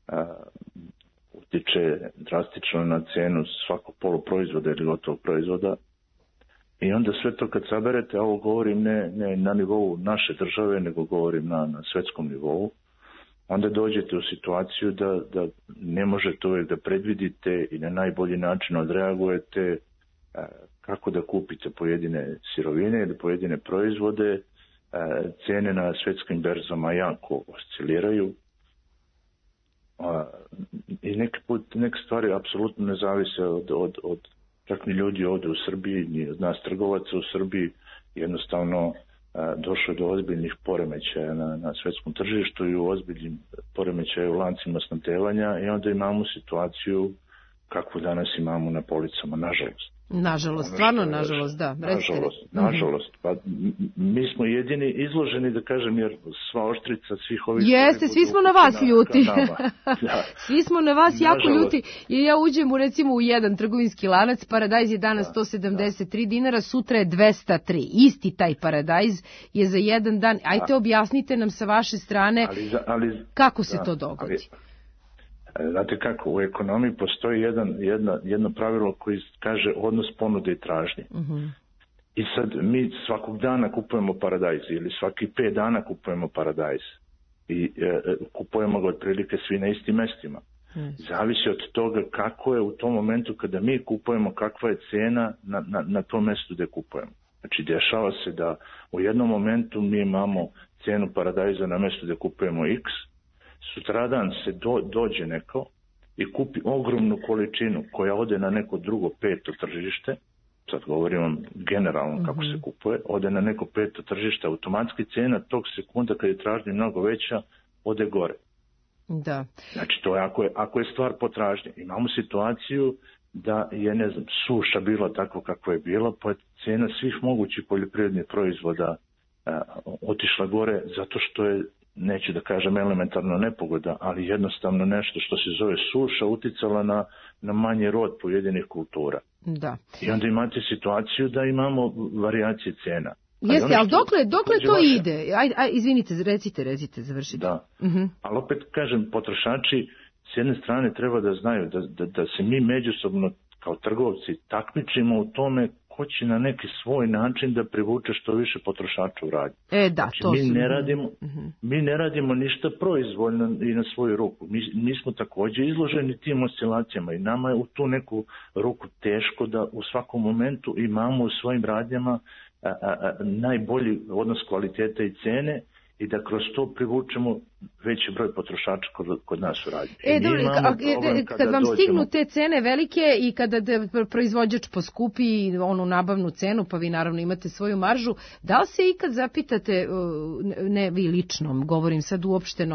utiče drastično na cenu svakog poluproizvoda ili gotovog proizvoda. I onda sve to kad saberete, ovo govorim ne, ne na nivou naše države, nego govorim na, na svetskom nivou, onda dođete u situaciju da, da ne možete uvijek da predvidite i na najbolji način odreagujete kako da kupite pojedine sirovine ili pojedine proizvode. Cene na svetskim berzama jako osciliraju. I neki put, neke stvari apsolutno ne zavise od, od, od čak ni ljudi ovdje u Srbiji, ni od nas trgovaca u Srbiji, jednostavno a, došlo do ozbiljnih poremećaja na, na svetskom tržištu i u ozbiljnim poremećaja u lancima snabdevanja i onda imamo situaciju kakvu danas imamo na policama, nažalost. Nažalost, stvarno nažalost, da. Nažalost, nažalost. Pa, mi smo jedini izloženi, da kažem, jer sva oštrica svih ovih... Jeste, svi smo na vas ljuti. Da. Svi smo na vas jako Nažalost. ljuti. Jer ja uđem u, recimo, u jedan trgovinski lanac, paradajz je danas sto sedamdeset tri dinara, sutra je dvesta tri. Isti taj paradajz je za jedan dan. Ajte, objasnite nam sa vaše strane ali, ali, kako se da, to dogodi. Ali, znate kako, u ekonomiji postoji jedan, jedna, jedno pravilo koji kaže odnos ponude i tražnje. Uh-huh. I sad mi svakog dana kupujemo paradajz ili svaki pet dana kupujemo paradajz i e, kupujemo ga otprilike svi na istim mestima. Yes. Zavisi od toga kako je u tom momentu kada mi kupujemo, kakva je cena na, na, na tom mestu gde kupujemo. Znači dešava se da u jednom momentu mi imamo cenu paradajza na mestu gde kupujemo X, sutradan se do, dođe neko i kupi ogromnu količinu koja ode na neko drugo peto tržište, sad govorim generalno mm-hmm. kako se kupuje, ode na neko peto tržište, automatski cena tog sekunda kad je tražnja mnogo veća, ode gore. Da. Znači to je ako je, ako je stvar potražnje. Imamo situaciju da je, ne znam, suša bila tako kako je bila, pa je cena svih mogućih poljoprivrednih proizvoda a, otišla gore zato što je, neću da kažem elementarna nepogoda, ali jednostavno nešto što se zove suša uticala na, na manji rod pojedinih kultura. Da. I onda imate situaciju da imamo varijacije cena. Jeste, ali dokle, dokle to vaše... ide? Aj, aj, izvinite, recite, recite, završite. Da, uh-huh. ali opet kažem, potrošači s jedne strane treba da znaju da, da, da se mi međusobno kao trgovci takmičimo u tome ko će na neki svoj način da privuče što više potrošača u radnju. E, da, znači, to mi su... ne radimo, uh-huh. mi ne radimo ništa proizvoljno i na svoju ruku. Mi, mi smo također izloženi tim oscilacijama i nama je u tu neku ruku teško da u svakom momentu imamo u svojim radnjama a, a, a, najbolji odnos kvaliteta i cene i da kroz to privučemo veći broj potrošača kod, kod nas u radnji. E, dobro, kad, kad vam dođemo... stignu te cene velike i kada proizvođač poskupi onu nabavnu cenu, pa vi naravno imate svoju maržu, da li se ikad zapitate, ne vi lično, govorim sad uopšteno,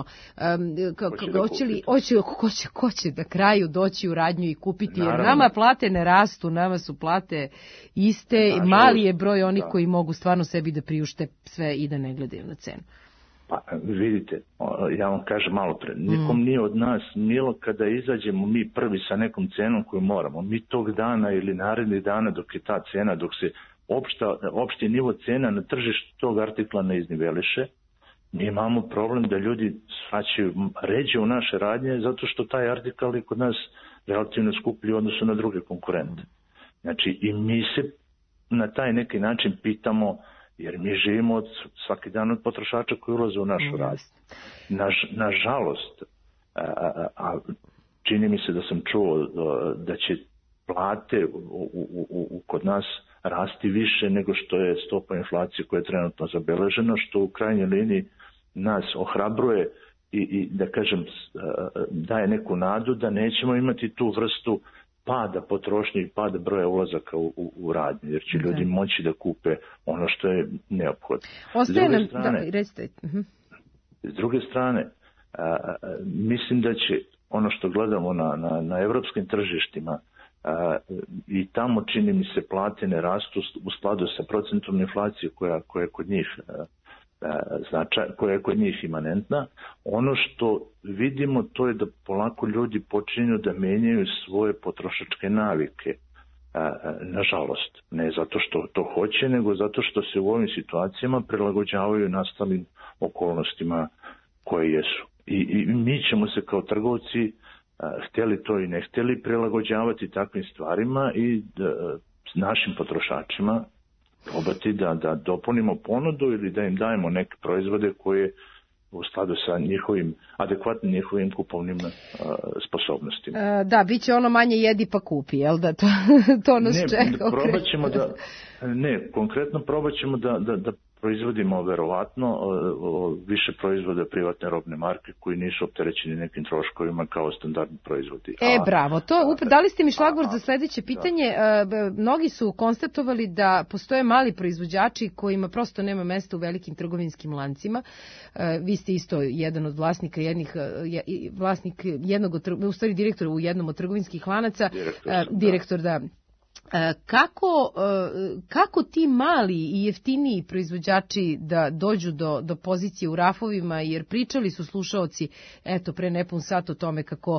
hoće li, hoće, ko, će, ko će da kraju doći u radnju i kupiti, jer nama plate ne rastu, nama su plate iste, nažalost, mali je broj onih da. Koji mogu stvarno sebi da priušte sve i da ne gledaju na cenu. Pa vidite, ja vam kažem malo pre, nikom nije od nas milo kada izađemo mi prvi sa nekom cenom koju moramo. Mi tog dana ili narednih dana dok je ta cena, dok se opšta, opšti nivo cena na tržištu tog artikla ne izniveliše, mi imamo problem da ljudi svaćaju ređe u naše radnje zato što taj artikal je kod nas relativno skuplji u odnosu na druge konkurente. Znači i mi se na taj neki način pitamo, jer mi živimo od, svaki dan od potrošača koji ulaze u našu radnju. Naž, nažalost, a, a, a čini mi se da sam čuo da će plate u, u, u, kod nas rasti više nego što je stopa inflacije koja je trenutno zabeležena, što u krajnjoj liniji nas ohrabruje i, i da kažem daje neku nadu da nećemo imati tu vrstu pada potrošnje i pada broja ulazaka u, u, u radnje, jer će okay. ljudi moći da kupe ono što je neophodno. Ostaje nam, strane, da, recite. Uh-huh. S druge strane, a, a, mislim da će ono što gledamo na, na, na evropskim tržištima a, i tamo čini mi se plate ne rastu u skladu sa procentom inflacije koja, koja je kod njih a, značaj, koja je kod njih imanentna. Ono što vidimo to je da polako ljudi počinju da menjaju svoje potrošačke navike. Nažalost, ne zato što to hoće, nego zato što se u ovim situacijama prilagođavaju nastalim okolnostima koje jesu. I, i mi ćemo se kao trgovci, hteli to i ne hteli, prilagođavati takvim stvarima i da, s našim potrošačima probati da, da dopunimo ponudu ili da im dajemo neke proizvode koje u skladu sa njihovim, adekvatnim njihovim kupovnim uh, sposobnostima. A, da, bit će ono manje jedi pa kupi, jel da? To, to nas ne, čeka. Probat ćemo da, ne, konkretno probat ćemo da, da, da proizvodimo verovatno više proizvoda privatne robne marke koji nisu opterećeni nekim troškovima kao standardni proizvodi. E, bravo, to dali ste mi šlagvort za sledeće pitanje. Da. Mnogi su konstatovali da postoje mali proizvođači kojima prosto nema mesta u velikim trgovinskim lancima. Vi ste isto jedan od vlasnika jednih, vlasnik jednog, u stvari direktor u jednom od trgovinskih lanaca. Direktor, direktor da. Kako, kako ti mali i jeftiniji proizvođači da dođu do, do pozicije u rafovima, jer pričali su slušaoci eto pre nepun sat o tome kako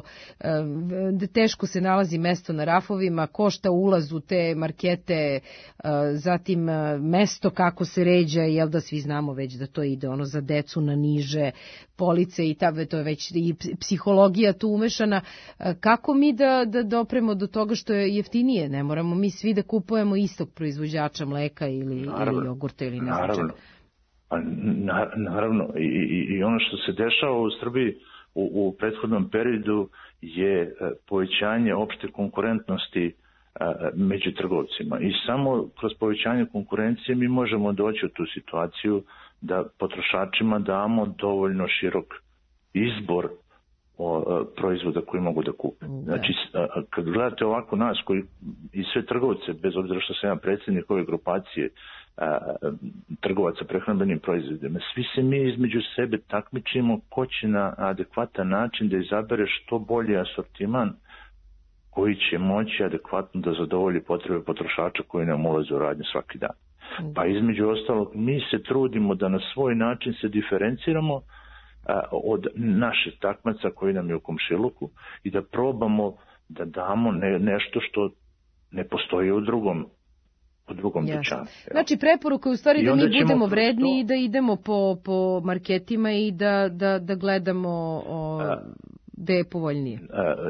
da teško se nalazi mesto na rafovima, košta ulaz u te markete, zatim mesto kako se ređa, jel da svi znamo već da to ide ono za decu na niže police i ta, to je već i psihologija tu umešana. Kako mi da, da dopremo do toga što je jeftinije? Ne moramo mi svi da kupujemo istog proizvođača mleka ili, ili jogurta ili ne znam čega. Pa, na, naravno, I, i, i ono što se dešava u Srbiji u, u prethodnom periodu je povećanje opšte konkurentnosti a, među trgovcima. I samo kroz povećanje konkurencije mi možemo doći u tu situaciju da potrošačima damo dovoljno širok izbor o proizvoda koji mogu da kupe. Znači, kad gledate ovako nas koji i sve trgovce, bez obzira što sam ja predsjednik ove grupacije trgovaca prehrambenim proizvodima, svi se mi između sebe takmičimo ko će na adekvatan način da izabere što bolji asortiman koji će moći adekvatno da zadovolji potrebe potrošača koji nam ulaze u radnju svaki dan. Pa između ostalog, mi se trudimo da na svoj način se diferenciramo od naših takmaca koji nam je u komšiluku i da probamo da damo ne, nešto što ne postoji u drugom u drugom dućanu. Znači preporuka je u stvari da mi budemo vredni i da idemo po, po marketima i da, da, da gledamo o, gde je povoljnije. A,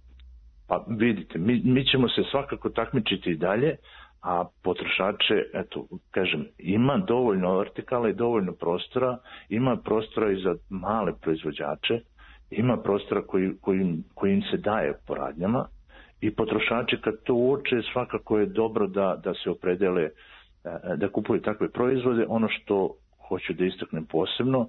pa vidite, mi, mi ćemo se svakako takmičiti i dalje, a potrošače, eto, kažem, ima dovoljno vertikala i dovoljno prostora, ima prostora i za male proizvođače, ima prostora koji, koji, koji im se daje po radnjama i potrošači kad to uoče svakako je dobro da, da se opredele, da kupuju takve proizvode. Ono što hoću da istaknem posebno,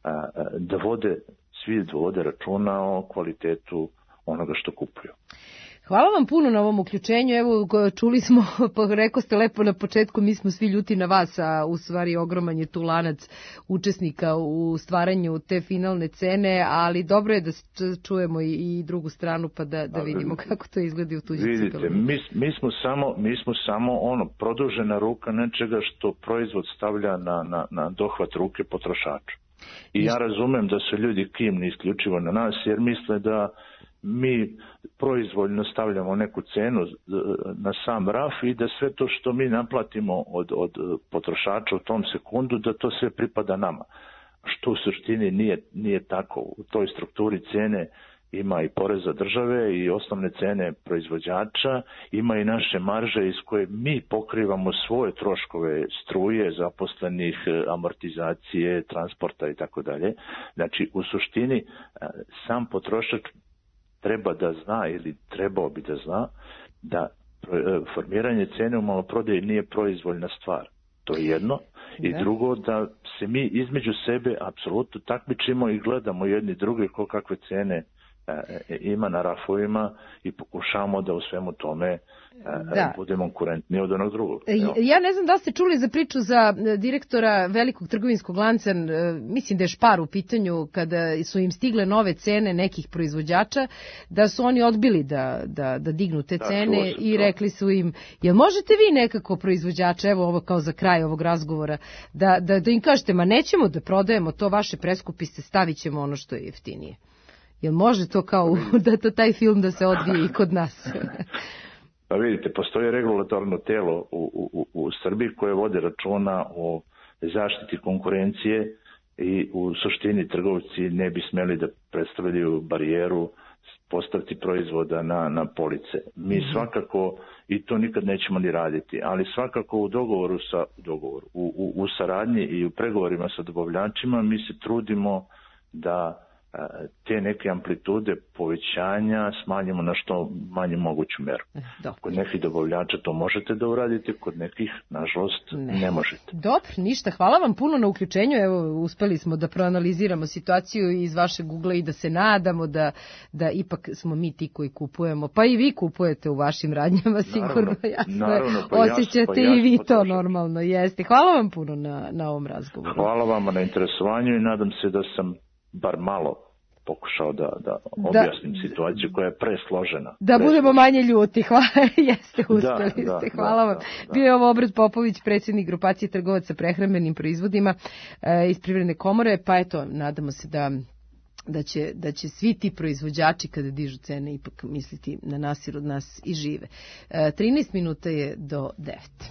da vode, svi da vode računa o kvalitetu onoga što kupuju. Hvala vam puno na ovom uključenju. Evo, čuli smo, pa rekao ste lepo na početku, mi smo svi ljuti na vas, a u stvari ogroman je tu lanac učesnika u stvaranju te finalne cene, ali dobro je da čujemo i, i drugu stranu pa da, da vidimo kako to izgleda u tuđim Vidite, mi, mi, smo samo, mi smo samo ono, produžena ruka nečega što proizvod stavlja na, na, na dohvat ruke potrošača. I ja razumem da su ljudi kimni isključivo na nas, jer misle da mi proizvoljno stavljamo neku cenu na sam raf i da sve to što mi naplatimo od, od potrošača u tom sekundu, da to sve pripada nama. Što u suštini nije, nije tako. U toj strukturi cene ima i poreza države i osnovne cene proizvođača, ima i naše marže iz koje mi pokrivamo svoje troškove struje, zaposlenih, amortizacije, transporta i tako dalje. Znači, u suštini, sam potrošač treba da zna ili trebao bi da zna da formiranje cene u maloprodaji nije proizvoljna stvar. To je jedno. I da. Drugo, da se mi između sebe apsolutno takmičimo i gledamo jedni druge ko kakve cene e, ima na rafovima i pokušamo da u svemu tome da. budemo konkurentni od onog drugog. Evo. Ja ne znam da ste čuli za priču za direktora velikog trgovinskog lanca, mislim da je Špar u pitanju, kada su im stigle nove cene nekih proizvođača, da su oni odbili da, da, da dignu te da, cene i rekli su im, jel možete vi nekako proizvođača, evo ovo kao za kraj ovog razgovora, da, da, da im kažete, ma nećemo da prodajemo to vaše preskupiste, stavit ćemo ono što je jeftinije. Jel može to kao da to taj film da se odvije i kod nas? Pa vidite, postoji regulatorno telo u, u, u Srbiji koje vode računa o zaštiti konkurencije i u suštini trgovci ne bi smeli da predstavljaju barijeru postaviti proizvoda na, na police. Mi mm-hmm. svakako, i to nikad nećemo ni raditi, ali svakako u dogovoru sa dogovoru, u, u, u saradnji i u pregovorima sa dobavljačima mi se trudimo da te neke amplitude povećanja smanjimo na što manje moguću meru. Dobro. Kod nekih dobavljača to možete da uradite, kod nekih, nažalost, ne, ne možete. Dobro, ništa. Hvala vam puno na uključenju. Evo, uspeli smo da proanaliziramo situaciju iz vašeg ugla i da se nadamo da, da ipak smo mi ti koji kupujemo. Pa i vi kupujete u vašim radnjama, sigurno. Jasno, naravno, pa osjećate pa i vi to potrošam. Normalno. Jeste. Hvala vam puno na, na ovom razgovoru. Hvala vama na interesovanju i nadam se da sam bar malo pokušao da, da objasnim da, situaciju koja je presložena. Da presložena. budemo manje ljuti. Hvala, jeste, uspeli da, ste. Da, Hvala da, vam. Da, da. Bio je ovo Obred Popović, predsjednik grupacije trgovaca prehrambenim proizvodima e, iz Privredne komore, pa eto, nadamo se da da će, da će svi ti proizvođači kada dižu cene ipak misliti na nas jer od nas i žive. E, trinaest minuta je do devet.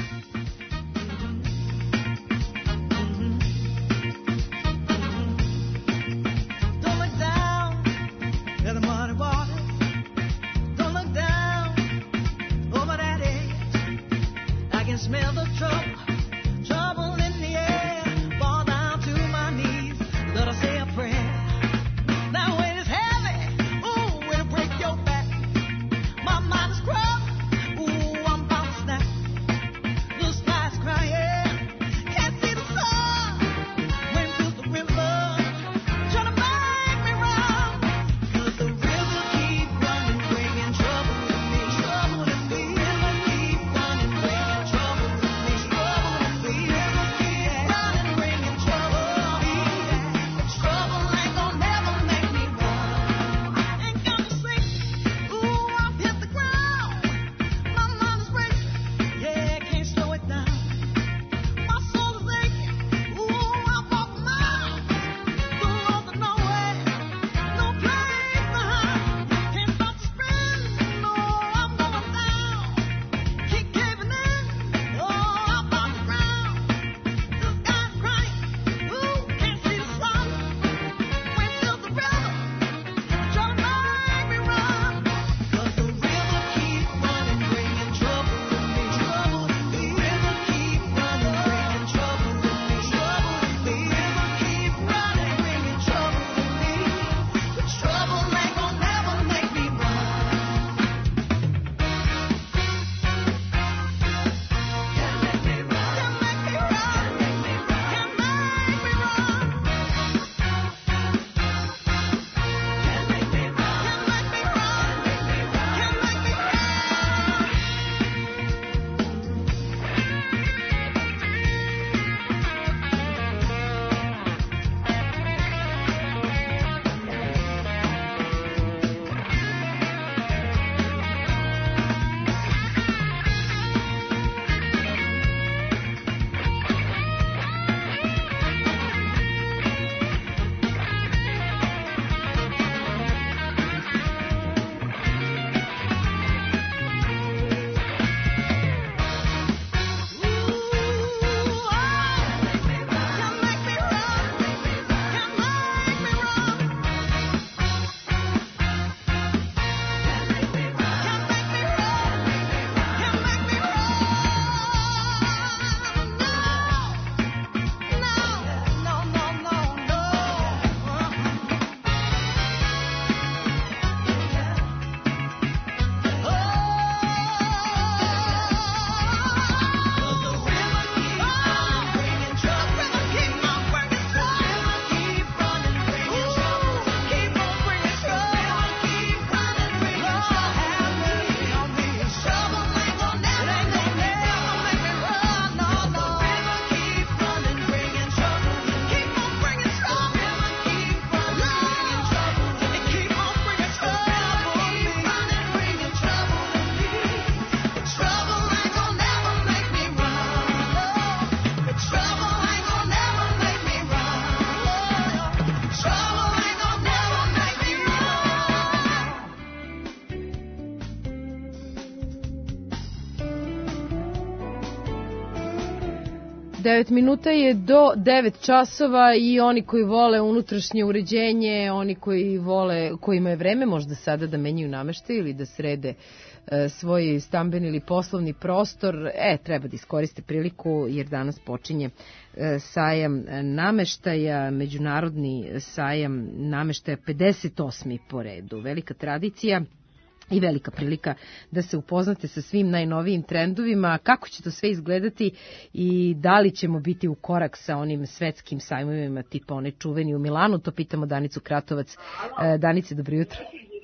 Smell the trouble, trouble in the air. Fall down to my knees, let us say a prayer. Now when it's heavy, ooh, it'll break your back. My mind is crumbling, ooh, I'm about to snap. The sky's crying, can't see the sun. When feels the river, trying to make me run. 'Cause the river keep running, bringing trouble to me, trouble to me. River keep running, bringing trouble. devet minuta je do devet časova i oni koji vole unutrašnje uređenje, oni koji vole, kojima je vreme možda sada da menjaju nameštaj ili da srede e, svoj stambeni ili poslovni prostor, e, treba da iskoriste priliku jer danas počinje e, sajam nameštaja, međunarodni sajam nameštaja pedeset osmi po redu. Velika tradicija i velika prilika da se upoznate sa svim najnovijim trendovima, kako će to sve izgledati i da li ćemo biti u korak sa onim svetskim sajmovima tipa one čuveni u Milanu, to pitamo Danicu Kratovac. Danice, dobro jutro.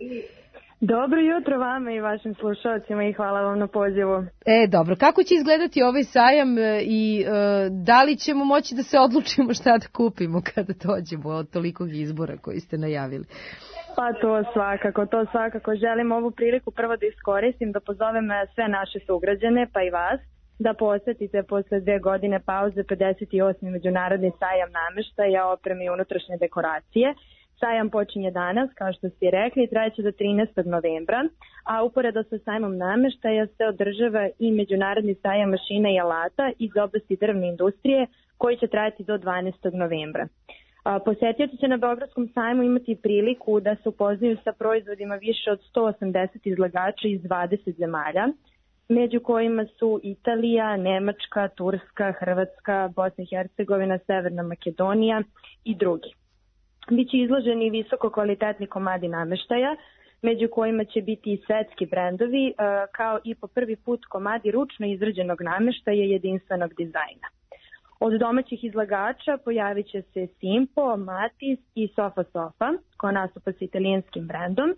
Dobro jutro vama i vašim slušalcima i hvala vam na pozivu. E, dobro, kako će izgledati ovaj sajam i e, da li ćemo moći da se odlučimo šta da kupimo kada dođemo od tolikog izbora koji ste najavili? Pa to svakako, to svakako. Želim ovu priliku prvo da iskoristim, da pozovem sve naše sugrađane, pa i vas, da posetite posle dve godine pauze pedeset osmi Međunarodni sajam nameštaja, opreme i unutrašnje dekoracije. Sajam počinje danas, kao što ste rekli, i trajeće do trinaestog novembra, a uporedo sa sajmom nameštaja se održava i Međunarodni sajam mašina i alata iz oblasti drvne industrije, koji će trajati do dvanaestog novembra. Posetioci će na Beogradskom sajmu imati priliku da se upoznaju sa proizvodima više od sto osamdeset izlagača iz dvadeset zemalja, među kojima su Italija, Nemačka, Turska, Hrvatska, Bosna i Hercegovina, Severna Makedonija i drugi. Biće izloženi visoko kvalitetni komadi nameštaja, među kojima će biti i svetski brendovi, kao i po prvi put komadi ručno izrađenog nameštaja jedinstvenog dizajna. Od domaćih izlagača pojavit će se Simpo, Matis i Sofa Sofa, koja nastupa sa italijanskim brendom.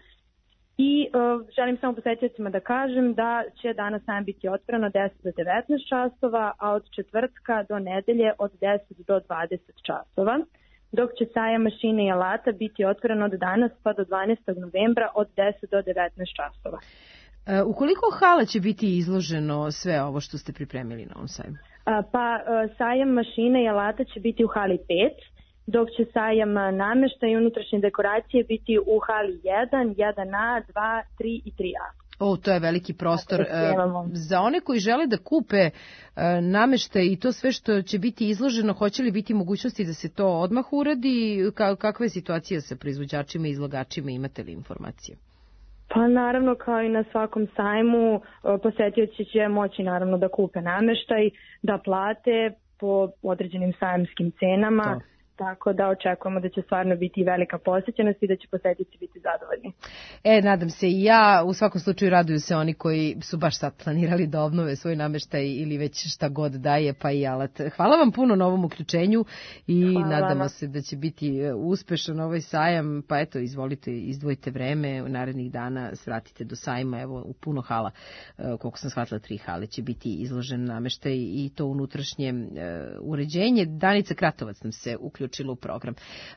I uh, želim samo posetiocima da kažem da će danas sajam biti otvoren od deset do devetnaest časova, a od četvrtka do nedelje od deset do dvadeset časova, dok će sajam mašine i alata biti otvoren od danas pa do dvanaestog novembra od deset do devetnaest časova. Uh, u koliko hala će biti izloženo sve ovo što ste pripremili na ovom sajmu? Pa sajam mašina i alata će biti u hali pet, dok će sajam nameštaja i unutrašnje dekoracije biti u hali jedan, jedan A, dva, tri i tri A. O, to je veliki prostor. Za one koji žele da kupe nameštaj i to sve što će biti izloženo, hoće li biti mogućnosti da se to odmah uradi? Kakva je situacija sa proizvođačima i izlagačima? Imate li informacije? Pa naravno, kao i na svakom sajmu, posetioci će moći naravno da kupe nameštaj, da plate po određenim sajamskim cenama. To. Tako da očekujemo da će stvarno biti velika posjećenost i da će posetioci biti zadovoljni. E, nadam se i ja. U svakom slučaju raduju se oni koji su baš sad planirali da obnove svoj nameštaj ili već šta god daje, pa i alat. Hvala vam puno na ovom uključenju i Hvala nadamo vam. se da će biti uspešan ovaj sajam. Pa eto, izvolite, izdvojite vreme, u narednih dana svratite do sajma. Evo, u puno hala, koliko sam shvatila, tri hale će biti izložen nameštaj i to unutrašnje uređenje. Danica Kratovac nam se uključila u program.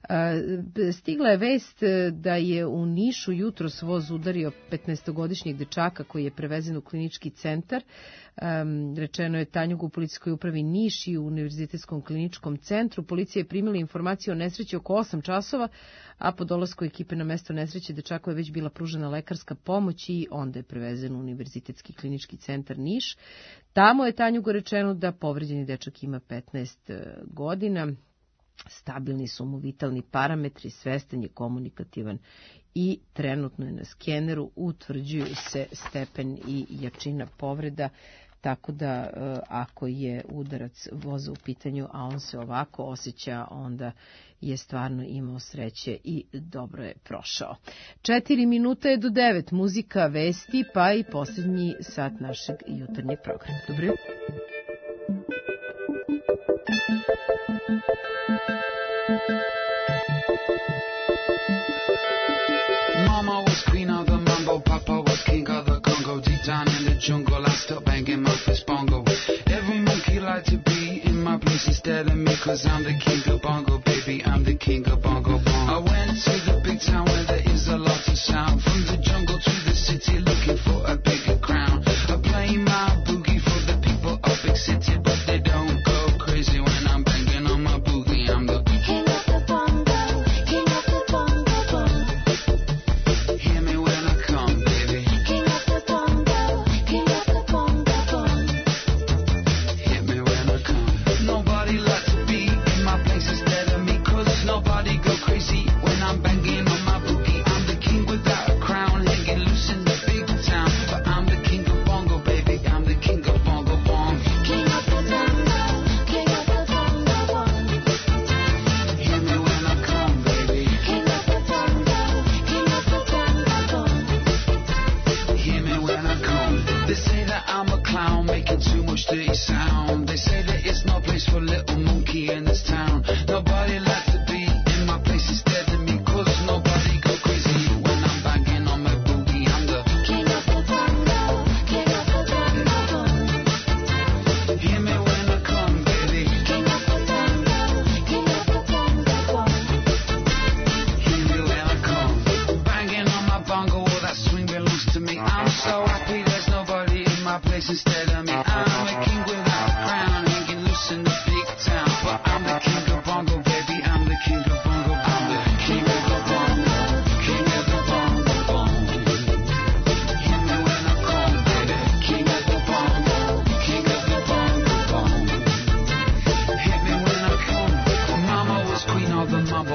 Stigla je vest da je u Nišu jutros voz udario petnaestogodišnjeg dečaka koji je prevezen u klinički centar. Rečeno je Tanjugu u policijskoj upravi Niš i u Univerzitetskom kliničkom centru. Policija je primila informaciju o nesreći oko osam časova, a po dolasku ekipe na mesto nesreće dečaku je već bila pružena lekarska pomoć i onda je prevezen u Univerzitetski klinički centar Niš. Tamo je Tanjugu rečeno da povređeni dečak ima petnaest godina. Stabilni su mu vitalni parametri, svestan je, komunikativan i trenutno je na skeneru, utvrđuju se stepen i jačina povreda, tako da ako je udarac voza u pitanju, a on se ovako osjeća, onda je stvarno imao sreće i dobro je prošao. Četiri minuta je do devet, muzika, vesti, pa i posljednji sat našeg jutarnjeg programa. Dobro jutro. Mama was queen of the mambo, Papa was king of the Congo. Deep down in the jungle, I still banging my fist bongo. Every monkey like to be in my place instead of me, cause I'm the king of bongo, baby, I'm the king of bongo bongo. I went to the big town where there is a lot of sound. From the jungle to the city, looking for a bigger crown. I play my boogie for the people of big city, but they don't go crazy when I'm banging on my boogie. I'm the king of the bongo, king of the bongo bongo. Hear me when I come, baby. King of the bongo, king of the bongo bongo. Hear me when I come. Nobody likes to be in my place instead of me, cause nobody go crazy when I'm banging on my boogie.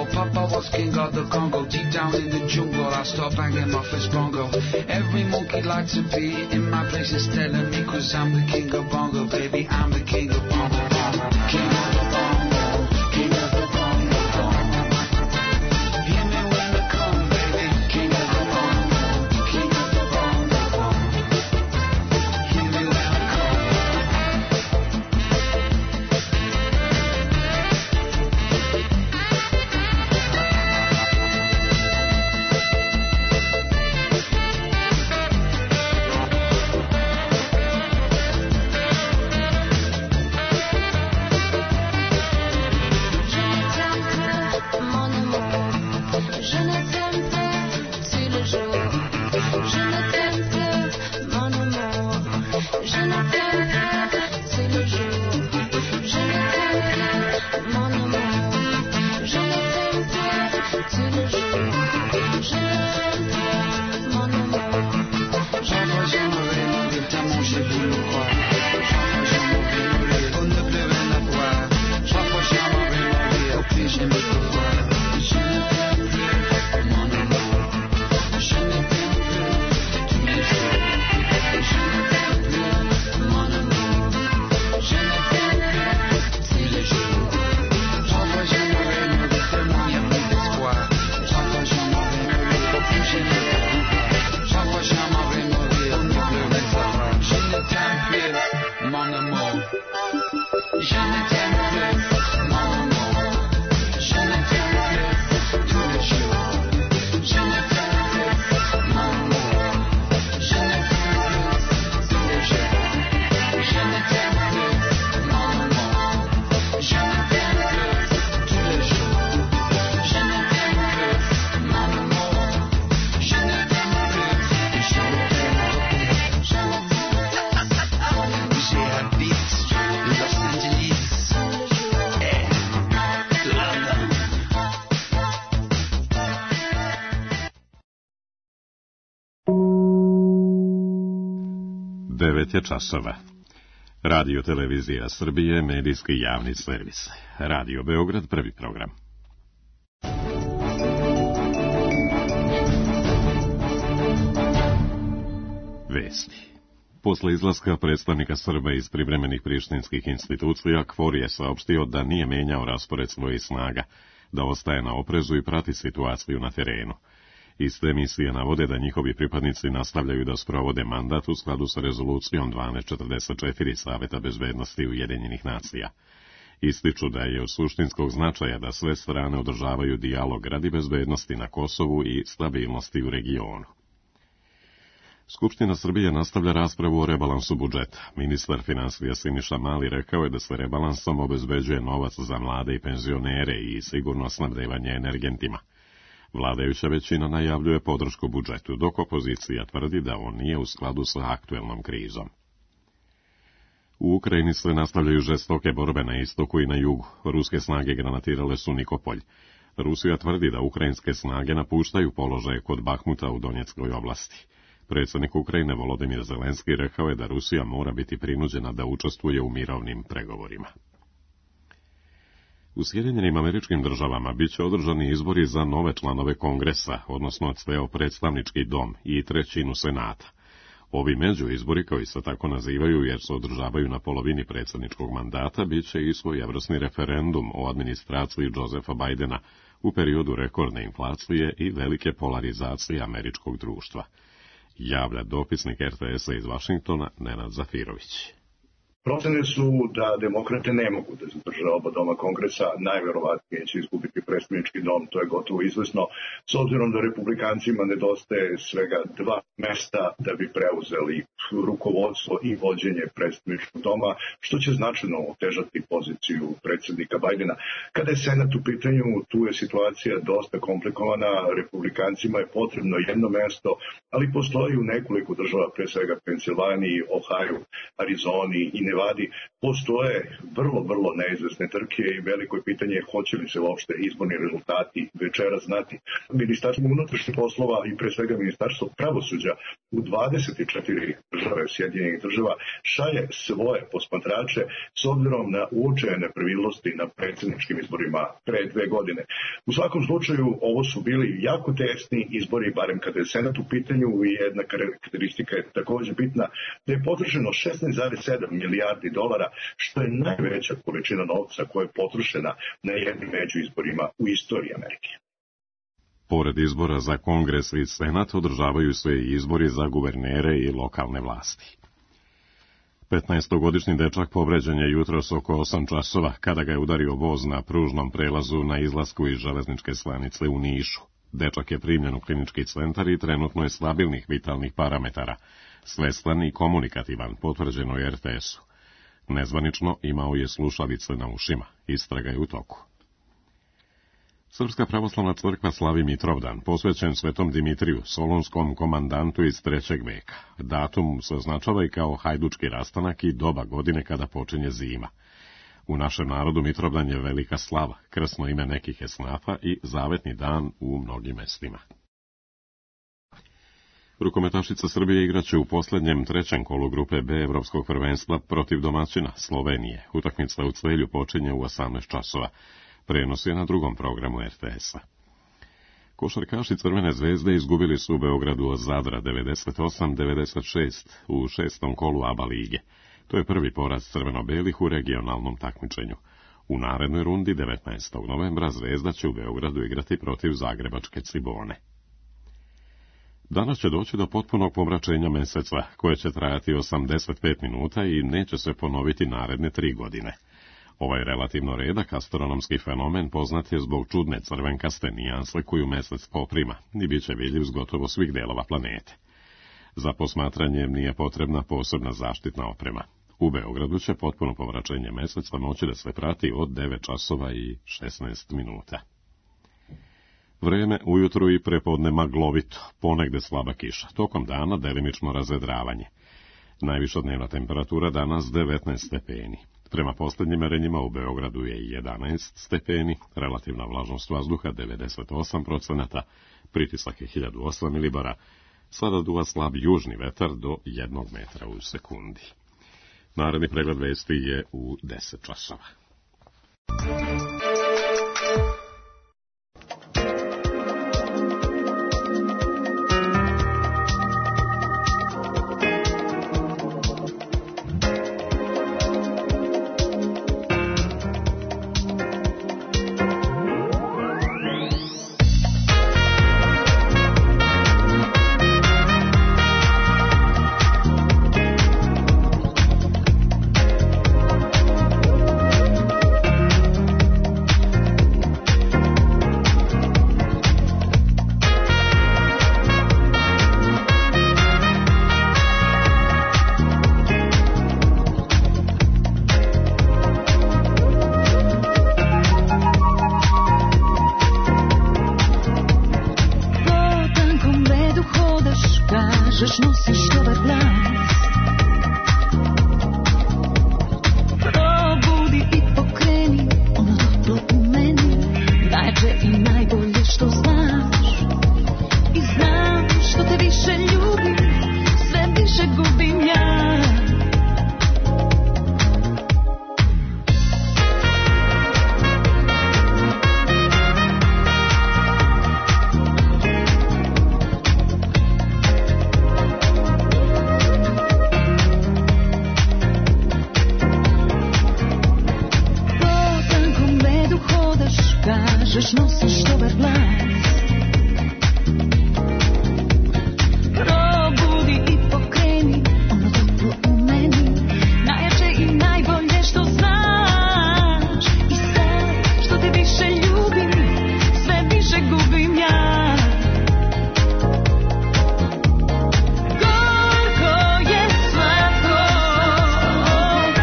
Papa was king of the Congo. Deep down in the jungle, I start banging my first bongo. Every monkey likes to be in my place instead of me, cause I'm the king of bongo, baby, I'm the king of bongo. King of the bongo, king of the bongo, bongo. Hear me when I come, baby, king of the bongo, king of the bongo, bongo. Hear me when I come. devet je časova. Radio Televizija Srbije, medijski javni servis. Radio Beograd, prvi program. Vesti. Posle izlaska predstavnika Srba iz privremenih prištinskih institucija, Kvor je saopštio da nije menjao raspored svojih snaga, da ostaje na oprezu i prati situaciju na terenu. Iste emisije navode da njihovi pripadnici nastavljaju da sprovode mandat u skladu sa rezolucijom dvanaest četrdeset četiri Saveta bezbednosti Ujedinjenih nacija. Ističu da je od suštinskog značaja da sve strane održavaju dijalog radi bezbednosti na Kosovu i stabilnosti u regionu. Skupština Srbije nastavlja raspravu o rebalansu budžeta. Ministar finansija Siniša Mali rekao je da se rebalansom obezbeđuje novac za mlade i penzionere i sigurno snabdevanje energentima. Vladajuća većina najavljuje podršku budžetu, dok opozicija tvrdi da on nije u skladu sa aktuelnom krizom. U Ukrajini se nastavljaju žestoke borbe na istoku i na jugu. Ruske snage granatirale su Nikopolj. Rusija tvrdi da ukrajinske snage napuštaju položaje kod Bahmuta u Donjeckoj oblasti. Predsjednik Ukrajine Volodimir Zelenski rekao je da Rusija mora biti prinuđena da učestvuje u mirovnim pregovorima. U Sjedinjenim Američkim Državama bit će održani izbori za nove članove Kongresa, odnosno ceo predstavnički dom i trećinu Senata. Ovi međuizbori, koji se tako nazivaju jer se održavaju na polovini predsjedničkog mandata, bit će i svojevrsni referendum o administraciji Josefa Bajdena u periodu rekordne inflacije i velike polarizacije američkog društva. Javlja dopisnik R T S-a iz Vašingtona Nenad Zafirović. Procene su da demokrate ne mogu da zadrže oba doma kongresa, najverovatnije će izgubiti predstavnički dom, to je gotovo izvesno, s obzirom da republikancima nedostaje svega dva mesta da bi preuzeli rukovodstvo i vođenje predstavničkog doma, što će značajno otežati poziciju predsjednika Bajdena. Kada je Senat u pitanju, tu je situacija dosta komplikovana, republikancima je potrebno jedno mesto, ali postoji u nekoliko država, pre svega Pensilvaniji, Ohio, Arizoni i Nevada, Nevadi postoje vrlo, vrlo neizvesne trke i veliko je pitanje hoće li se uopšte izborni rezultati večeras znati. Ministarstvo unutrašnjih poslova i pre svega Ministarstvo pravosuđa u dvadeset četiri države Sjedinjenih država šalje svoje posmatrače s obzirom na uočene nepravilnosti na predsjedničkim izborima pre dve godine. U svakom slučaju ovo su bili jako tesni izbori, barem kada je Senat u pitanju, i jedna karakteristika je također bitna, da je potrošeno šesnaest zarez sedam milijardi dolara, što je najveća količina novca koja je potrošena na jednim među izborima u istoriji Amerike. Pored izbora za Kongres i Senat održavaju se i izbori za guvernere i lokalne vlasti. petnaestogodišnji dečak povređen je jutros oko osam časova kada ga je udario voz na pružnom prelazu na izlasku iz železničke stanice u Nišu. Dečak je primljen u klinički centar i trenutno je stabilnih vitalnih parametara, svestan i komunikativan, potvrđeno je er te esu. Nezvanično imao je slušalice na ušima, istraga je u toku. Srpska pravoslavna crkva slavi Mitrovdan, posvećen svetom Dimitriju, solunskom komandantu iz trećeg veka. Datum se označava i kao hajdučki rastanak i doba godine kada počinje zima. U našem narodu Mitrovdan je velika slava, krsno ime nekih esnafa i zavetni dan u mnogim mestima. Rukometašica Srbije igraće u posljednjem trećem kolu grupe B Evropskog prvenstva protiv domaćina Slovenije. Utakmica u Celju počinje u osamnaest časova. Prenos je na drugom programu er te esa. Košarkaši Crvene zvezde izgubili su u Beogradu od Zadra devedeset osam devedeset šest u šestom kolu A B A lige. To je prvi poraz crveno-belih u regionalnom takmičenju. U narednoj rundi devetnaestog novembra Zvezda će u Beogradu igrati protiv zagrebačke Cibone. Danas će doći do potpunog pomračenja meseca, koje će trajati osamdeset pet minuta i neće se ponoviti naredne tri godine. Ovaj relativno redak astronomski fenomen poznat je zbog čudne crvenkaste nijanse koju mesec poprima i bit će vidljiv s gotovo svih delova planete. Za posmatranje nije potrebna posebna zaštitna oprema. U Beogradu će potpuno pomračenje meseca moći da se prati od devet časova i šesnaest minuta. Vreme ujutru i prepodne maglovito, ponegde slaba kiša, tokom dana delimično razvedravanje. Najviša dnevna temperatura danas devetnaest stepeni. Prema posljednjim merenjima u Beogradu je jedanaest stepeni, relativna vlažnost vazduha devedeset osam procenata, pritisak je hiljadu osam milibara, sada duva slab južni vetar do jednog metra u sekundi. Naredni pregled vesti je u deset časova.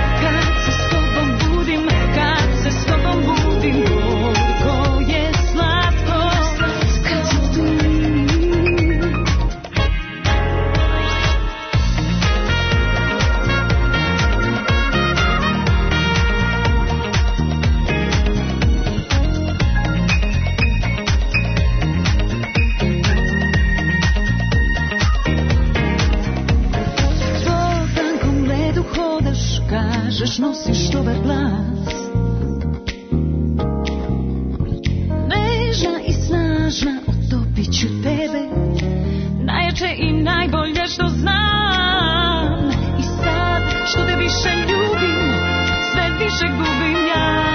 Kad se s tobom budim, gorko je slatko. ću tebe, najjače i najbolje što znam. I sad što te više ljubim, sve više gubim ja.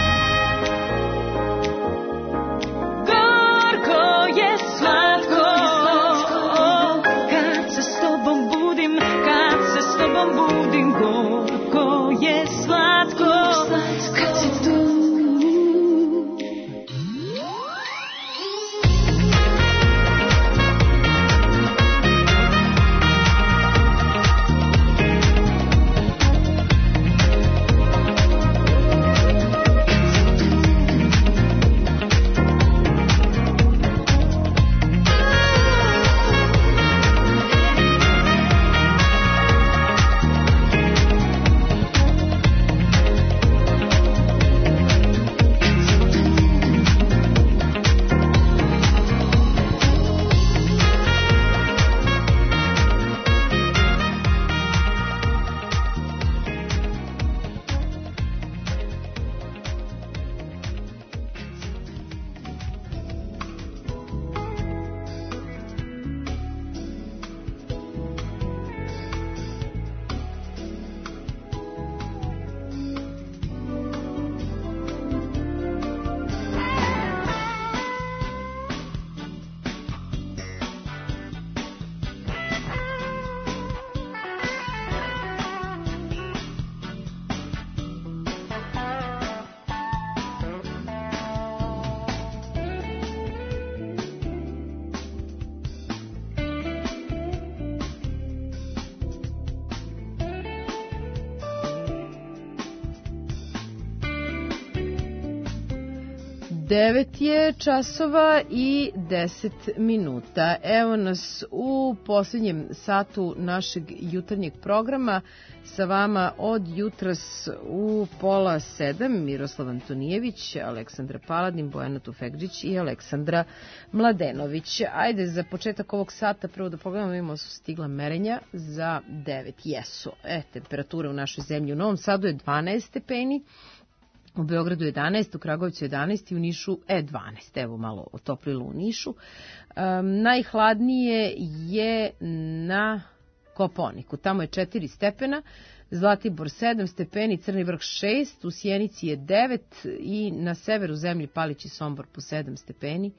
Gorko je slatko, kad se s tobom budim, kad se s tobom budim. Gorko je slatko, kad si tu. Devet je časova i deset minuta. Evo nas u posljednjem satu našeg jutarnjeg programa. Sa vama od jutras u pola sedam Miroslav Antonijević, Aleksandra Paladin, Bojana Tufegđić i Aleksandra Mladenović. Ajde, za početak ovog sata prvo da pogledamo, imamo su stigla merenja za devet. Jesu. E, temperatura u našoj zemlji. U Novom Sadu je dvanaest stepeni. U Beogradu jedanaest, u Kragujevcu jedanaest i u Nišu e dvanaest. Evo malo otoplilo u Nišu. Um, najhladnije je na Kopaoniku. Tamo je četiri stepena, Zlatibor sedam stepeni, Crni Vrh šest, u Sjenici je devet i na severu zemlje Palić i Sombor po sedam stepeni.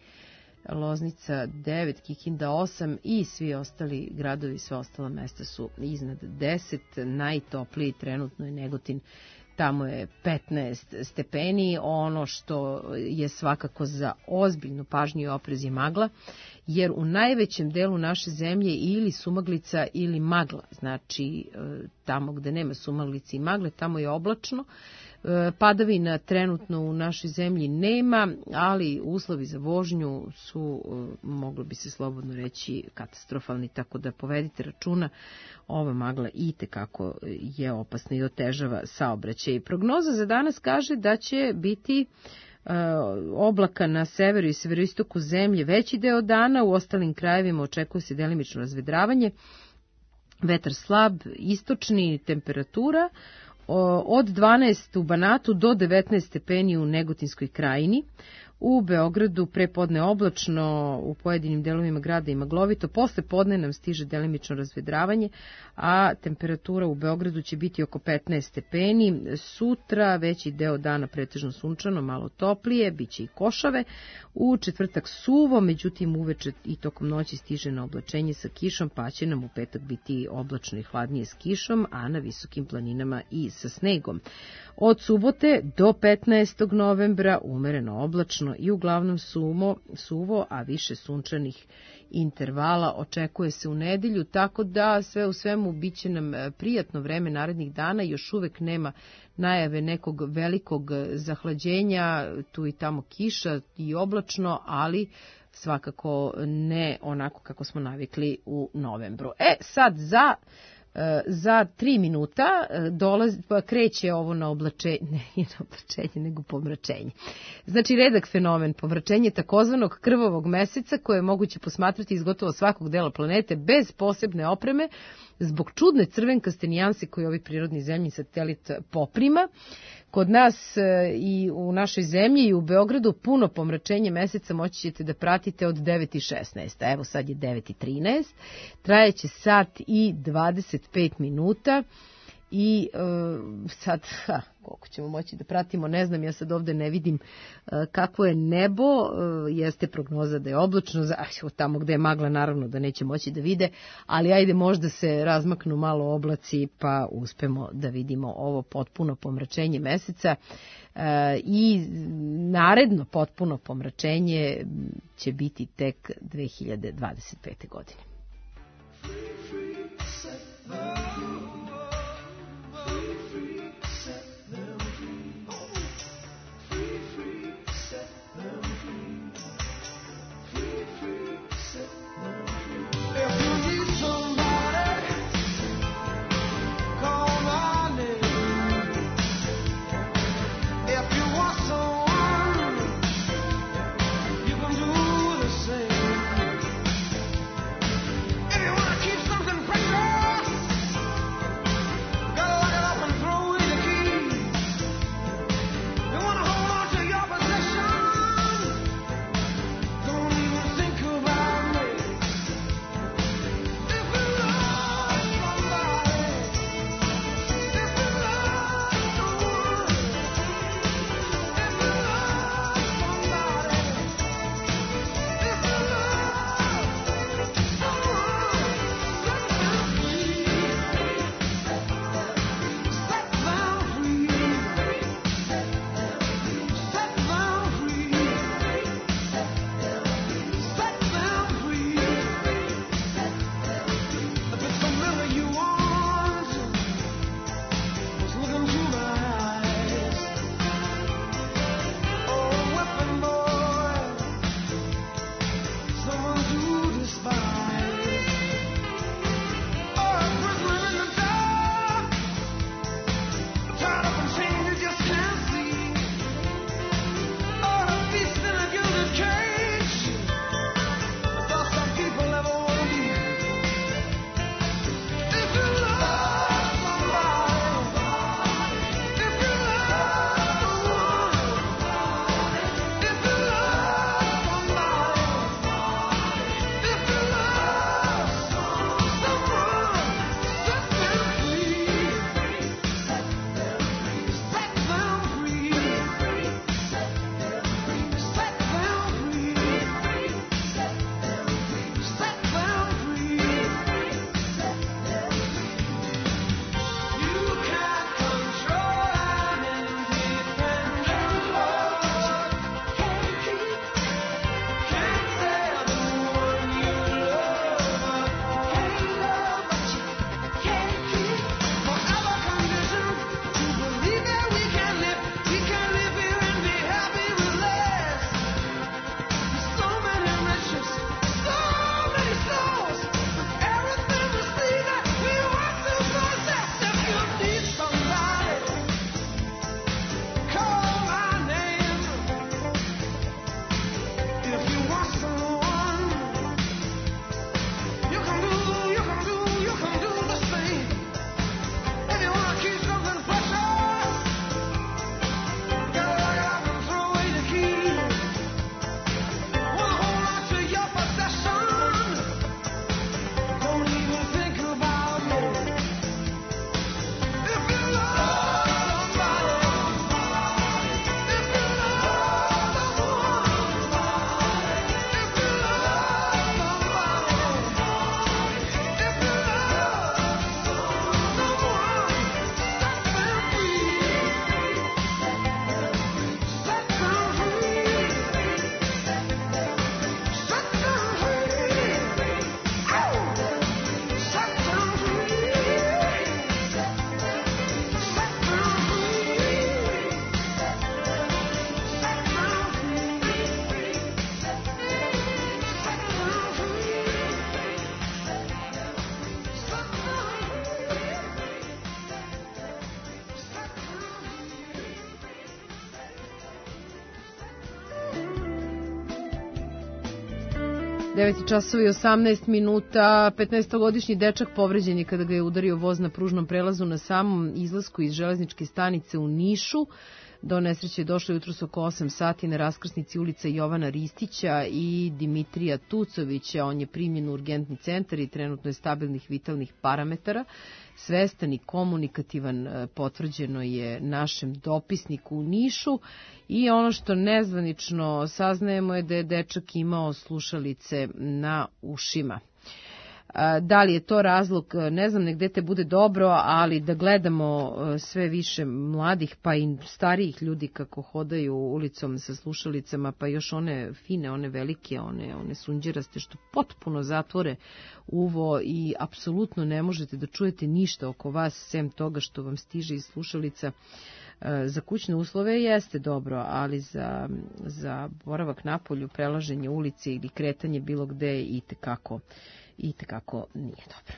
Loznica devet, Kikinda osam i svi ostali gradovi, sve ostala mesta su iznad deset. Najtopliji trenutno je Negotin. Tamo je petnaest stepeni, ono što je svakako za ozbiljnu pažnju i oprez je magla, jer u najvećem delu naše zemlje ili sumaglica ili magla, znači tamo gde nema sumaglice i magle, tamo je oblačno. Padavina trenutno u našoj zemlji nema, ali uslovi za vožnju su, moglo bi se slobodno reći, katastrofalni, tako da povedite računa, ova magla i tekako je opasna i otežava saobraćaj. Prognoza za danas kaže da će biti uh, oblaka na severu i severoistoku zemlje veći deo dana, u ostalim krajevima očekuje se delimično razvedravanje, vetar slab, istočni, temperatura od dvanaest u Banatu do devetnaest stepeni u Negotinskoj krajini. U Beogradu prepodne oblačno, u pojedinim delovima grada i maglovito. Posle podne nam stiže delimično razvedravanje, a temperatura u Beogradu će biti oko petnaest stepeni. Sutra veći deo dana pretežno sunčano, malo toplije, bit će i košave. U četvrtak suvo, međutim uveče i tokom noći stiže na oblačenje sa kišom, pa će nam u petak biti oblačno i hladnije s kišom, a na visokim planinama i sa snegom. Od subote do petnaestog novembra umereno oblačno i uglavnom sumo, suvo, a više sunčanih intervala očekuje se u nedelju, tako da sve u svemu bit će nam prijatno vreme narednih dana. Još uvek nema najave nekog velikog zahlađenja, tu i tamo kiša i oblačno, ali svakako ne onako kako smo navikli u novembru. E, sad za... Za tri minuta dolaz, pa kreće ovo na oblačenje, ne je na oblačenje, nego pomračenje. Znači redak fenomen pomračenje takozvanog krvavog meseca koje je moguće posmatrati iz gotovo svakog dela planete bez posebne opreme zbog čudne crvenkaste nijanse koje ovaj prirodni zemljin satelit poprima. kod nas e, i u našoj zemlji i u Beogradu puno pomračenje meseca moći ćete da pratite od devet i šesnaest. Evo sad je devet i trinaest. Trajeće sat i dvadeset pet minuta. I e, sad, ha, koliko ćemo moći da pratimo, ne znam, ja sad ovde ne vidim e, kakvo je nebo, e, jeste prognoza da je oblačno, ah, tamo gde je magla naravno da neće moći da vide, ali ajde možda se razmaknu malo oblaci pa uspemo da vidimo ovo potpuno pomračenje meseca e, i naredno potpuno pomračenje će biti tek dve hiljade dvadeset pete. godine. If you wanna keep something precious, devet časova i osamnaest minuta. petnaestogodišnji dečak povređen je kada ga je udario voz na pružnom prelazu na samom izlasku iz železničke stanice u Nišu. Do nesreće je došlo jutros oko osam sati na raskrsnici ulica Jovana Ristića i Dimitrija Tucovića. On je primljen u urgentni centar i trenutno je stabilnih vitalnih parametara. Svestan i komunikativan, potvrđeno je našem dopisniku u Nišu. I ono što nezvanično saznajemo je da je dečak imao slušalice na ušima. Da li je to razlog, ne znam, negde te bude dobro, ali da gledamo sve više mladih pa i starijih ljudi kako hodaju ulicom sa slušalicama, pa još one fine, one velike, one, one sunđeraste što potpuno zatvore uvo i apsolutno ne možete da čujete ništa oko vas sem toga što vam stiže iz slušalica. Za kućne uslove jeste dobro, ali za, za boravak napolju, prelaženje ulice ili kretanje bilo gde i tekako i tekako nije dobro.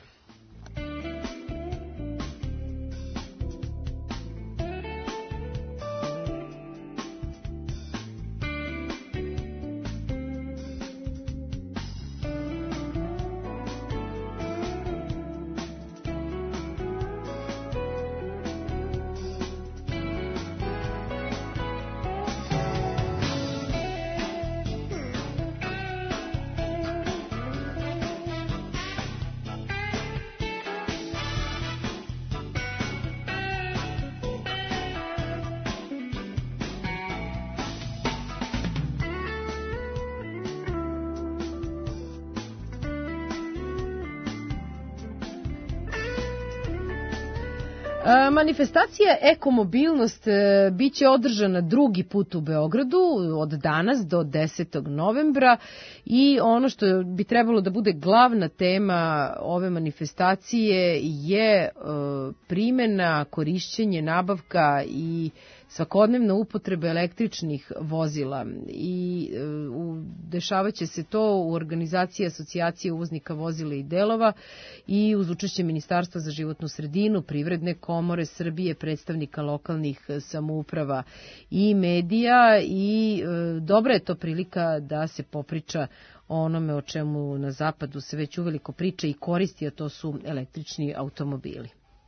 Manifestacija Ekomobilnost biće održana drugi put u Beogradu od danas do desetog novembra i ono što bi trebalo da bude glavna tema ove manifestacije je primjena, korišćenje, nabavka i svakodnevna upotreba električnih vozila i uh, dešavat će se to u organizaciji Asocijacije uvoznika vozila i delova i uz učešće Ministarstva za životnu sredinu, Privredne komore Srbije, predstavnika lokalnih samouprava i medija i uh, dobra je to prilika da se popriča o onome o čemu na zapadu se već uveliko priča i koristi, a to su električni automobili.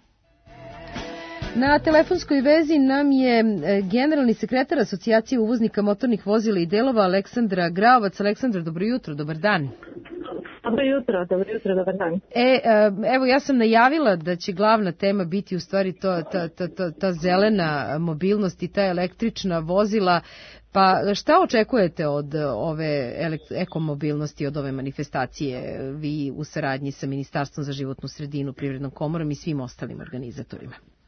Na telefonskoj vezi nam je generalni sekretar Asocijacije uvoznika motornih vozila i delova Aleksandra Graovac. Aleksandra, dobro jutro, dobar dan. Dobro jutro, dobro jutro, dobar dan. E, evo, ja sam najavila da će glavna tema biti u stvari to, ta, ta, ta, ta zelena mobilnost i ta električna vozila. Pa šta očekujete od ove ekomobilnosti, od ove manifestacije, vi u saradnji sa Ministarstvom za životnu sredinu, Privrednom komorom i svim ostalim organizatorima?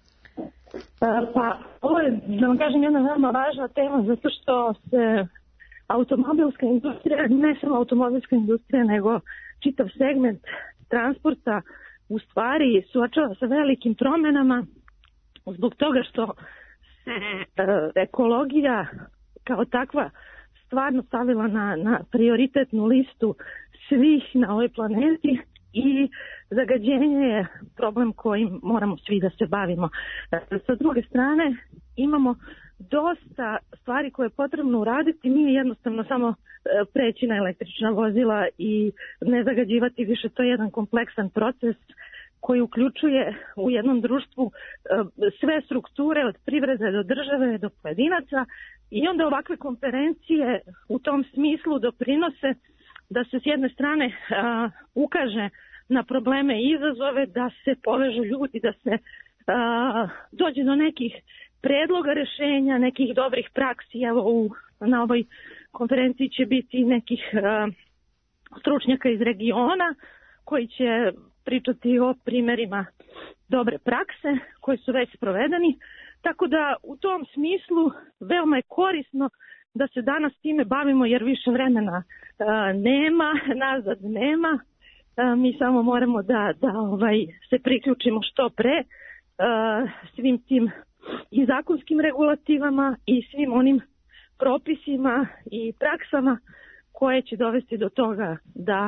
Pa, ovo je, da vam kažem, jedna veoma važna tema, zato što se automobilska industrija, ne samo automobilska industrija, nego čitav segment transporta u stvari suočava sa velikim promenama zbog toga što se e, ekologija kao takva stvarno stavila na, na prioritetnu listu svih na ovoj planeti i zagađenje je problem kojim moramo svi da se bavimo. Sa druge strane, imamo dosta stvari koje je potrebno uraditi, nije jednostavno samo preći na električna vozila i ne zagađivati više, to je jedan kompleksan proces koji uključuje u jednom društvu sve strukture od privrede do države do pojedinaca i onda ovakve konferencije u tom smislu doprinose da se s jedne strane a, ukaže na probleme i izazove, da se povežu ljudi, da se a, dođe do nekih predloga rešenja, nekih dobrih praksi. Evo u, na ovoj konferenciji će biti nekih a, stručnjaka iz regiona koji će pričati o primjerima dobre prakse koji su već sprovedeni. Tako da u tom smislu veoma je korisno da se danas time bavimo jer više vremena a, nema, nazad nema. A, mi samo moramo da, da ovaj, se priključimo što pre a, svim tim i zakonskim regulativama i svim onim propisima i praksama koje će dovesti do toga da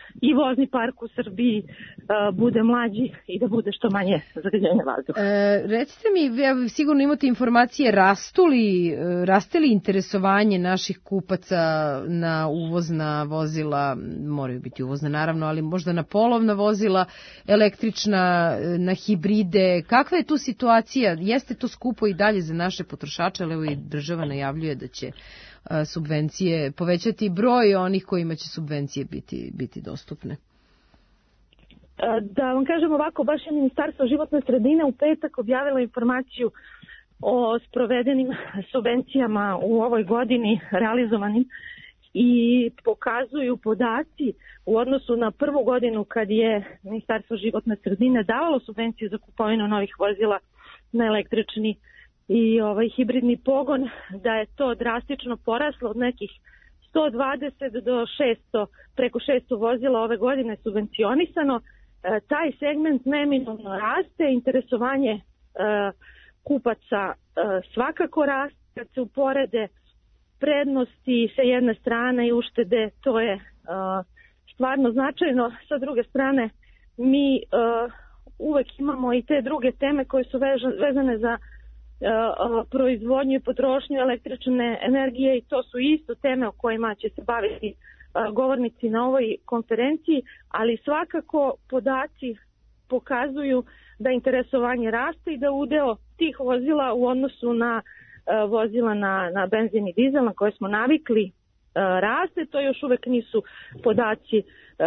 i vozni park u Srbiji uh, bude mlađi i da bude što manje zagađenja vazduha. E, recite mi, ja, sigurno imate informacije, rastu li, raste li interesovanje naših kupaca na uvozna vozila, moraju biti uvozna naravno, ali možda na polovna vozila, električna, na hibride, kakva je tu situacija, jeste to skupo i dalje za naše potrošače, ali evo i država najavljuje da će subvencije povećati broj onih kojima će subvencije biti, biti dostupne? Da vam kažem ovako, baš je Ministarstvo životne sredine u petak objavilo informaciju o sprovedenim subvencijama u ovoj godini realizovanim i pokazuju podaci u odnosu na prvu godinu kad je Ministarstvo životne sredine davalo subvencije za kupovinu novih vozila na električni i ovaj hibridni pogon, da je to drastično poraslo od nekih sto dvadeset do šesto, preko šesto vozila ove godine subvencionisano. E, taj segment neminovno raste, interesovanje e, kupaca e, svakako raste, kad se uporede prednosti sa jedne strane i uštede, to je e, stvarno značajno. Sa druge strane, mi e, uvek imamo i te druge teme koje su vezane za proizvodnju i potrošnju električne energije i to su isto teme o kojima će se baviti govornici na ovoj konferenciji, ali svakako podaci pokazuju da interesovanje raste i da udeo tih vozila u odnosu na vozila na, na benzin i dizel na koje smo navikli raste. To još uvek nisu podaci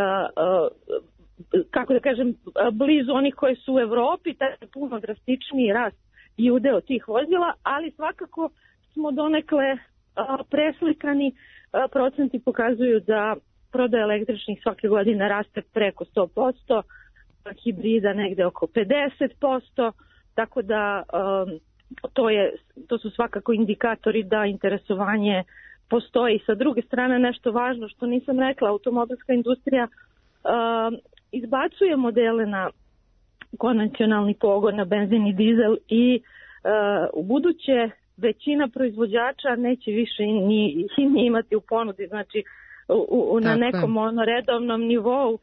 kako da kažem blizu onih koji su u Evropi, taj je puno drastičniji rast i udeo tih vozila, ali svakako smo donekle a, preslikani, a, procenti pokazuju da prodaja električnih svake godine raste preko sto posto, hibrida negde oko pedeset posto, tako da a, to, je, to su svakako indikatori da interesovanje postoji. Sa druge strane nešto važno što nisam rekla, automobilska industrija a, izbacuje modele na konvencionalni pogon na benzin i dizel i uh, u buduće većina proizvođača neće više ni, ni imati u ponudi, znači u, u, na nekom ono redovnom nivou uh,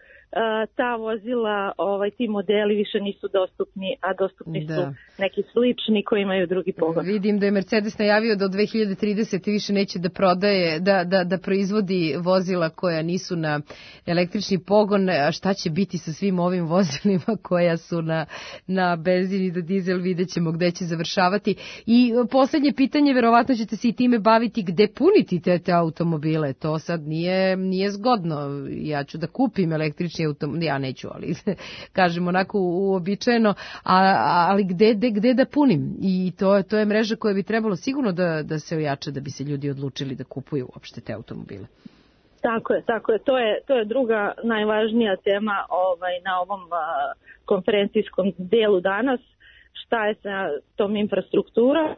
ta vozila, ovaj, ti modeli više nisu dostupni, a dostupni da. su neki slični koji imaju drugi pogon. Vidim da je Mercedes najavio da od dve hiljade tridesete više neće da prodaje, da, da, da proizvodi vozila koja nisu na električni pogon. A šta će biti sa svim ovim vozilima koja su na, na benzin i da dizel, vidjet ćemo gde će završavati. I poslednje pitanje, verovatno ćete se i time baviti, gde puniti te, te automobile. To sad nije, nije zgodno. Ja ću da kupim električni automobil, ja neću, ali kažem onako uobičajeno, a, ali gde, gde, gde da punim? I to, to je mreža koja bi trebalo sigurno da, da se ojača da bi se ljudi odlučili da kupuju uopšte te automobile. Tako je, tako je. To je, to je druga najvažnija tema ovaj, na ovom a, konferencijskom delu danas. Šta je sa tom infrastrukturom?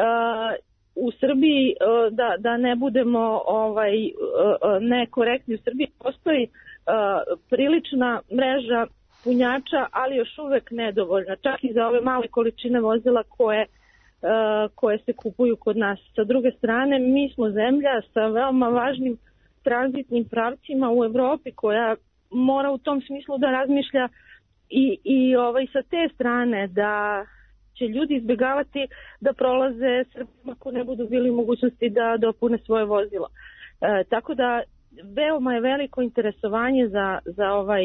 A, u Srbiji, a, da, da ne budemo ovaj, a, nekorektni, u Srbiji postoji a, prilična mreža punjača, ali još uvek nedovoljna, čak i za ove male količine vozila koje, uh, koje se kupuju kod nas. Sa druge strane, mi smo zemlja sa veoma važnim tranzitnim pravcima u Evropi koja mora u tom smislu da razmišlja i, i ovaj, sa te strane da će ljudi izbjegavati da prolaze Srbima ako ne budu bili u mogućnosti da dopune svoje vozilo. Uh, tako da veoma je veliko interesovanje za, za, ovaj,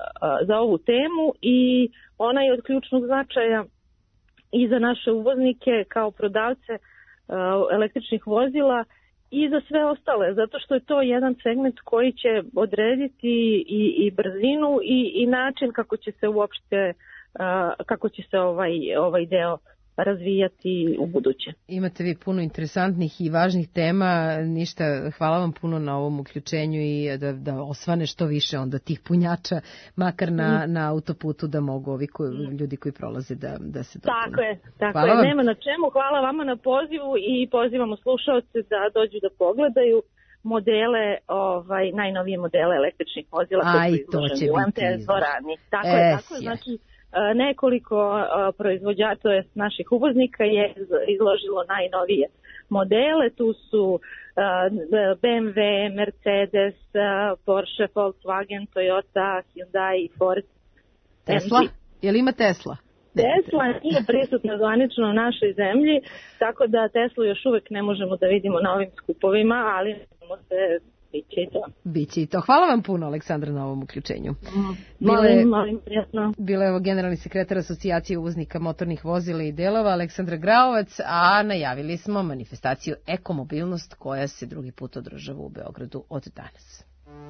za ovu temu i ona je od ključnog značaja i za naše uvoznike kao prodavce električnih vozila i za sve ostale, zato što je to jedan segment koji će odrediti i, i brzinu i, i način kako će se uopšte kako će se ovaj, ovaj deo razvijati u buduće. Imate vi puno interesantnih i važnih tema, ništa, hvala vam puno na ovom uključenju i da, da osvane što više onda tih punjača, makar na, mm. na autoputu da mogu ovi koji, ljudi koji prolaze da, da se dopune. Tako je, tako hvala je. Vam. Nema na čemu, hvala vama na pozivu i pozivamo slušaoce da dođu da pogledaju modele, ovaj, najnovije modele električnih vozila koji su izloženi u M T S dvorani. Tako es, je, tako je, znači nekoliko proizvođača naših uvoznika je izložilo najnovije modele, tu su uh, B M W, Mercedes, uh, Porsche, Volkswagen, Toyota, Hyundai i Ford. Tesla? M G. Je li ima Tesla? Tesla nije prisutna zvanično u našoj zemlji, tako da Teslu još uvek ne možemo da vidimo na ovim skupovima, ali možemo se biće i to. Biće i to. Hvala vam puno, Aleksandra, na ovom uključenju. Mm, molim, molim, prijatno. Bila je ovo generalni sekretar Asocijacije uvoznika motornih vozila i delova, Aleksandra Graovac, a najavili smo manifestaciju Ekomobilnost koja se drugi put održava u Beogradu od danas.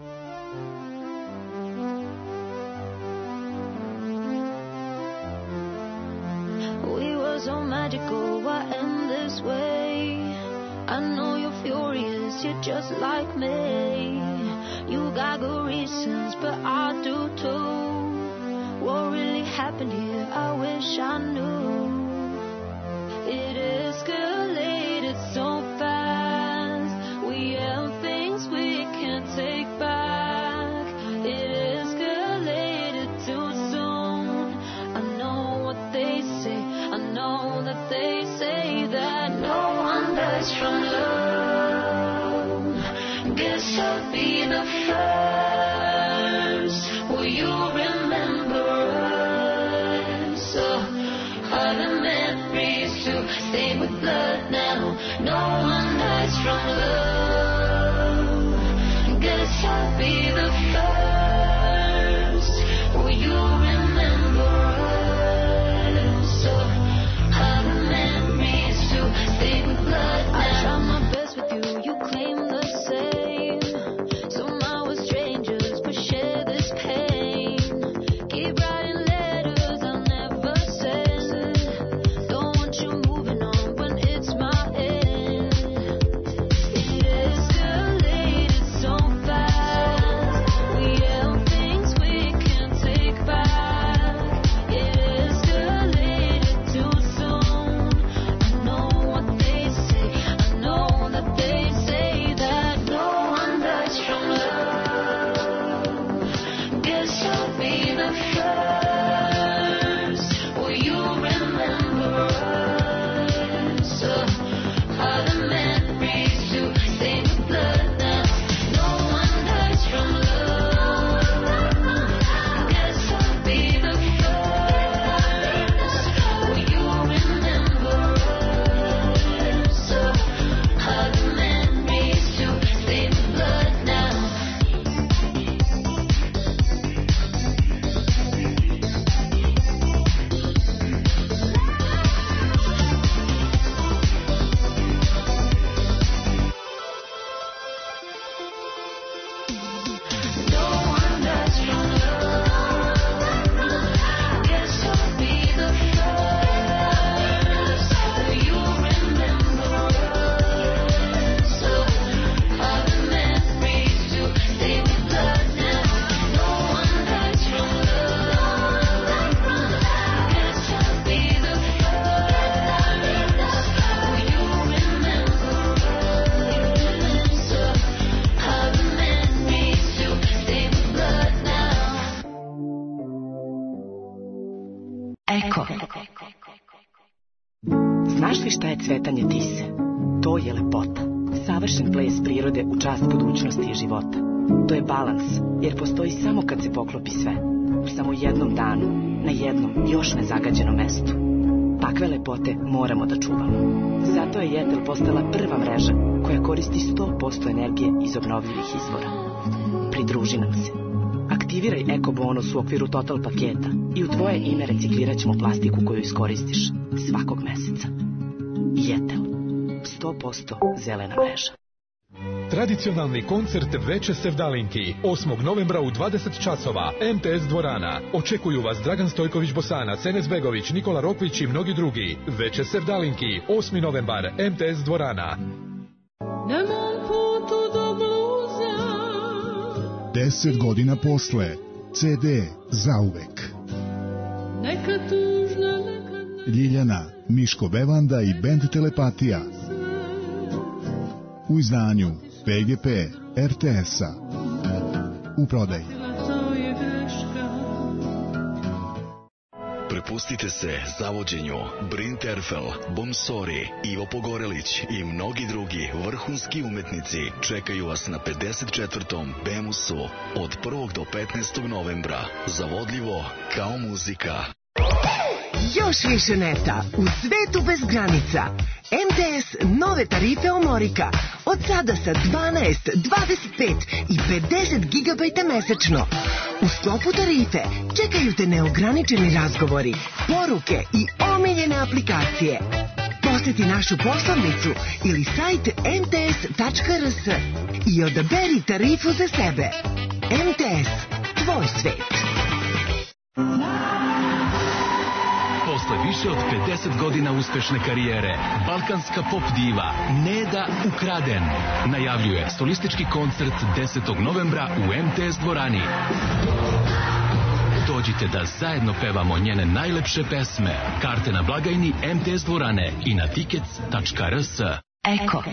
We were so magical, why end this way? I know you're furious, you're just like me. You got good reasons, but I do too. What really happened here, I wish I knew. It escalated so fast. We have things we can't take back. It escalated too soon. I know what they say, I know that they say that no one dies from love. Guess I'll be the first. Will you remember us? Oh, are the memories to stay with blood now? No one dies from love. Guess I'll be the first. Will you remember us? Oh, are the memories to stay with blood now? I try my best with you, you claim the same. So now we're strangers, but share this pain. Keep writing letters I'll never send. Don't want you moving on when it's my end. It escalated so fast. We have things we can't take back. It escalated too soon. I know what they say, I know that they say that no one dies from love. Guess I'll be the first. Will you remember us? Oh, are the memories to stay with blood now? No one dies from love. Guess I'll be the first. Will you remember us? Oh, are the memories to stay with blood now? No one dies from love. Guess I'll be the first. Will you remember us? Oh, are the memories to stay with blood now? No one dies from love. Guess I'll be the first. Will you remember us? Oh, are the memories to stay with blood now? Eko. Znaš li šta je cvetanje tise? To je lepota. Savršen ples prirode u čast budućnosti i života. To je balans, jer postoji samo kad se poklopi sve. U samo jednom danu, na jednom još nezagađenom mestu. Takve lepote moramo da čuvamo. Zato je Jetel postala prva mreža koja koristi sto posto energije iz obnovljivih izvora. Pridruži nam se. Aktiviraj Eko bonus u okviru Total paketa i u tvoje ime reciklirat ćemo plastiku koju iskoristiš svakog meseca. Jetel. sto posto zelena mreža. Tradicionalni koncert Veče Sevdalinki osmog novembra u dvadeset časova M T S dvorana. Očekuju vas Dragan Stojković Bosanac, Enes Begović, Nikola Rokvić i mnogi drugi. Veče Sevdalinki osmi novembar M T S dvorana. Na mom putu do bluza. Deset godina posle, C D zauvek. Neka tužna, neka Ljiljana, Miško Bevanda i bend Telepatija. U izdanju P G P R T S-a. U prodaji. Prepustite se zavođenju Brin Terfel, Bomsori, Ivo Pogorelić i mnogi drugi vrhunski umetnici čekaju vas na pedeset četvrtom Bemusu od prvog do petnaestog novembra. Zavodljivo kao muzika. Još više neta u svetu bez granica. M T S nove tarife Omorika. Od sada sa dvanaest, dvadeset pet i pedeset gigabajta mesečno. U sklopu tarife čekaju te neograničeni razgovori, poruke i omiljene aplikacije. Posjeti našu poslovnicu ili sajt em te es tačka er es i odaberi tarifu za sebe. M T S, tvoj svet. Posle više od pedeset godina uspešne karijere, balkanska pop diva Neda Ukraden najavljuje solistički koncert desetog novembra u em te es dvorani. Dođite da zajedno pevamo njene najlepše pesme. Karte na blagajni em te es dvorane i na tickets tačka er es. Eko.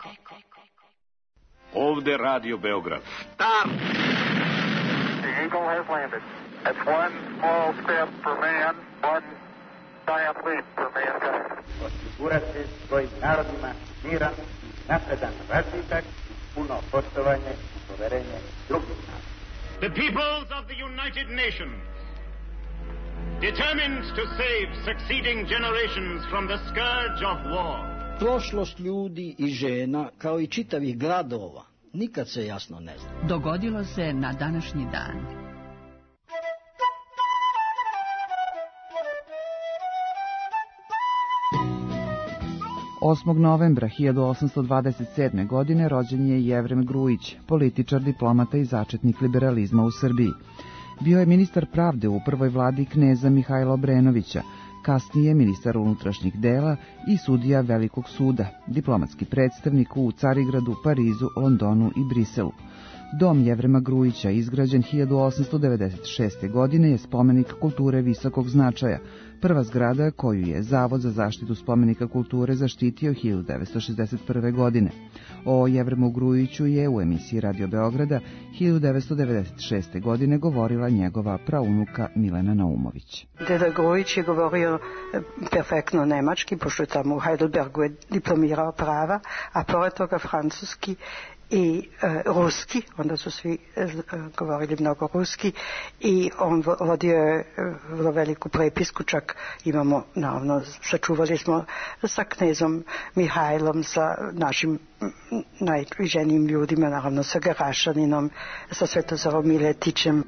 Ovde Radio Beograd. Stop! The Eagle has landed. That's one small step for man, one giant leap for mankind. Osigurati svojim narodima miran, napredan razvitak i puno poštovanje i poverenje drugih naroda. The peoples of the United Nations, determined to save succeeding generations from the scourge of war. Prošlost ljudi i žena, kao i čitavih gradova, nikad se jasno ne zna. Dogodilo se na današnji dan. osmog novembra hiljadu osamsto dvadeset sedme. godine rođen je Jevrem Grujić, političar, diplomata i začetnik liberalizma u Srbiji. Bio je ministar pravde u prvoj vladi kneza Mihajla Obrenovića, kasnije ministar unutrašnjih dela i sudija Velikog suda, diplomatski predstavnik u Carigradu, Parizu, Londonu i Briselu. Dom Jevrema Grujića, izgrađen hiljadu osamsto devedeset šeste. godine, je spomenik kulture visokog značaja, prva zgrada koju je Zavod za zaštitu spomenika kulture zaštitio hiljadu devetsto šezdeset prve. godine. O Jevremu Grujiću je u emisiji Radio Beograda hiljadu devetsto devedeset šeste. godine govorila njegova praunuka Milena Naumović. Deda Grujić je govorio perfektno nemački, pošto je tamo u Heidelbergu je diplomirao prava, a pored toga francuski i e, ruski, onda su svi e, govorili mnogo ruski i on vodio je vrlo veliku prepisku, čak imamo, naravno, sačuvali smo sa knezom Mihajlom, sa našim najviženijim ljudima, naravno sa Garašaninom, sa Svetozarom Miletićem.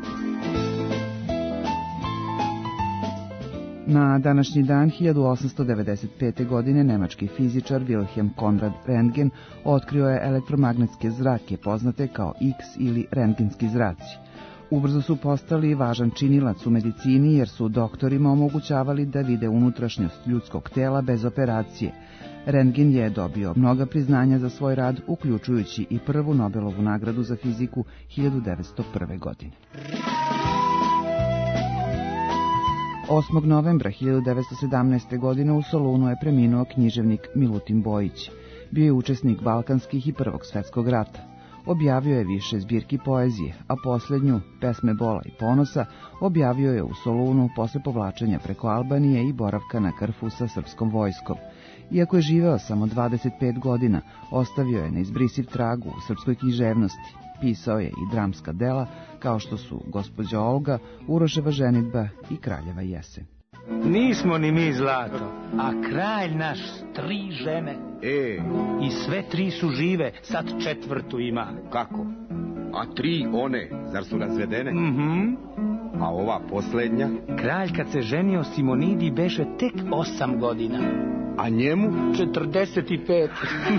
Na današnji dan hiljadu osamsto devedeset pete. godine nemački fizičar Wilhelm Konrad Röntgen otkrio je elektromagnetske zrake poznate kao X ili rentgenski zraci. Ubrzo su postali važan činilac u medicini jer su doktorima omogućavali da vide unutrašnjost ljudskog tela bez operacije. Röntgen je dobio mnoga priznanja za svoj rad, uključujući i prvu Nobelovu nagradu za fiziku hiljadu devetsto prve. godine. osmog novembra hiljadu devetsto sedamnaeste. godine u Solunu je preminuo književnik Milutin Bojić. Bio je učesnik Balkanskih i Prvog svetskog rata. Objavio je više zbirki poezije, a posljednju, Pesme bola i ponosa, objavio je u Solunu posle povlačenja preko Albanije i boravka na Krfu sa srpskom vojskom. Iako je živeo samo dvadeset pet godina, ostavio je neizbrisiv trag u srpskoj književnosti. Pisao je i dramska dela, kao što su Gospođa Olga, Uroševa ženidba i Kraljeva jesen. Nismo ni mi zlato, a kralj naš tri žene. E. I sve tri su žive, sad četvrtu ima. Kako? A tri one, zar su razvedene? Mhm. A ova poslednja? Kralj kad se ženio Simonidi beše tek osam godina. A njemu? četrdeset pet.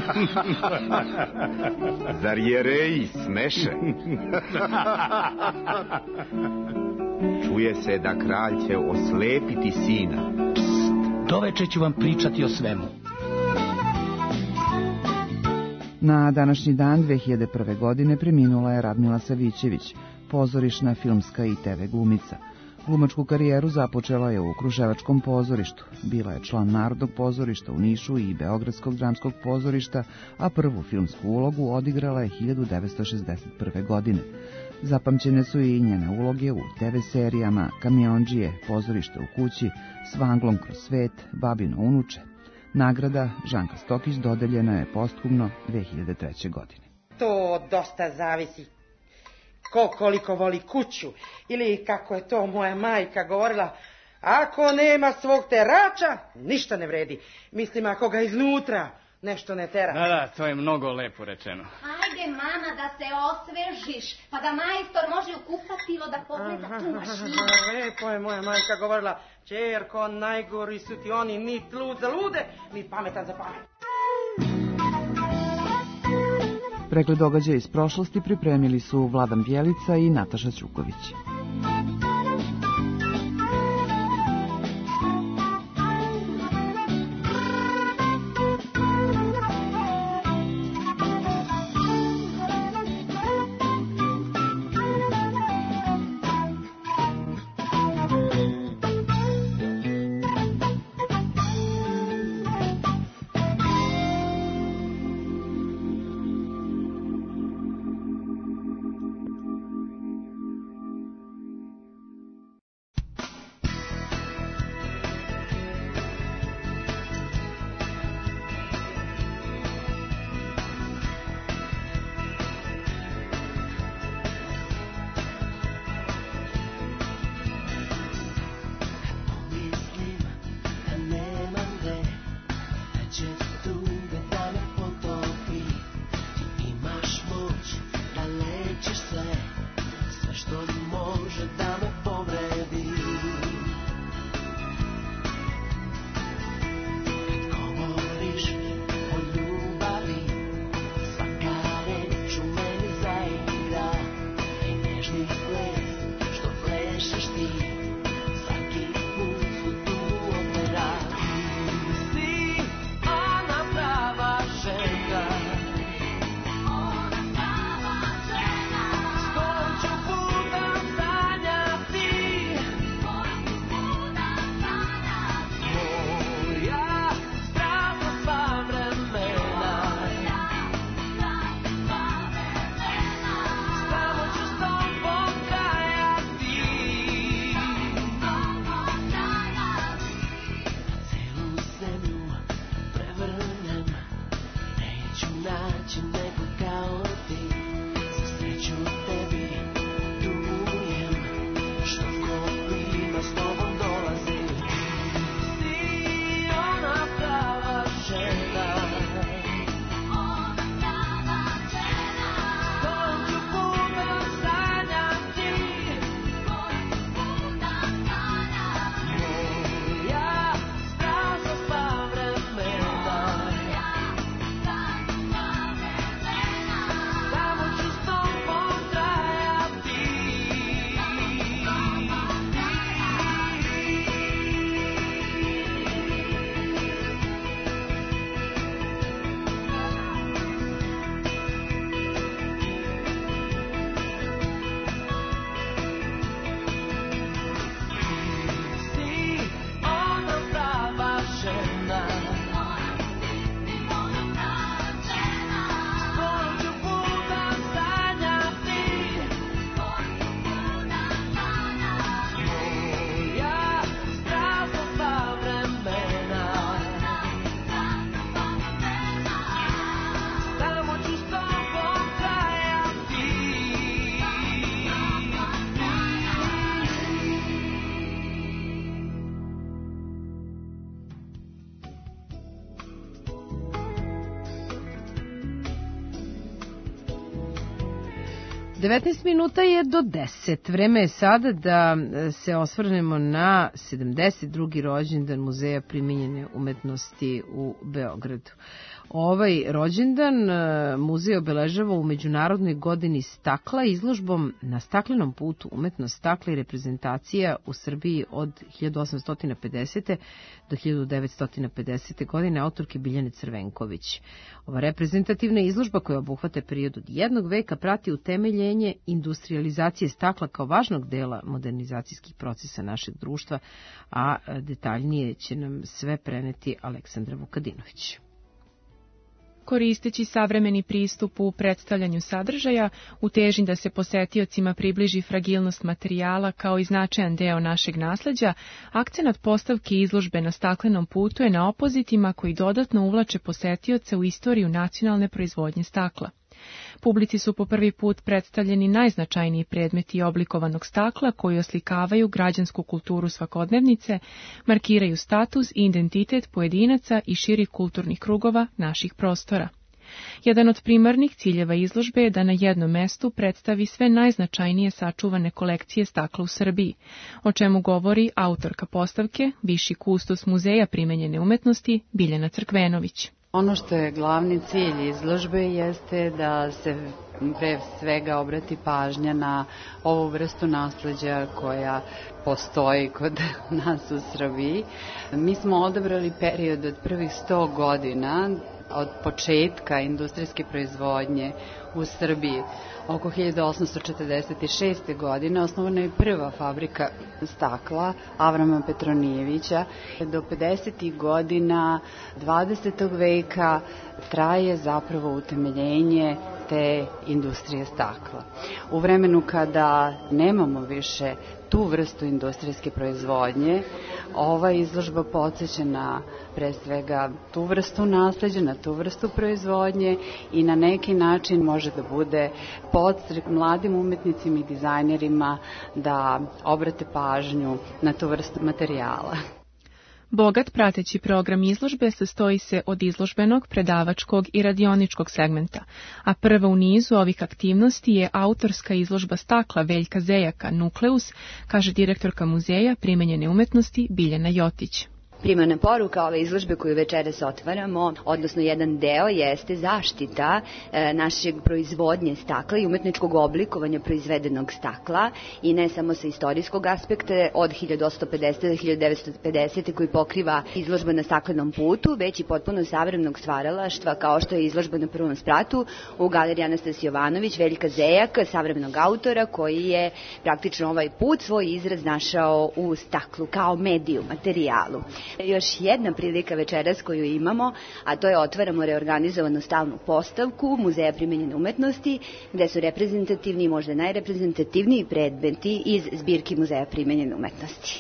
Zar je Reji smeše? Čuje se da kralj će oslepiti sina. Pst, doveče ću vam pričati o svemu. Na današnji dan dve hiljade prve. godine preminula je Radmila Savićević, pozorišna, filmska i te ve glumica. Glumačku karijeru započela je u Kruševačkom pozorištu. Bila je član Narodnog pozorišta u Nišu i Beogradskog dramskog pozorišta, a prvu filmsku ulogu odigrala je hiljadu devetsto šezdeset prve. godine. Zapamćene su i njene uloge u te ve serijama Kamiondžije, Pozorište u kući, S Vanglom kroz svet, Babino unuče. Nagrada Žanka Stokić dodeljena je posthumno dve hiljade treće. godine. To dosta zavisi ko koliko voli kuću, ili kako je to moja majka govorila, ako nema svog terača, ništa ne vredi. Mislim, ako ga iznutra nešto ne tera. Da, da, to je mnogo lepo rečeno. Ajde, mama, da se osvežiš, pa da majstor može u kupatilo da pogleda tu mašinu. Lepo je moja majka govorila, čerko, najgori su ti oni, ni lud za lude, ni pametan za pamet. Pregled događaja iz prošlosti pripremili su Vladan Bjelica i Nataša Ćuković. devetnaest minuta je do deset. Vreme je sada da se osvrnemo na sedamdeset drugi rođendan Muzeja primenjene umetnosti u Beogradu. Ovaj rođendan muzej obeležava u Međunarodnoj godini stakla izložbom Na staklenom putu umetnost stakla i reprezentacija u Srbiji od hiljadu osamsto pedesete. do hiljadu devetsto pedesete. godine autorke Biljane Crvenković. Ova reprezentativna izložba koja obuhvata period od jednog veka prati utemeljenje industrijalizacije stakla kao važnog dela modernizacijskih procesa našeg društva, a detaljnije će nam sve preneti Aleksandra Vukadinović. Koristeći savremeni pristup u predstavljanju sadržaja, u težnji da se posetiocima približi fragilnost materijala kao i značajan deo našeg nasleđa, akcenat postavke izložbe Na staklenom putu je na opozitima koji dodatno uvlače posetioce u istoriju nacionalne proizvodnje stakla. Publici su po prvi put predstavljeni najznačajniji predmeti oblikovanog stakla koji oslikavaju građansku kulturu svakodnevnice, markiraju status i identitet pojedinaca i širih kulturnih krugova naših prostora. Jedan od primarnih ciljeva izložbe je da na jednom mestu predstavi sve najznačajnije sačuvane kolekcije stakla u Srbiji, o čemu govori autorka postavke, viši kustos Muzeja primenjene umetnosti Biljana Crkvenović. Ono što je glavni cilj izložbe jeste da se pre svega obrati pažnja na ovu vrstu nasleđa koja postoji kod nas u Srbiji. Mi smo odabrali period od prvih sto godina od početka industrijske proizvodnje u Srbiji. Oko hiljadu osamsto četrdeset šeste. godine osnovana je prva fabrika stakla Avrama Petronijevića. Do pedesetih godina dvadesetog veka traje zapravo utemeljenje te industrije stakla. U vremenu kada nemamo više tu vrstu industrijske proizvodnje, ova izložba podsjeća na pre svega tu vrstu nasleđa, na tu vrstu proizvodnje i na neki način može da bude podstrek mladim umetnicima i dizajnerima da obrate pažnju na tu vrstu materijala. Bogat prateći program izložbe sastoji se od izložbenog, predavačkog i radioničkog segmenta, a prva u nizu ovih aktivnosti je autorska izložba stakla Veljka Zejaka Nukleus, kaže direktorka Muzeja primenjene umetnosti Biljana Jotić. Primarna poruka ove izložbe koju večeras otvaramo, odnosno jedan deo, jeste zaštita e, našeg proizvodnje stakla i umetničkog oblikovanja proizvedenog stakla i ne samo sa istorijskog aspekta od hiljadu osamsto pedesete. do hiljadu devetsto pedesete. koji pokriva izložba Na staklenom putu, već i potpuno savremenog stvaralaštva kao što je izložba Na prvom spratu u galeriji Anastasis Jovanović Veljka Zejak, savremenog autora koji je praktično ovaj put svoj izraz našao u staklu kao mediju, materijalu. Još jedna prilika večeras koju imamo, a to je otvaramo reorganizovanu stalnu postavku Muzeja primenjene umetnosti, gde su reprezentativni, možda najreprezentativniji predmeti iz zbirki Muzeja primenjene umetnosti.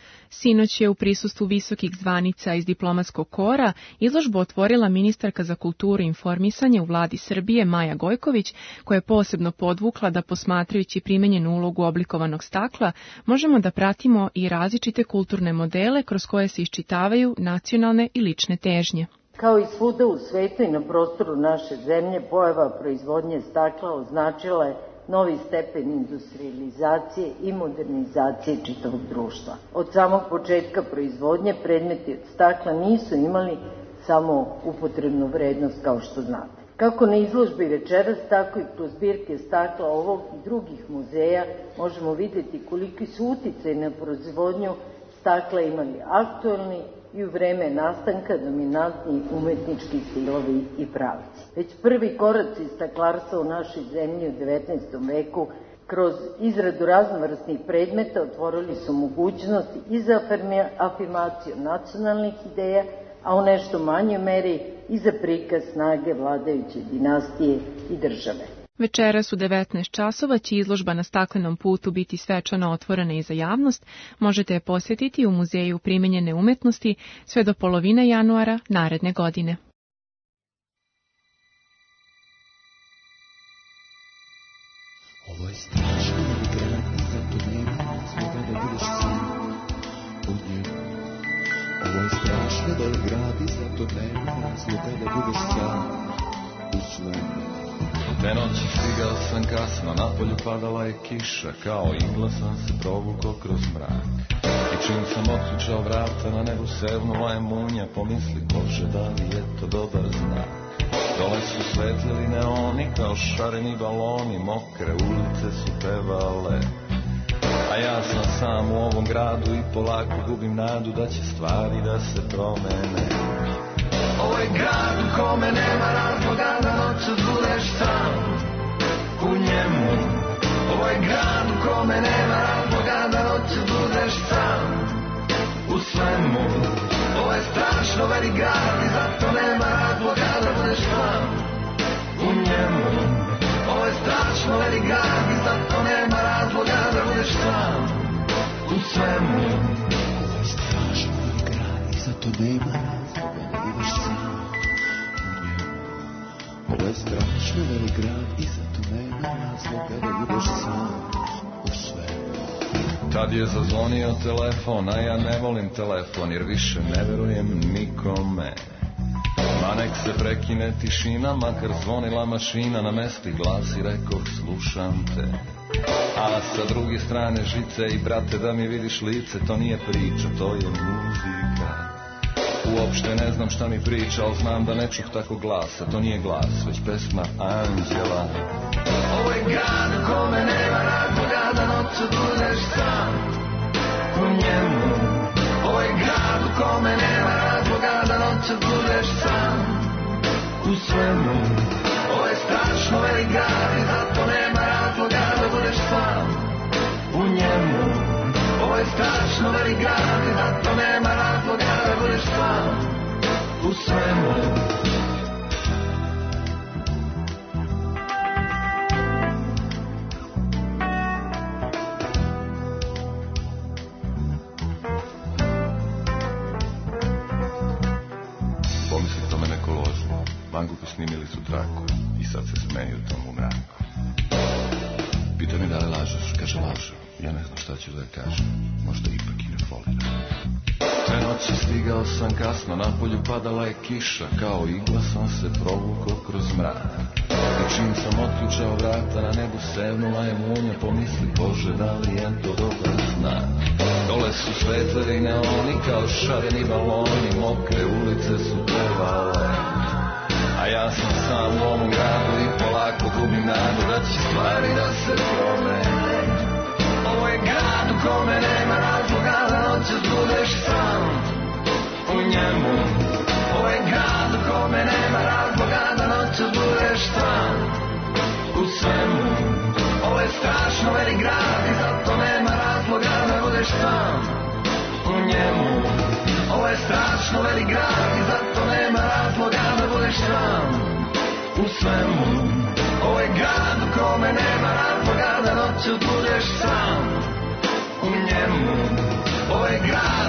Sinoć je u prisustvu visokih zvanica iz diplomatskog kora izložbu otvorila ministarka za kulturu i informisanje u vladi Srbije Maja Gojković, koja je posebno podvukla da posmatrajući primenjenu ulogu oblikovanog stakla možemo da pratimo i različite kulturne modele kroz koje se iščitavaju nacionalne i lične težnje. Kao i svuda u svetu i na prostoru naše zemlje, pojava proizvodnje stakla označila je novi stepen industrializacije i modernizacije čitavog društva. Od samog početka proizvodnje predmeti od stakla nisu imali samo upotrebnu vrednost, kao što znate. Kako na izložbi večeras, tako i kroz zbirke stakla ovog i drugih muzeja možemo vidjeti koliki su uticaj na proizvodnju stakla imali aktuelni i u vreme nastanka dominantni umetnički stilovi i pravci. Već prvi koraci staklarstva u našoj zemlji u devetnaestom veku kroz izradu raznovrsnih predmeta otvorili su mogućnosti i za afirmaciju nacionalnih ideja, a u nešto manjoj meri i za prikaz snage vladajuće dinastije i države. Večeras u devetnaest časova će izložba Na staklenom putu biti svečano otvorena i za javnost. Možete je posjetiti u Muzeju primenjene umetnosti sve do polovine januara naredne godine. Ovo je strašno grad, zato nema razloga da budeš sam u njemu. Ovo je strašno grad i zato nema razloga da budeš sam u svemu. Te noći stigao sam kasno, napolju padala je kiša, kao igla sam se provukao kroz mrak. I čim sam otključao vrata, na nebu sevnula je munja, pomisli Bože da li je to dobar znak. Dole su svetlili neoni kao šareni baloni, mokre ulice su pevale. A ja sam sam u ovom gradu i polako gubim nadu da će stvari da se promene. Ovo je grad u kome nema razloga da noću budeš sam u njemu. Ovo je grad u kome nema razloga da noću budeš sam u svemu. Ovo je strašno velik grad i zato nema razloga da budeš sam u njemu. Ovo je strašno velik grad i zato nema razloga da budeš sam u svemu. Ovo je strašno velik grad i zato nema razloga da budeš sam u njemu. Ovo je strašno velik grad i zato nema razloga da budeš sam u svemu. Tad je zazvonio telefon, a ja ne volim telefon jer više ne verujem nikome. Ma nek se prekine tišina, makar zvonila mašina, na mesti glas i rekoh slušam te. A sa druge strane žice i brate da mi vidiš lice, to nije priča, to je muzika. Uopšte ne znam šta mi priča, ali znam da ne čuh tako glasa, to nije glas, već pesma anđela. Ovo je grad u kome nema razloga da noću budeš sam u njemu. Ovo je grad u kome nema razloga da noću budeš sam u svemu. Ovo je strašno velik grad i zato nema razloga da budeš sam u njemu. Ovo je strašno velik grad i zato nema razloga da budeš sam u svemu. Mangupi snimili su traku i sad se smeju tomu mraku. Pita mi da li lažeš, kaže lažem. Ja ne znam šta ću da je kažem, možda ipak i ne foliram. Te noći stigao sam kasno, napolju padala je kiša, kao igla sam se provukao kroz mrak. I čim sam otključao vrata, na nebu sevnula je munja, pomisli Bože da li je to dobar znak. Dole su svetlili neoni kao šareni baloni, mokre ulice su pevale. A ja sam sam u ovom gradu i polako gubim nadu da će stvari da se promene. Ovo je grad u kome nema razloga da noćas budeš sam u njemu. Ovo je grad u kome nema razloga da noćas budeš sam u svemu. Ovo je strašno velik grad i zato nema razloga da budeš sam u njemu. Ovo je strašno velik grad i zato nema razloga da budeš sam u svemu. Ovo je grad u kome nema razloga da noću budeš sam u njemu. Ovo je grad.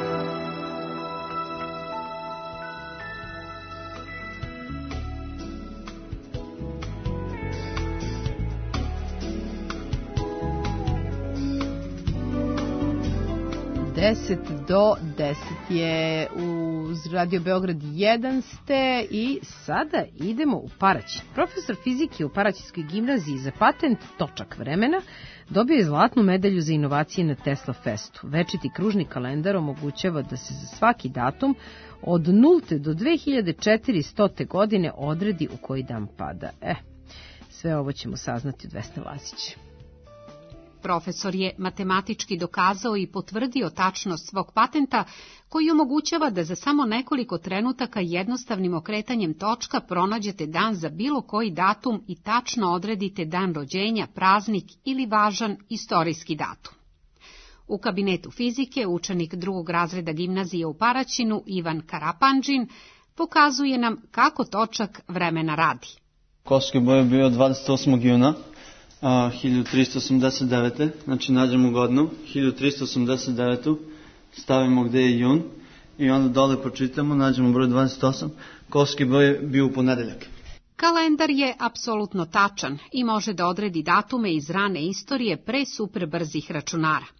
deset do deset je uz Radio Beograd jedan ste i sada idemo u Paraćin. Profesor fizike u Paraćinskoj gimnaziji za patent točak vremena dobio je zlatnu medalju za inovacije na Tesla Festu. Večiti kružni kalendar omogućava da se za svaki datum od nulte do dve hiljade četiristote godine odredi u koji dan pada. E, sve ovo ćemo saznati od Vesne Lazić. Profesor je matematički dokazao i potvrdio tačnost svog patenta koji omogućava da za samo nekoliko trenutaka jednostavnim okretanjem točka pronađete dan za bilo koji datum i tačno odredite dan rođenja, praznik ili važan istorijski datum. U kabinetu fizike učenik drugog razreda gimnazije u Paraćinu Ivan Karapandžin pokazuje nam kako točak vremena radi. Koski boj je bio dvadeset osmog juna. Uh, hiljadu tristo osamdeset devete. Znači nađemo godinu, hiljadu tristo osamdeset devetu, stavimo gde je jun i onda dole počitamo, nađemo broj dvadeset osam, Koski broj je bio u ponedeljak. Kalendar je apsolutno tačan i može da odredi datume iz rane istorije pre super brzih računara.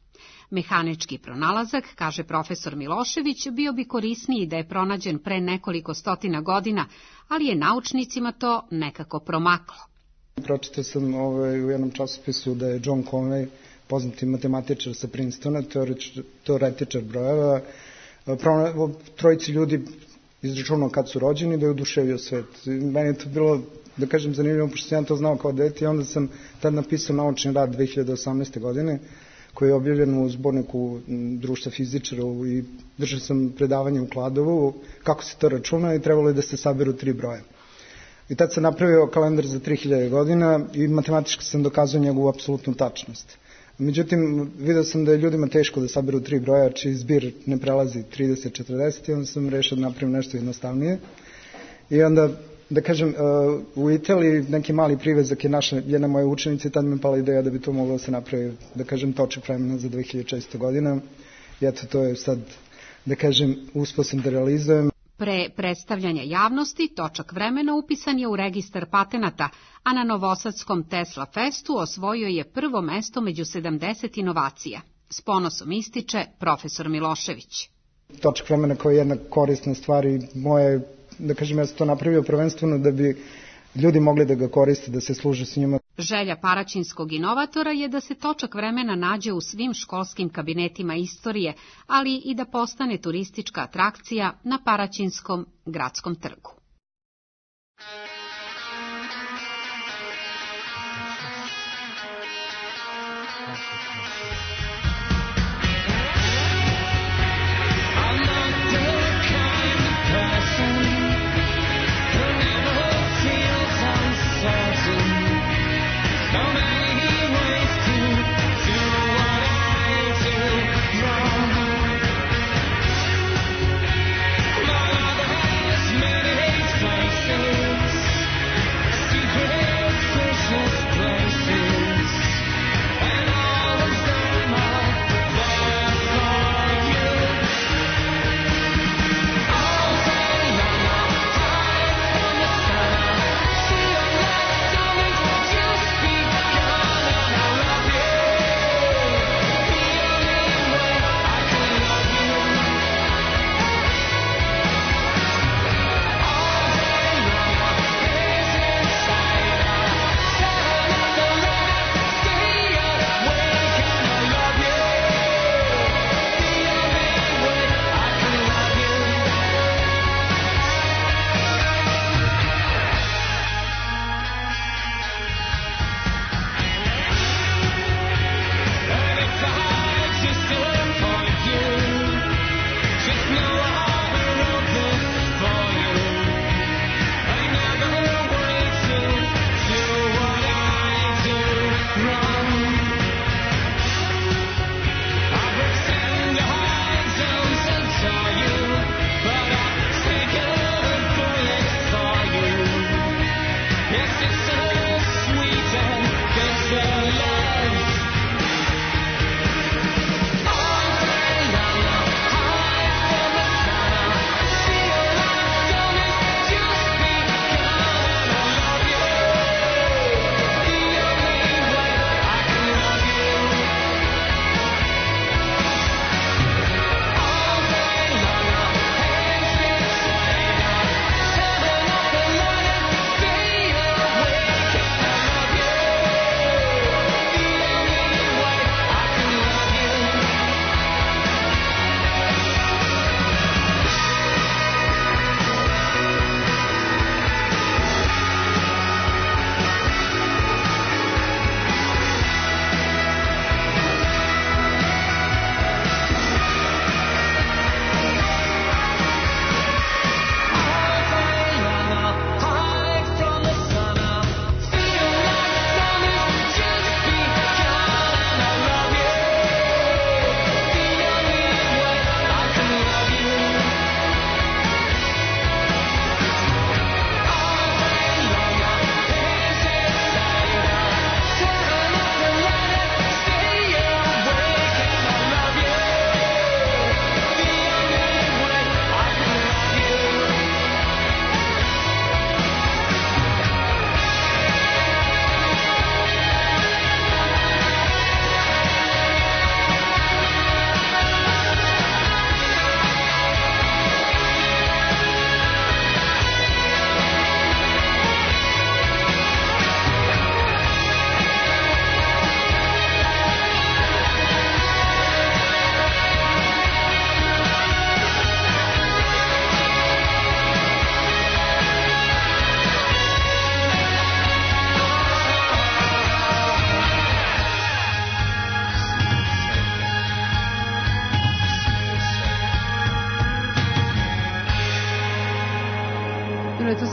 Mehanički pronalazak, kaže profesor Milošević, bio bi korisniji da je pronađen pre nekoliko stotina godina, ali je naučnicima to nekako promaklo. Pročitao sam ovaj, u jednom časopisu da je John Conway, poznati matematičar sa Princetona, teoretičar brojeva, trojici ljudi izračunao kad su rođeni, da je oduševio svet. Meni je to bilo, da kažem, zanimljivo, pošto sam ja to znao kao dete, i onda sam tad napisao naučni rad dve hiljade osamnaeste. godine, koji je objavljen u zborniku društva fizičara i držao sam predavanje u Kladovu, kako se to računa, i trebalo je da se saberu tri broja. I tad sam napravio kalendar za tri hiljade godina i matematički sam dokazao njegovu apsolutnu tačnost. Međutim, vidio sam da je ljudima teško da saberu tri broja, čiji zbir ne prelazi trideset četrdeset, i onda sam rešio da napravim nešto jednostavnije. I onda, da kažem, u Italiji neki mali privezak je naša jedna moja učenica, i tad mi je pala ideja da bi to moglo da se napravi, da kažem, točak vremena za dve hiljade šeste. godina. I eto, to je sad, da kažem, uspio sam da realizujem. Pre predstavljanja javnosti, točak vremena upisan je u registar patenata, a na Novosadskom Tesla Festu osvojio je prvo mesto među sedamdeset inovacija. S ponosom ističe profesor Milošević. Točak vremena kao jedna korisna stvar i moje, da kažem, ja sam to napravio prvenstveno da bi ljudi mogli da ga koriste, da se služe s njima. Želja paraćinskog inovatora je da se točak vremena nađe u svim školskim kabinetima istorije, ali i da postane turistička atrakcija na Paraćinskom gradskom trgu.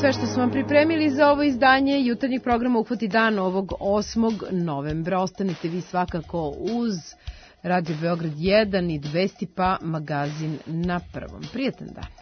sve što smo vam pripremili za ovo izdanje jutarnjeg programa Uhvati dan ovog osmog novembra. Ostanete vi svakako uz Radio Beograd jedan i Dvesti pa magazin na prvom. Prijatan dan.